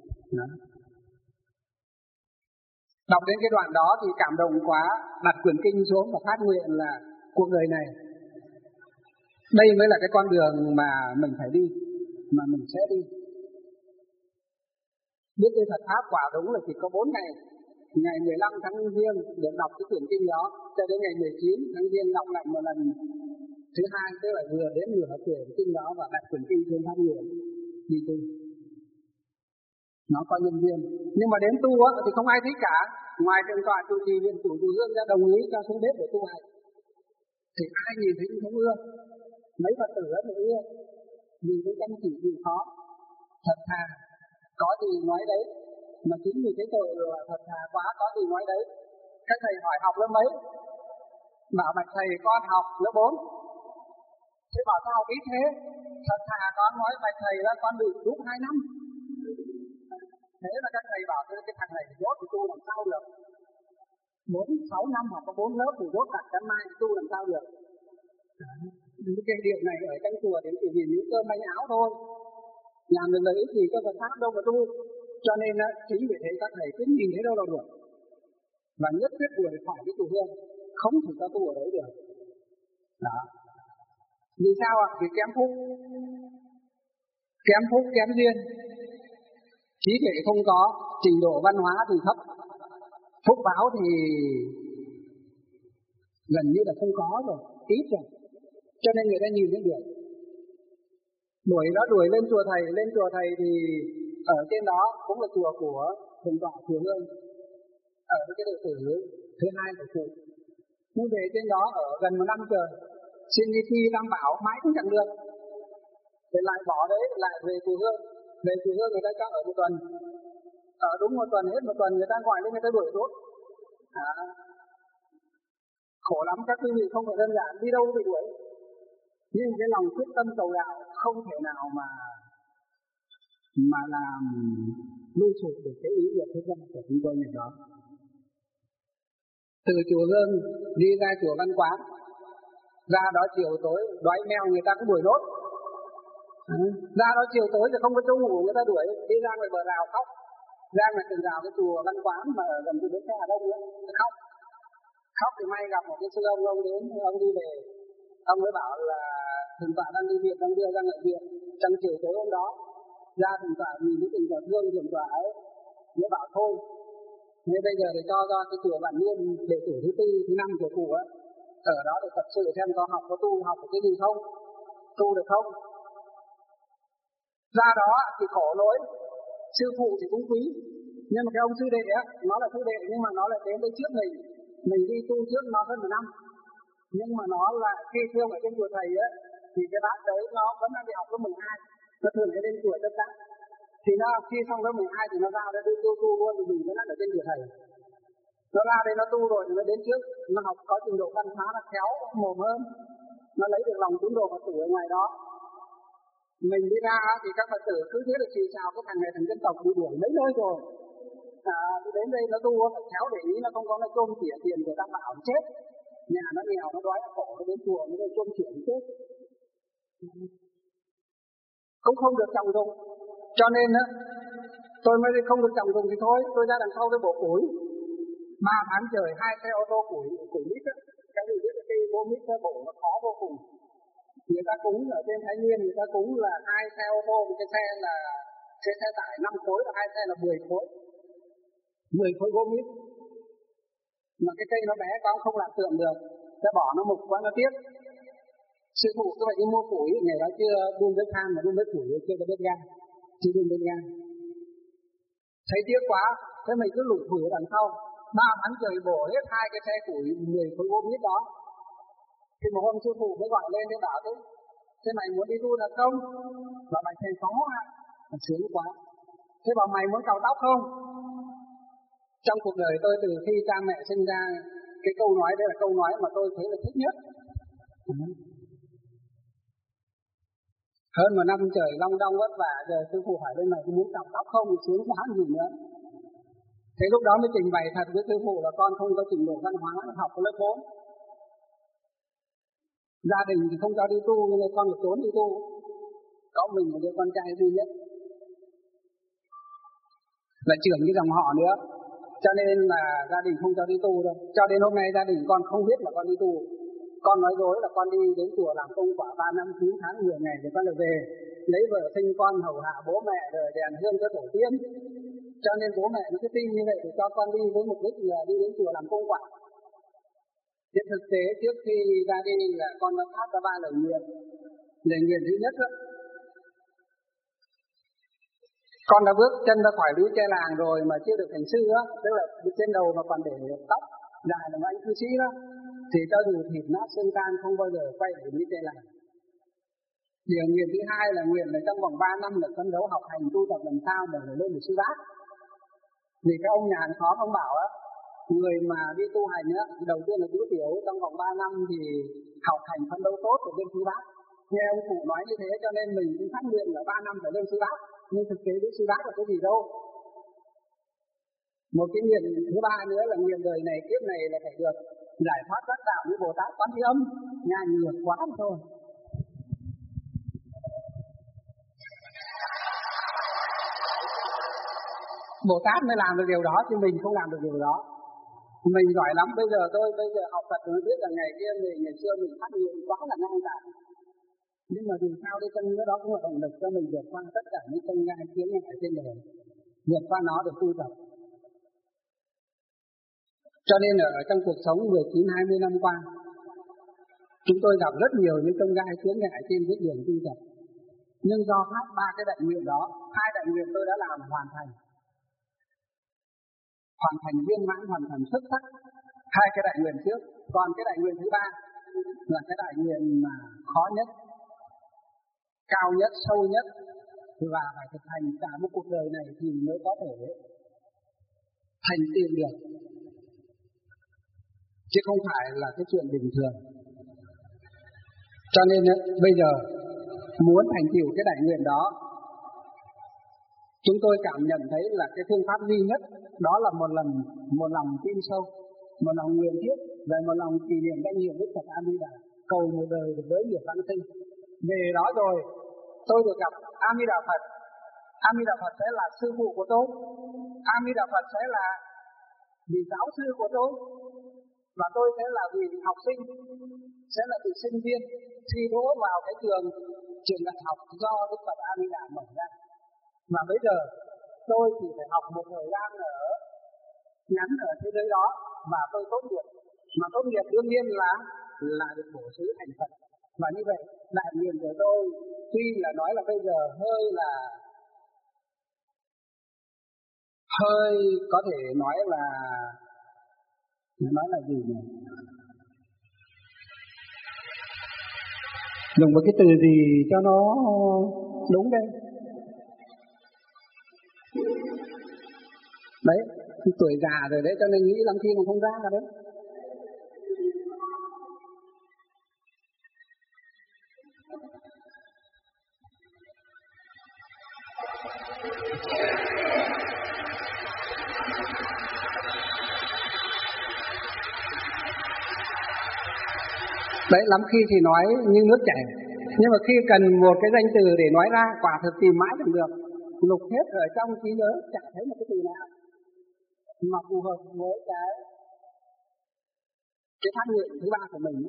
Speaker 1: Đọc đến cái đoạn đó thì cảm động quá, đặt quyển kinh xuống và phát nguyện là cuộc đời này đây mới là cái con đường mà mình phải đi, mà mình sẽ đi. Biết cái Phật pháp quả đúng là chỉ có bốn ngày. Ngày mười lăm tháng Giêng được đọc cái quyển kinh đó, cho đến ngày mười chín tháng Giêng đọc lại một lần thứ hai, tức là vừa đến nửa quyển kinh đó và đặt quyển kinh trên phát nguyện đi tu. Nó có nhân duyên. Nhưng mà đến tu á thì không ai thích cả, ngoài thượng tọa chủ trì viện chủ chùa Hương ra đồng ý cho xuống bếp để tu hành. Thì ai nhìn thấy cũng không ưa, mấy Phật tử rất là ưa, vì cái chăm chỉ chịu khó, thật thà, có gì nói đấy. Mà chính vì cái tội là thật thà quá, có gì nói đấy. Các thầy hỏi học lớp mấy? Bảo bạch thầy con học lớp bốn. Thế bảo sao ít thế? Thật thà con nói bạch thầy là con bị rút hai năm. Thế là các thầy bảo cái thằng này rốt thì tu làm sao được? Bốn, sáu năm hoặc có bốn lớp thì rốt cả cái mai tu làm sao được? Những cái điều này ở trong chùa thì chỉ vì những cơm bánh áo thôi. Làm được lợi ích gì cho Phật pháp đâu mà tu. Cho nên chính vì thế các thầy cứ nhìn thấy đâu là được. Và nhất quyết đuổi khỏi cái chùa Hương, không thể cho tu ở đấy được. Đó. Vì sao ạ? Vì kém phúc. Kém phúc, kém duyên. Trí tuệ không có, trình độ văn hóa thì thấp. Phúc báo thì gần như là không có rồi, ít rồi. Cho nên người ta nhìn thấy được. Đuổi đó đuổi lên chùa thầy, lên chùa thầy thì ở trên đó cũng là chùa của thượng tọa chùa Hương, ở cái đệ tử thứ hai của cụ. Nhưng về trên đó ở gần một năm trời, xin đi thi Tam Bảo mãi cũng chẳng được, thì lại bỏ đấy, lại về chùa Hương. Về chùa Hương người ta cho ở một tuần, ở đúng một tuần, hết một tuần người ta gọi lên người ta đuổi rốt. À, khổ lắm các quý vị, không phải đơn giản, đi đâu bị đuổi. Nhưng cái lòng quyết tâm cầu đạo không thể nào mà mà làm lui sụp được cái ý niệm thức dân của chúng tôi ngày đó. Từ chùa Hương đi ra chùa Văn Quán, ra đó chiều tối đói meo người ta cũng đuổi nốt. À, ra đó chiều tối thì không có chỗ ngủ người ta đuổi, đi ra ngoài bờ rào khóc, ra ngoài tường rào cái chùa Văn Quán mà ở gần cái bến xe ở đâu nữa, khóc. Khóc thì may gặp một cái sư ông, ông đến, ông đi về, ông mới bảo là thượng tọa đang đi viện, ông đưa ra ngại viện. Trong chiều tối hôm đó, ra thượng tọa nhìn cái tình trạng thương thượng tọa ấy, mới bảo thôi, nên bây giờ để cho ra cái chùa Vạn Niên đệ tử thứ tư, thứ năm của cụ ấy, ở đó để tập sự xem có học có tu, học được cái gì không, tu được không. Ra đó thì khổ nỗi, sư phụ thì cũng quý, nhưng mà cái ông sư đệ á, nó là sư đệ nhưng mà nó lại đến đây trước mình, mình đi tu trước nó hơn một năm, nhưng mà nó là khi thương ở trên chùa thầy á, thì cái bác đấy nó vẫn đang đi học lớp mười hai, nó thường hay lên chùa tất cả, thì nó khi xong lớp mười hai thì nó ra đây đi tu tu luôn, thì mình vẫn đang ở trên chùa thầy. Nó ra đây nó tu rồi thì nó đến trước, nó học có trình độ văn hóa, nó khéo mồm hơn, nó lấy được lòng tín đồ Phật tử ở ngoài đó. Mình đi ra thì các Phật tử cứ thế là xì xào cái thằng này thằng dân tộc bị đuổi mấy nơi rồi. À, đến đây nó tu phải khéo để ý, nó không có nó chôm chỉa tiền người ta bảo chết. Nhà nó nghèo, nó đói, nó khổ, nó đến chùa nó chôm chỉa chết. Cũng không được trồng dùng. Cho nên á, tôi mới không được trồng dùng thì thôi, tôi ra đằng sau cái bộ củi. Ba tháng trời hai xe ô tô củi, củi mít á, cái gì biết cái bố mít cái bộ nó khó vô cùng. Người ta cúng ở trên Thái Nguyên, người ta cúng là hai xe ô tô, một cái xe là xe xe tải năm khối và hai xe là mười khối, mười khối gỗ mít. Mà cái cây nó bé quá không làm tượng được, sẽ bỏ nó mục quá nó tiếc. Sư phụ cứ phải đi mua củi, ngày đó chưa đun bếp than mà đun bếp củi, chưa có bếp ga, chưa đun bếp ga. Thấy tiếc quá, thế mình cứ lủi thủi ở đằng sau. Ba tháng trời bổ hết hai cái xe củi mười khối gỗ mít đó. Thì một hôm sư phụ mới gọi lên để bảo thế, thế mày muốn đi tu là không? Bảo mày thầy phó à? Mà sướng quá. Thế bảo mày muốn cạo tóc không? Trong cuộc đời tôi từ khi cha mẹ sinh ra, cái câu nói đấy là câu nói mà tôi thấy là thích nhất. Hơn một năm trời long đong vất vả, giờ sư phụ hỏi lên mày có muốn cạo tóc không? Sướng quá gì nữa. Thế lúc đó mới trình bày thật với sư phụ là con không có trình độ văn hóa, học có lớp bốn. Gia đình thì không cho đi tu, nên con phải trốn đi tu. Có mình là đứa con trai duy nhất, là trưởng cái dòng họ nữa, cho nên là gia đình không cho đi tu đâu. Cho đến hôm nay gia đình con không biết là con đi tu. Con nói dối là con đi đến chùa làm công quả ba năm chín tháng mười ngày rồi con lại về, lấy vợ sinh con hầu hạ bố mẹ rồi đèn hương cho tổ tiên. Cho nên bố mẹ nó cứ tin như vậy để cho con đi với mục đích là đi đến chùa làm công quả. Trên thực tế trước khi ra đi là con đã phát ra ba lời nguyện. Lời nguyện thứ nhất đó, con đã bước chân ra khỏi lũy tre làng rồi mà chưa được thành sư á, tức là trên đầu mà còn để tóc dài là anh cư sĩ đó, thì cho dù thịt nát xương tan không bao giờ quay về lũy tre làng. Điều nguyện thứ hai là nguyện là trong vòng ba năm là phấn đấu học hành tu tập làm sao để lên được sư bác. Vì các ông nhà khó ông bảo á, người mà đi tu hành á, đầu tiên là tứ tiểu, trong vòng ba năm thì học hành phấn đấu tốt để lên sư bác. Nghe ông cụ nói như thế cho nên mình cũng phát nguyện là ba năm phải lên sư bác, nhưng thực tế với sư bác là cái gì đâu. Một cái nguyện thứ ba nữa là nguyện đời này kiếp này là phải được giải thoát đắc đạo với Bồ Tát Quán Thế Âm, nhà nhiều quá thôi. Bồ Tát mới làm được điều đó chứ mình không làm được điều đó. Mình giỏi lắm, bây giờ tôi bây giờ học Phật mới biết là ngày kia mình ngày xưa mình phát nguyện quá là ngang tàn. Nhưng mà dù sao đi chân nữa đó cũng là động lực cho mình vượt qua tất cả những chân gai chướng ngại trên đời, vượt qua nó để tu tập. Cho nên ở trong cuộc sống mười chín hai mươi năm qua, chúng tôi gặp rất nhiều những chân gai chướng ngại trên cái đường tu tập. Nhưng do phát ba cái đại nguyện đó, hai đại nguyện tôi đã làm hoàn thành. Hoàn thành viên mãn, hoàn thành xuất sắc hai cái đại nguyện trước. Còn cái đại nguyện thứ ba là cái đại nguyện mà khó nhất, cao nhất, sâu nhất, và phải thực hành cả một cuộc đời này thì mới có thể thành tựu được, chứ không phải là cái chuyện bình thường. Cho nên bây giờ muốn thành tựu cái đại nguyện đó chúng tôi cảm nhận thấy là cái phương pháp duy nhất đó là một lần một lòng tin sâu, một lòng nguyện thiết và một lòng kỷ niệm danh hiệu Đức Phật A Di Đà, cầu một đời với nghiệp vãng sinh. Về đó rồi tôi được gặp A Di Đà Phật. A Di Đà Phật sẽ là sư phụ của tôi, A Di Đà Phật sẽ là vị giáo sư của tôi, và tôi sẽ là vị học sinh, sẽ là vị sinh viên thi đỗ vào cái trường trường đại học do Đức Phật A Di Đà mở ra. Mà bây giờ tôi chỉ phải học một thời gian ở ngắn ở thế giới đó và tôi tốt nghiệp. Mà tốt nghiệp đương nhiên là là được bổ xứ thành Phật. Và như vậy đại nguyện của tôi tuy là nói là bây giờ hơi là hơi có thể nói là nói là gì nhỉ? Dùng một cái từ gì cho nó đúng đây. Đấy, tuổi già rồi đấy cho nên nghĩ lắm khi mà không ra đấy. Đấy, lắm khi thì nói như nước chảy, nhưng mà khi cần một cái danh từ để nói ra, quả thực tìm mãi chẳng được, lục hết ở trong trí nhớ chẳng thấy một cái từ nào mà phù hợp với cái cái phát nguyện thứ ba của mình.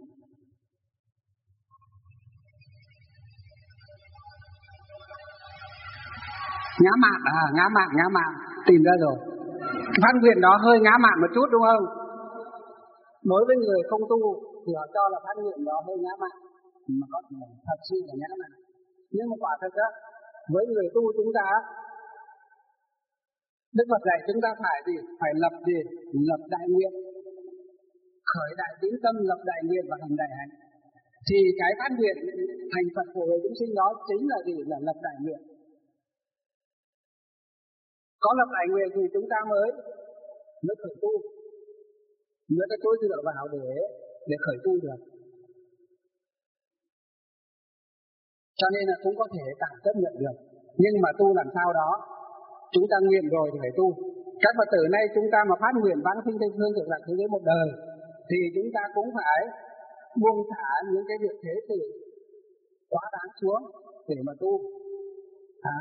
Speaker 1: Ngã mạn à, ngã mạn, ngã mạn, tìm ra rồi. Cái phát nguyện đó hơi ngã mạn một chút đúng không? Đối với người không tu thì họ cho là phát nguyện đó hơi ngã mạn, mà có thể thật sự là ngã mạn. Nhưng mà quả thực á, với người tu chúng ta, Đức Phật dạy chúng ta phải gì? Phải lập gì? Lập đại nguyện, khởi đại tín tâm, lập đại nguyện và hành đại hạnh. Thì cái phát nguyện thành Phật của người chúng sinh đó chính là gì? Là lập đại nguyện. Có lập đại nguyện thì chúng ta mới mới khởi tu, mới có chỗ dựa vào để để khởi tu được. Cho nên là cũng có thể tạm chấp nhận được. Nhưng mà tu làm sao đó, chúng ta nguyện rồi thì phải tu. Các Phật tử nay chúng ta mà phát nguyện vãng sinh Tây Phương Cực Lạc thế giới một đời, thì chúng ta cũng phải buông thả những cái việc thế sự quá đáng xuống để mà tu. À.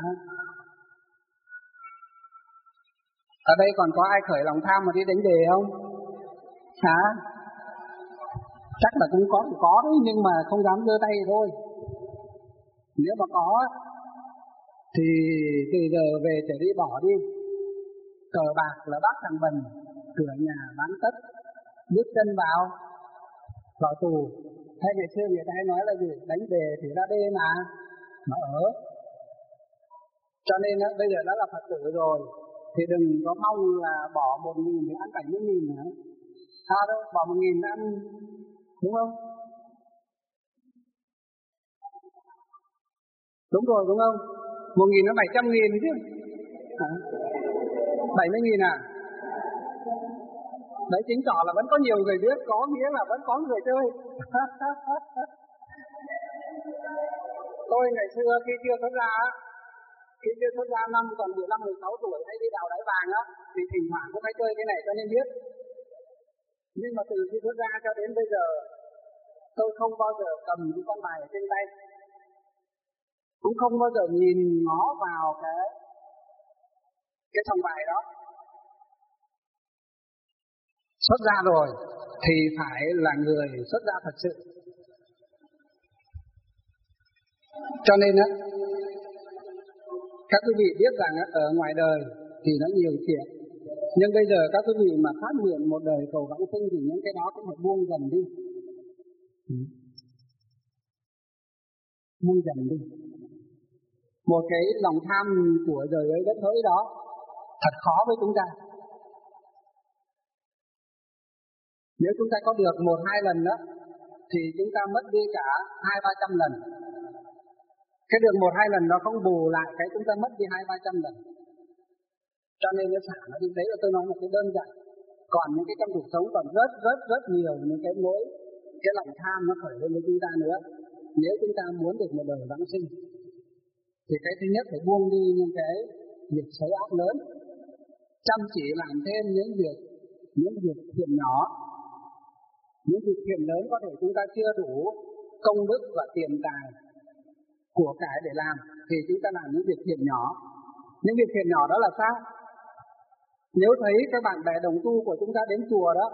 Speaker 1: Ở đây còn có ai khởi lòng tham mà đi đánh đề không? Hả? Chắc là cũng có thì có đấy, nhưng mà không dám giơ tay thôi. Nếu mà có thì từ giờ về trở đi bỏ đi. Cờ bạc là bác thằng bần, cửa nhà bán tất, bước chân vào vào tù. Hay ngày xưa người ta hay nói là gì? Đánh đề thì ra đê mà mà ở. Cho nên đó, bây giờ đã là Phật tử rồi thì đừng có mong là bỏ một nghìn để ăn cảnh mấy nghìn nữa. Sao đâu, bỏ một nghìn ăn, đúng không? Đúng rồi, đúng không? Một nghìn nó bảy trăm nghìn chứ. Hả? Bảy mươi nghìn à? Đấy chính tỏ là vẫn có nhiều người biết, có nghĩa là vẫn có người chơi. Tôi ngày xưa khi chưa xuất ra, khi chưa xuất ra năm còn mười lăm mười sáu tuổi hay đi đào đáy vàng á, thì thỉnh thoảng cũng phải chơi cái này cho nên biết. Nhưng mà từ khi xuất ra cho đến bây giờ, tôi không bao giờ cầm cái con bài ở trên tay, cũng không bao giờ nhìn ngó vào cái cái sòng bài đó. Xuất ra rồi thì phải là người xuất ra thật sự. Cho nên á, các quý vị biết rằng ở ngoài đời thì nó nhiều chuyện, nhưng bây giờ các quý vị mà phát nguyện một đời cầu vãng sinh thì những cái đó cũng phải buông dần đi, buông dần đi. Một cái lòng tham của đời ấy đất hỡi đó thật khó với chúng ta. Nếu chúng ta có được một hai lần đó thì chúng ta mất đi cả hai ba trăm lần. Cái được một hai lần nó không bù lại cái chúng ta mất đi hai ba trăm lần. Cho nên nó xả nó đi, đấy là tôi nói một cái đơn giản. Còn những cái trong cuộc sống còn rất rất rất nhiều những cái mối, cái lòng tham nó khởi lên với chúng ta nữa. Nếu chúng ta muốn được một đời vãng sinh thì cái thứ nhất phải buông đi những cái việc xấu ác lớn, chăm chỉ làm thêm những việc những việc thiện nhỏ. Những việc thiện lớn có thể chúng ta chưa đủ công đức và tiền tài của cải để làm, thì chúng ta làm những việc thiện nhỏ. Những việc thiện nhỏ đó là sao? Nếu thấy các bạn bè đồng tu của chúng ta đến chùa đó,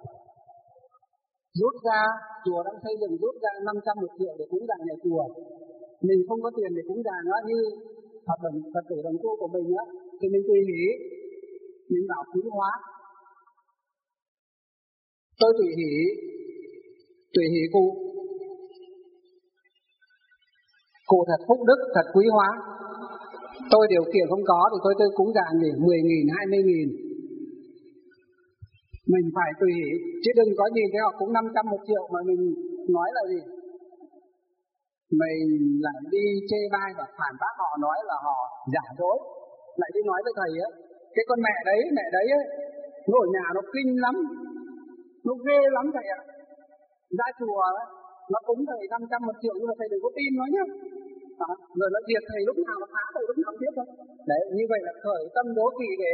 Speaker 1: rút ra, chùa đang xây dựng rút ra năm trăm một triệu để cúng dường nhà chùa, mình không có tiền để cúng dường nữa, như Phật đồng Phật tử đồng tu của mình á, thì mình tùy hỷ, mình bảo quý hóa. Tôi tùy hỷ, tùy hỷ cụ, cụ thật phúc đức, thật quý hóa. Tôi điều kiện không có thì tôi tôi cúng dường thì mười nghìn, hai mươi nghìn. Mình phải tùy hỷ, chứ đừng có nhìn thấy họ cũng năm trăm một triệu mà mình nói là gì? Mình lại đi chê bai và phản bác họ, nói là họ giả dối. Lại đi nói với thầy á, cái con mẹ đấy, mẹ đấy ấy, nó ở nhà nó kinh lắm, nó ghê lắm thầy ạ. Ra chùa ấy, nó cúng thầy năm trăm một triệu nhưng mà thầy đừng có tin nó nhá. À, rồi nó diệt thầy lúc nào nó phá thầy lúc nào biết thôi. Đấy, như vậy là khởi tâm đố kỵ để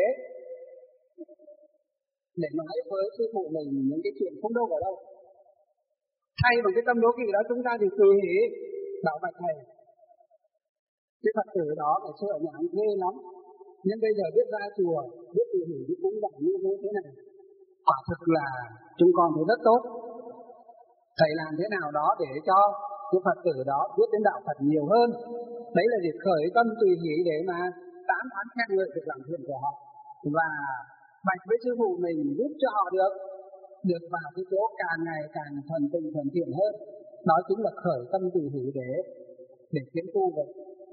Speaker 1: để nói với sư phụ mình những cái chuyện không đâu vào đâu. Thay bằng cái tâm đố kỵ đó chúng ta thì tùy hỷ bảo bạch thầy. Cái Phật tử đó ngày xưa ở nhà anh ghê lắm, nhưng bây giờ biết ra chùa, biết tùy hỷ cũng dạng như thế này, quả thực là chúng con thấy rất tốt. Thầy làm thế nào đó để cho cái Phật tử đó biết đến đạo Phật nhiều hơn. Đấy là việc khởi tâm tùy hỷ để mà tán thán khen ngợi việc làm thiện của họ, và bạch với sư phụ mình giúp cho họ được được vào cái chỗ càng ngày càng thuần tịnh thuần thiện hơn. Đó chính là khởi tâm tùy hỷ để để tiến tu vậy.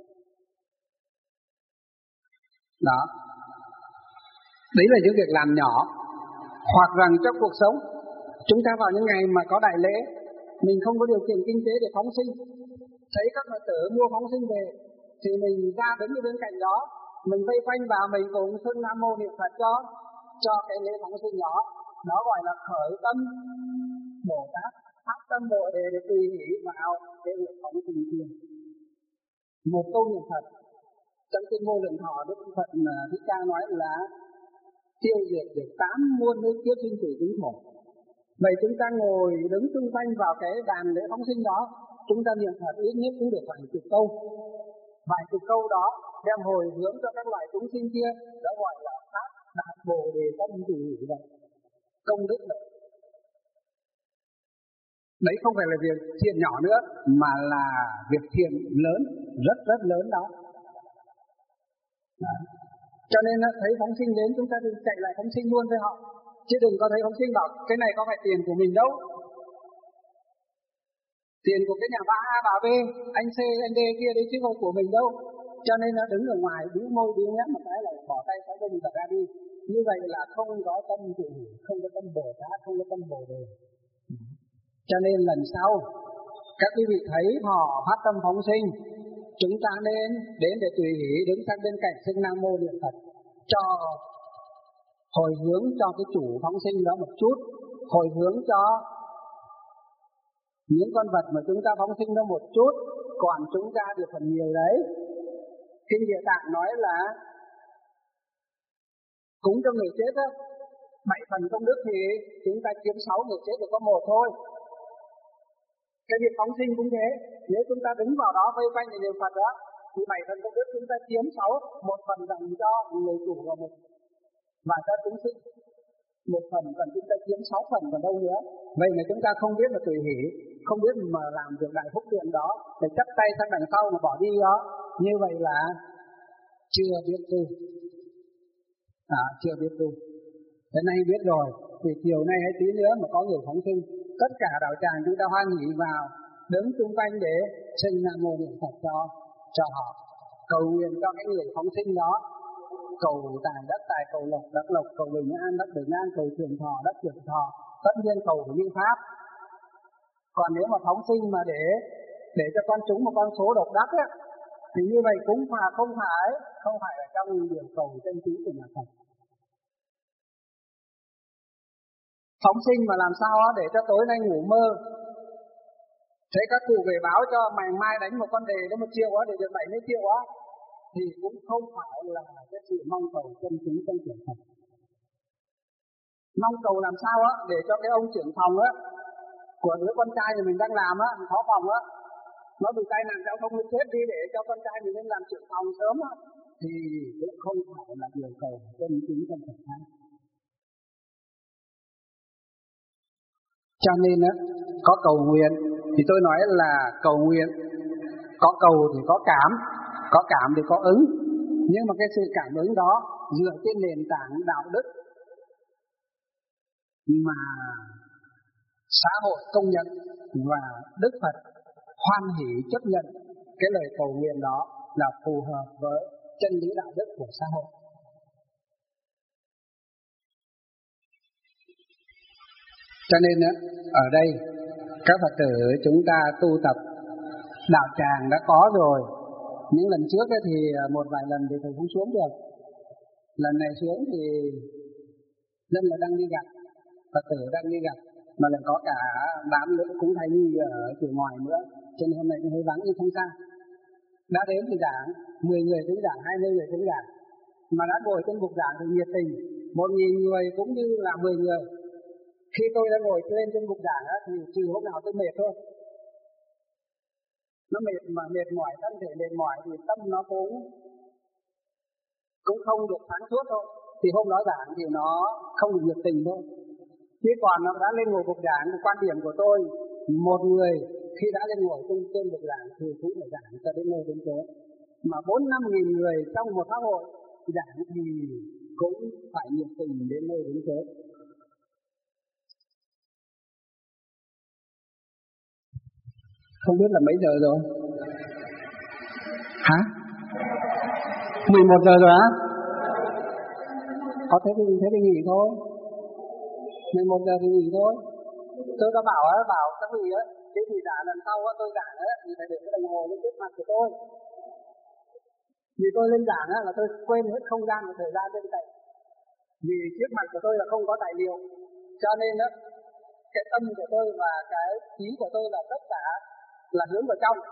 Speaker 1: Đó, đấy là những việc làm nhỏ. Hoặc rằng trong cuộc sống chúng ta vào những ngày mà có đại lễ, mình không có điều kiện kinh tế để phóng sinh, thấy các Phật tử mua phóng sinh về thì mình ra đứng ở bên cạnh đó, mình vây quanh vào, mình cũng xưng Nam Mô Niệm Phật cho cho cái lễ phóng sinh đó. Đó gọi là khởi tâm Bồ Tát, phát tâm Bồ Đề để tùy hỷ vào cái việc phóng sinh kia. Một câu niệm Phật trong kinh Vô Lượng Thọ, Đức Phật Thích Ca nói là tiêu diệt được tám muôn nước kiếp sinh tử chứng khổ. Vậy chúng ta ngồi đứng xung quanh vào cái đàn lễ phóng sinh đó, chúng ta niệm Phật ít nhất cũng được vài chục câu. Vài chục câu đó đem hồi hướng cho các loại chúng sinh kia, đó gọi là phát đạt Bồ Đề tâm tùy hỷ vậy. Công đức vậy. Đấy không phải là việc thiện nhỏ nữa, mà là việc thiện lớn, rất rất lớn đó. Đó. Cho nên thấy phóng sinh đến chúng ta đừng chạy lại phóng sinh luôn với họ, chứ đừng có thấy phóng sinh bảo cái này có phải tiền của mình đâu, tiền của cái nhà bà A bà B, anh C anh D kia đấy chứ không của mình đâu. Cho nên nó đứng ở ngoài bĩu môi bĩu nhãn một cái là bỏ tay cái bên và ra đi. Như vậy là không có tâm tùy hỷ, không có tâm Bồ Tát, không có tâm Bồ Đề. Cho nên lần sau các quý vị thấy họ phát tâm phóng sinh, chúng ta nên đến để tùy hỷ, đứng sang bên cạnh xưng Nam Mô Niệm Phật, cho hồi hướng cho cái chủ phóng sinh đó một chút, hồi hướng cho những con vật mà chúng ta phóng sinh đó một chút, còn chúng ta được phần nhiều đấy. Kinh Địa Tạng nói là cúng cho người chết á, bảy phần công đức thì chúng ta chiếm sáu, người chết chỉ có một thôi. Cái việc phóng sinh cũng thế, nếu chúng ta đứng vào đó vây quanh niệm Phật đó, thì bảy phần công đức chúng ta chiếm sáu, một phần dành cho người chủ và một và cho chúng sinh, một phần còn chúng ta chiếm sáu phần còn đâu nữa. Vậy mà chúng ta không biết là tùy hỷ, không biết mà làm việc đại phúc thiện đó, để chắp tay sang đằng sau mà bỏ đi đó, như vậy là chưa biết tu. À, chưa biết tu. Thế nay biết rồi, thì chiều nay hay tí nữa mà có người phóng sinh, tất cả đạo tràng chúng ta hoan hỷ vào, đứng xung quanh để xưng Nam Mô Niệm Phật cho cho họ, cầu nguyện cho cái người phóng sinh đó, cầu tài đất tài, cầu lộc đất lộc, cầu bình an đất bình an, cầu trường thọ đất trường thọ, tất nhiên cầu như pháp. Còn nếu mà phóng sinh mà để để cho con chúng một con số độc đắc á, thì như vậy cũng phải không phải không phải là trong điều cầu chân trí của nhà Phật. Phóng sinh mà làm sao đó để cho tối nay ngủ mơ thấy các cụ về báo cho mày mai đánh một con đề đó một triệu đó để được bảy mươi triệu đó, thì cũng không phải là cái sự mong cầu chân chính trong chuyện thật. Mong cầu làm sao á để cho cái ông trưởng phòng á của đứa con trai mà mình đang làm á, phó phòng á, nó bị tai nạn giao thông nó chết đi để cho con trai mình lên làm trưởng phòng sớm á, thì cũng không phải là điều cầu chân chính trong Phật pháp. Cho nên á, có cầu nguyện thì tôi nói là cầu nguyện, có cầu thì có cảm, có cảm thì có ứng, nhưng mà cái sự cảm ứng đó dựa trên nền tảng đạo đức mà xã hội công nhận và Đức Phật hoan hỷ chấp nhận cái lời cầu nguyện đó là phù hợp với chân lý đạo đức của xã hội. Cho nên ở đây các Phật tử chúng ta tu tập đạo tràng đã có rồi. Những lần trước thì một vài lần thì thầy không xuống được. Lần này xuống thì dân là đang đi gặp, Phật tử đang đi gặp, mà lại có cả đám nữa cũng thầy như ở phía ngoài nữa, cho nên hôm nay cũng hơi vắng nhưng không sao. Đã đến thì giảng, mười người cũng giảng, hai mươi người cũng giảng, mà đã ngồi trên bục giảng thì nhiệt tình, một nghìn người cũng như là mười người. Khi tôi đã ngồi lên trên bục giảng thì trừ hôm nào tôi mệt thôi. Nó mệt mà mệt mỏi, thân thể mệt mỏi thì tâm nó cũng cũng không được sáng suốt thôi. Thì hôm đó giảng thì nó không được nhiệt tình thôi. Chứ còn nó đã lên ngồi bục giảng, quan điểm của tôi, một người khi đã lên ngồi trên, trên bục giảng thì cũng phải giảng cho đến nơi đến chỗ. Mà bốn năm nghìn người trong một xã hội giảng thì cũng phải nhiệt tình đến nơi đến chỗ. Không biết là mấy giờ rồi? Hả? mười một giờ rồi á? Có thế thì, thế thì nghỉ thôi. mười một giờ thì nghỉ thôi. Tôi đã bảo á, bảo các vị á, cái thì giả lần sau á, tôi giảng á, thì phải để cái đồng hồ lên trước mặt của tôi. Vì tôi lên giảng á, là tôi quên hết không gian và thời gian bên cạnh. Vì trước mặt của tôi là không có tài liệu. Cho nên á, cái tâm của tôi và cái trí của tôi là tất cả là hướng vào trong.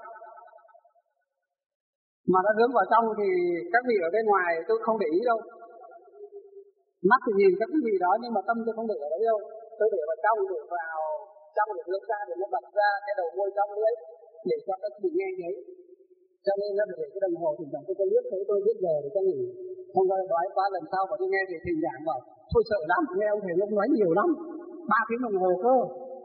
Speaker 1: Mà nó hướng vào trong thì các vị ở bên ngoài tôi không để ý đâu. Mắt thì nhìn các vị đó nhưng mà tâm tôi không để ở đấy đâu. Tôi để vào trong, để vào trong để hướng ra, để nó bật ra cái đầu môi trong lưỡi để cho các vị nghe thấy. Cho nên nó để cái đồng hồ thỉnh thoảng tôi có liếc thấy tôi biết giờ để cho nghỉ. Không có nói quá lần sau mà tôi nghe thì thỉnh giảng bảo thôi sợ lắm, nghe ông thầy lúc nói nhiều lắm, ba tiếng đồng hồ cơ.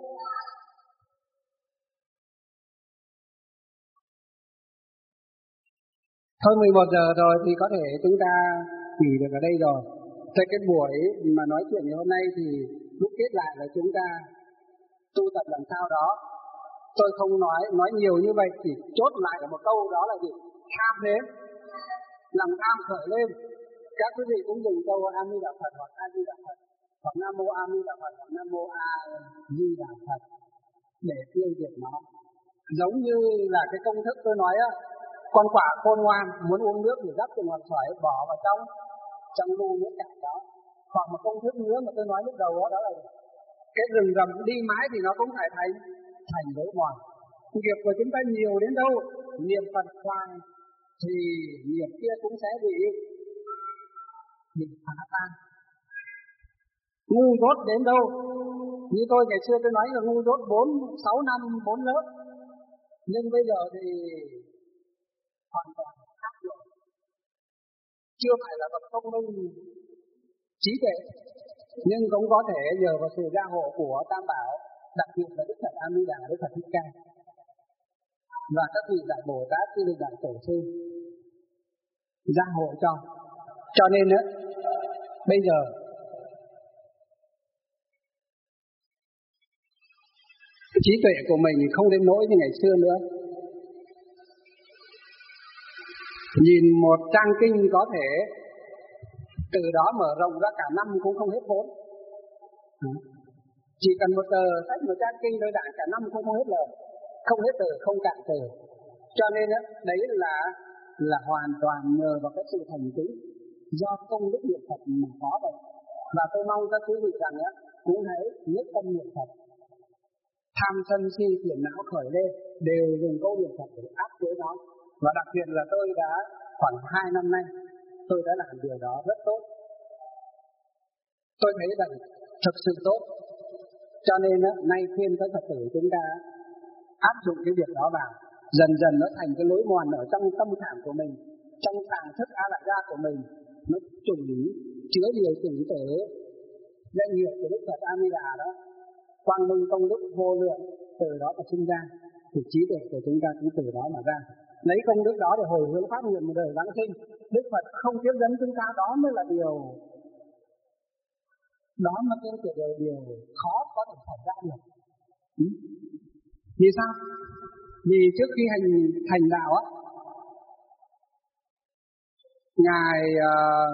Speaker 1: Thôi mười một giờ rồi thì có thể chúng ta nghỉ được ở đây rồi. Thế cái buổi mà nói chuyện ngày hôm nay thì lúc kết lại là chúng ta tu tập làm sao đó. Tôi không nói nói nhiều như vậy, chỉ chốt lại ở một câu đó là gì? Tham đến, lòng tham khởi lên. Các quý vị cũng dùng câu A Di Đà Phật hoặc A Di Đà Phật, hoặc Nam Mô A Di Đà Phật hoặc Nam Mô A Di Đà Phật để tiêu diệt nó. Giống như là cái công thức tôi nói á, con quả khôn ngoan muốn uống nước thì dắt từ ngọn xoáy bỏ vào trong trong lu nước cạn đó. Hoặc một công thức nữa mà tôi nói lúc đầu đó, đó là cái rừng rầm đi mãi thì nó cũng phải thành thành đối mòn. Nghiệp của chúng ta nhiều đến đâu, niệm Phật hoài thì nghiệp kia cũng sẽ bị bị phá tan. Ngu dốt đến đâu, như tôi ngày xưa tôi nói là ngu dốt bốn sáu năm bốn lớp, nhưng bây giờ thì hoàn toàn khác rồi. Chưa phải là bậc thông minh trí tuệ, nhưng cũng có thể nhờ vào sự gia hộ của Tam Bảo, đặc biệt là Đức Phật A Di Đà, Đức Phật Thích Ca và các vị đại Bồ Tát, chư vị đại tổ sư gia hộ cho. Cho nên á, bây giờ trí tuệ của mình không đến nỗi như ngày xưa nữa. Nhìn một trang kinh có thể từ đó mở rộng ra cả năm cũng không hết vốn. Chỉ cần một tờ sách, một trang kinh đối đảng cả năm cũng không hết lời, không hết từ, không cạn từ. Cho nên đấy là là hoàn toàn nhờ vào cái sự thành kính do công đức niệm Phật mà có vậy. Và tôi mong các quý vị rằng á, cũng hãy nhất tâm niệm Phật. Tham sân si phiền não khởi lên đều dùng câu niệm Phật để áp chế nó. Và đặc biệt là tôi đã khoảng hai năm nay tôi đã làm điều đó rất tốt. Tôi thấy rằng thực sự tốt. Cho nên nay khuyên các Phật tử chúng ta áp dụng cái việc đó vào. Dần dần nó thành cái lối mòn ở trong tâm trạng của mình, trong tàng thức A Lại Gia của mình. Nó trùng chứa nhiều chủng tử danh hiệu của Đức Phật A Di Đà đó, quang minh công đức vô lượng, từ đó mà sinh ra. Thì trí tuệ của chúng ta cũng từ đó mà ra. Lấy công đức đó để hồi hướng phát nguyện một đời vãng sinh. Đức Phật không tiếp dẫn chúng ta, đó mới là điều đó mới là điều, điều khó có thể xảy ra được. Ừ? Vì sao? Vì trước khi hành thành đạo á, ngài uh,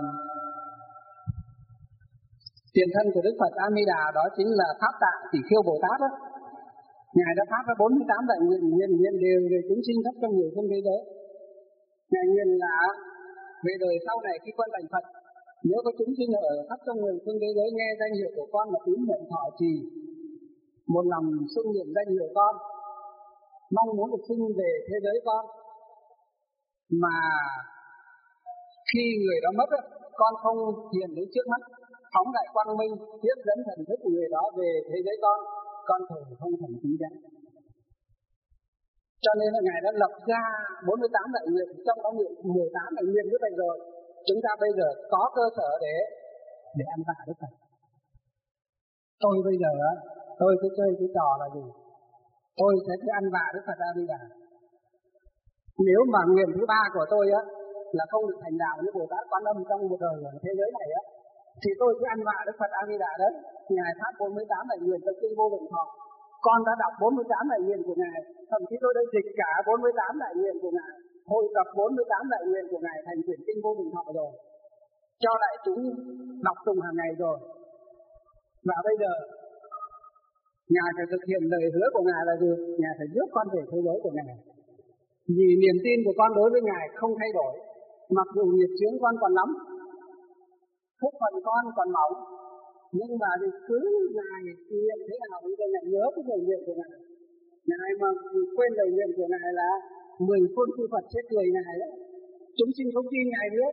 Speaker 1: tiền thân của Đức Phật A Di Đà đó chính là Pháp Tạng Tỷ Khưu Bồ Tát đó. Ngài đã phát ra bốn mươi tám đại nguyện, nguyện nguyện đều về chúng sinh khắp trong nhiều phương thế giới. Ngài nguyện là về đời sau này khi con thành Phật, nếu có chúng sinh ở khắp trong nhiều phương thế giới nghe danh hiệu của con mà tín niệm thọ trì, một lòng xưng niệm danh hiệu con, mong muốn được sinh về thế giới con, mà khi người đó mất, con không hiện đến trước mắt, phóng đại quang minh, tiếp dẫn thần thức của người đó về thế giới con, con thường không thành chính giác. Cho nên là Ngài đã lập ra bốn mươi tám đại nguyện, trong đó mười tám đại nguyện như vậy rồi. Chúng ta bây giờ có cơ sở để để ăn vạ Đức Phật. Tôi bây giờ tôi cứ chơi cái trò là gì? Tôi sẽ cứ ăn vạ Đức Phật A Di Đà. Nếu mà nguyện thứ ba của tôi á là không được thành đạo như Bồ Tát Quan Âm trong một đời ở thế giới này á, thì tôi cứ ăn vạ Đức Phật A Di Đà đấy. Ngài phát bốn mươi tám đại nguyện trong kinh Vô Lượng Thọ. Con đã đọc bốn mươi tám đại nguyện của Ngài, thậm chí tôi đã dịch cả bốn mươi tám đại nguyện của Ngài, hội tập bốn mươi tám đại nguyện của Ngài thành quyển kinh Vô Lượng Thọ rồi, cho đại chúng đọc tụng hàng ngày rồi. Và bây giờ Ngài phải thực hiện lời hứa của Ngài là gì? Ngài phải rước con về thế giới của Ngài. Vì niềm tin của con đối với Ngài không thay đổi, mặc dù nghiệp chướng con còn lắm, phúc phần con còn mỏng, nhưng mà thì cứ Ngài nguyện thế nào thì Ngài nhớ cái lời nguyện của Ngài. Ngài mà quên lời nguyện của Ngài là mười phương chư Phật sẽ cười Ngài đấy. Chúng sinh không tin Ngài nữa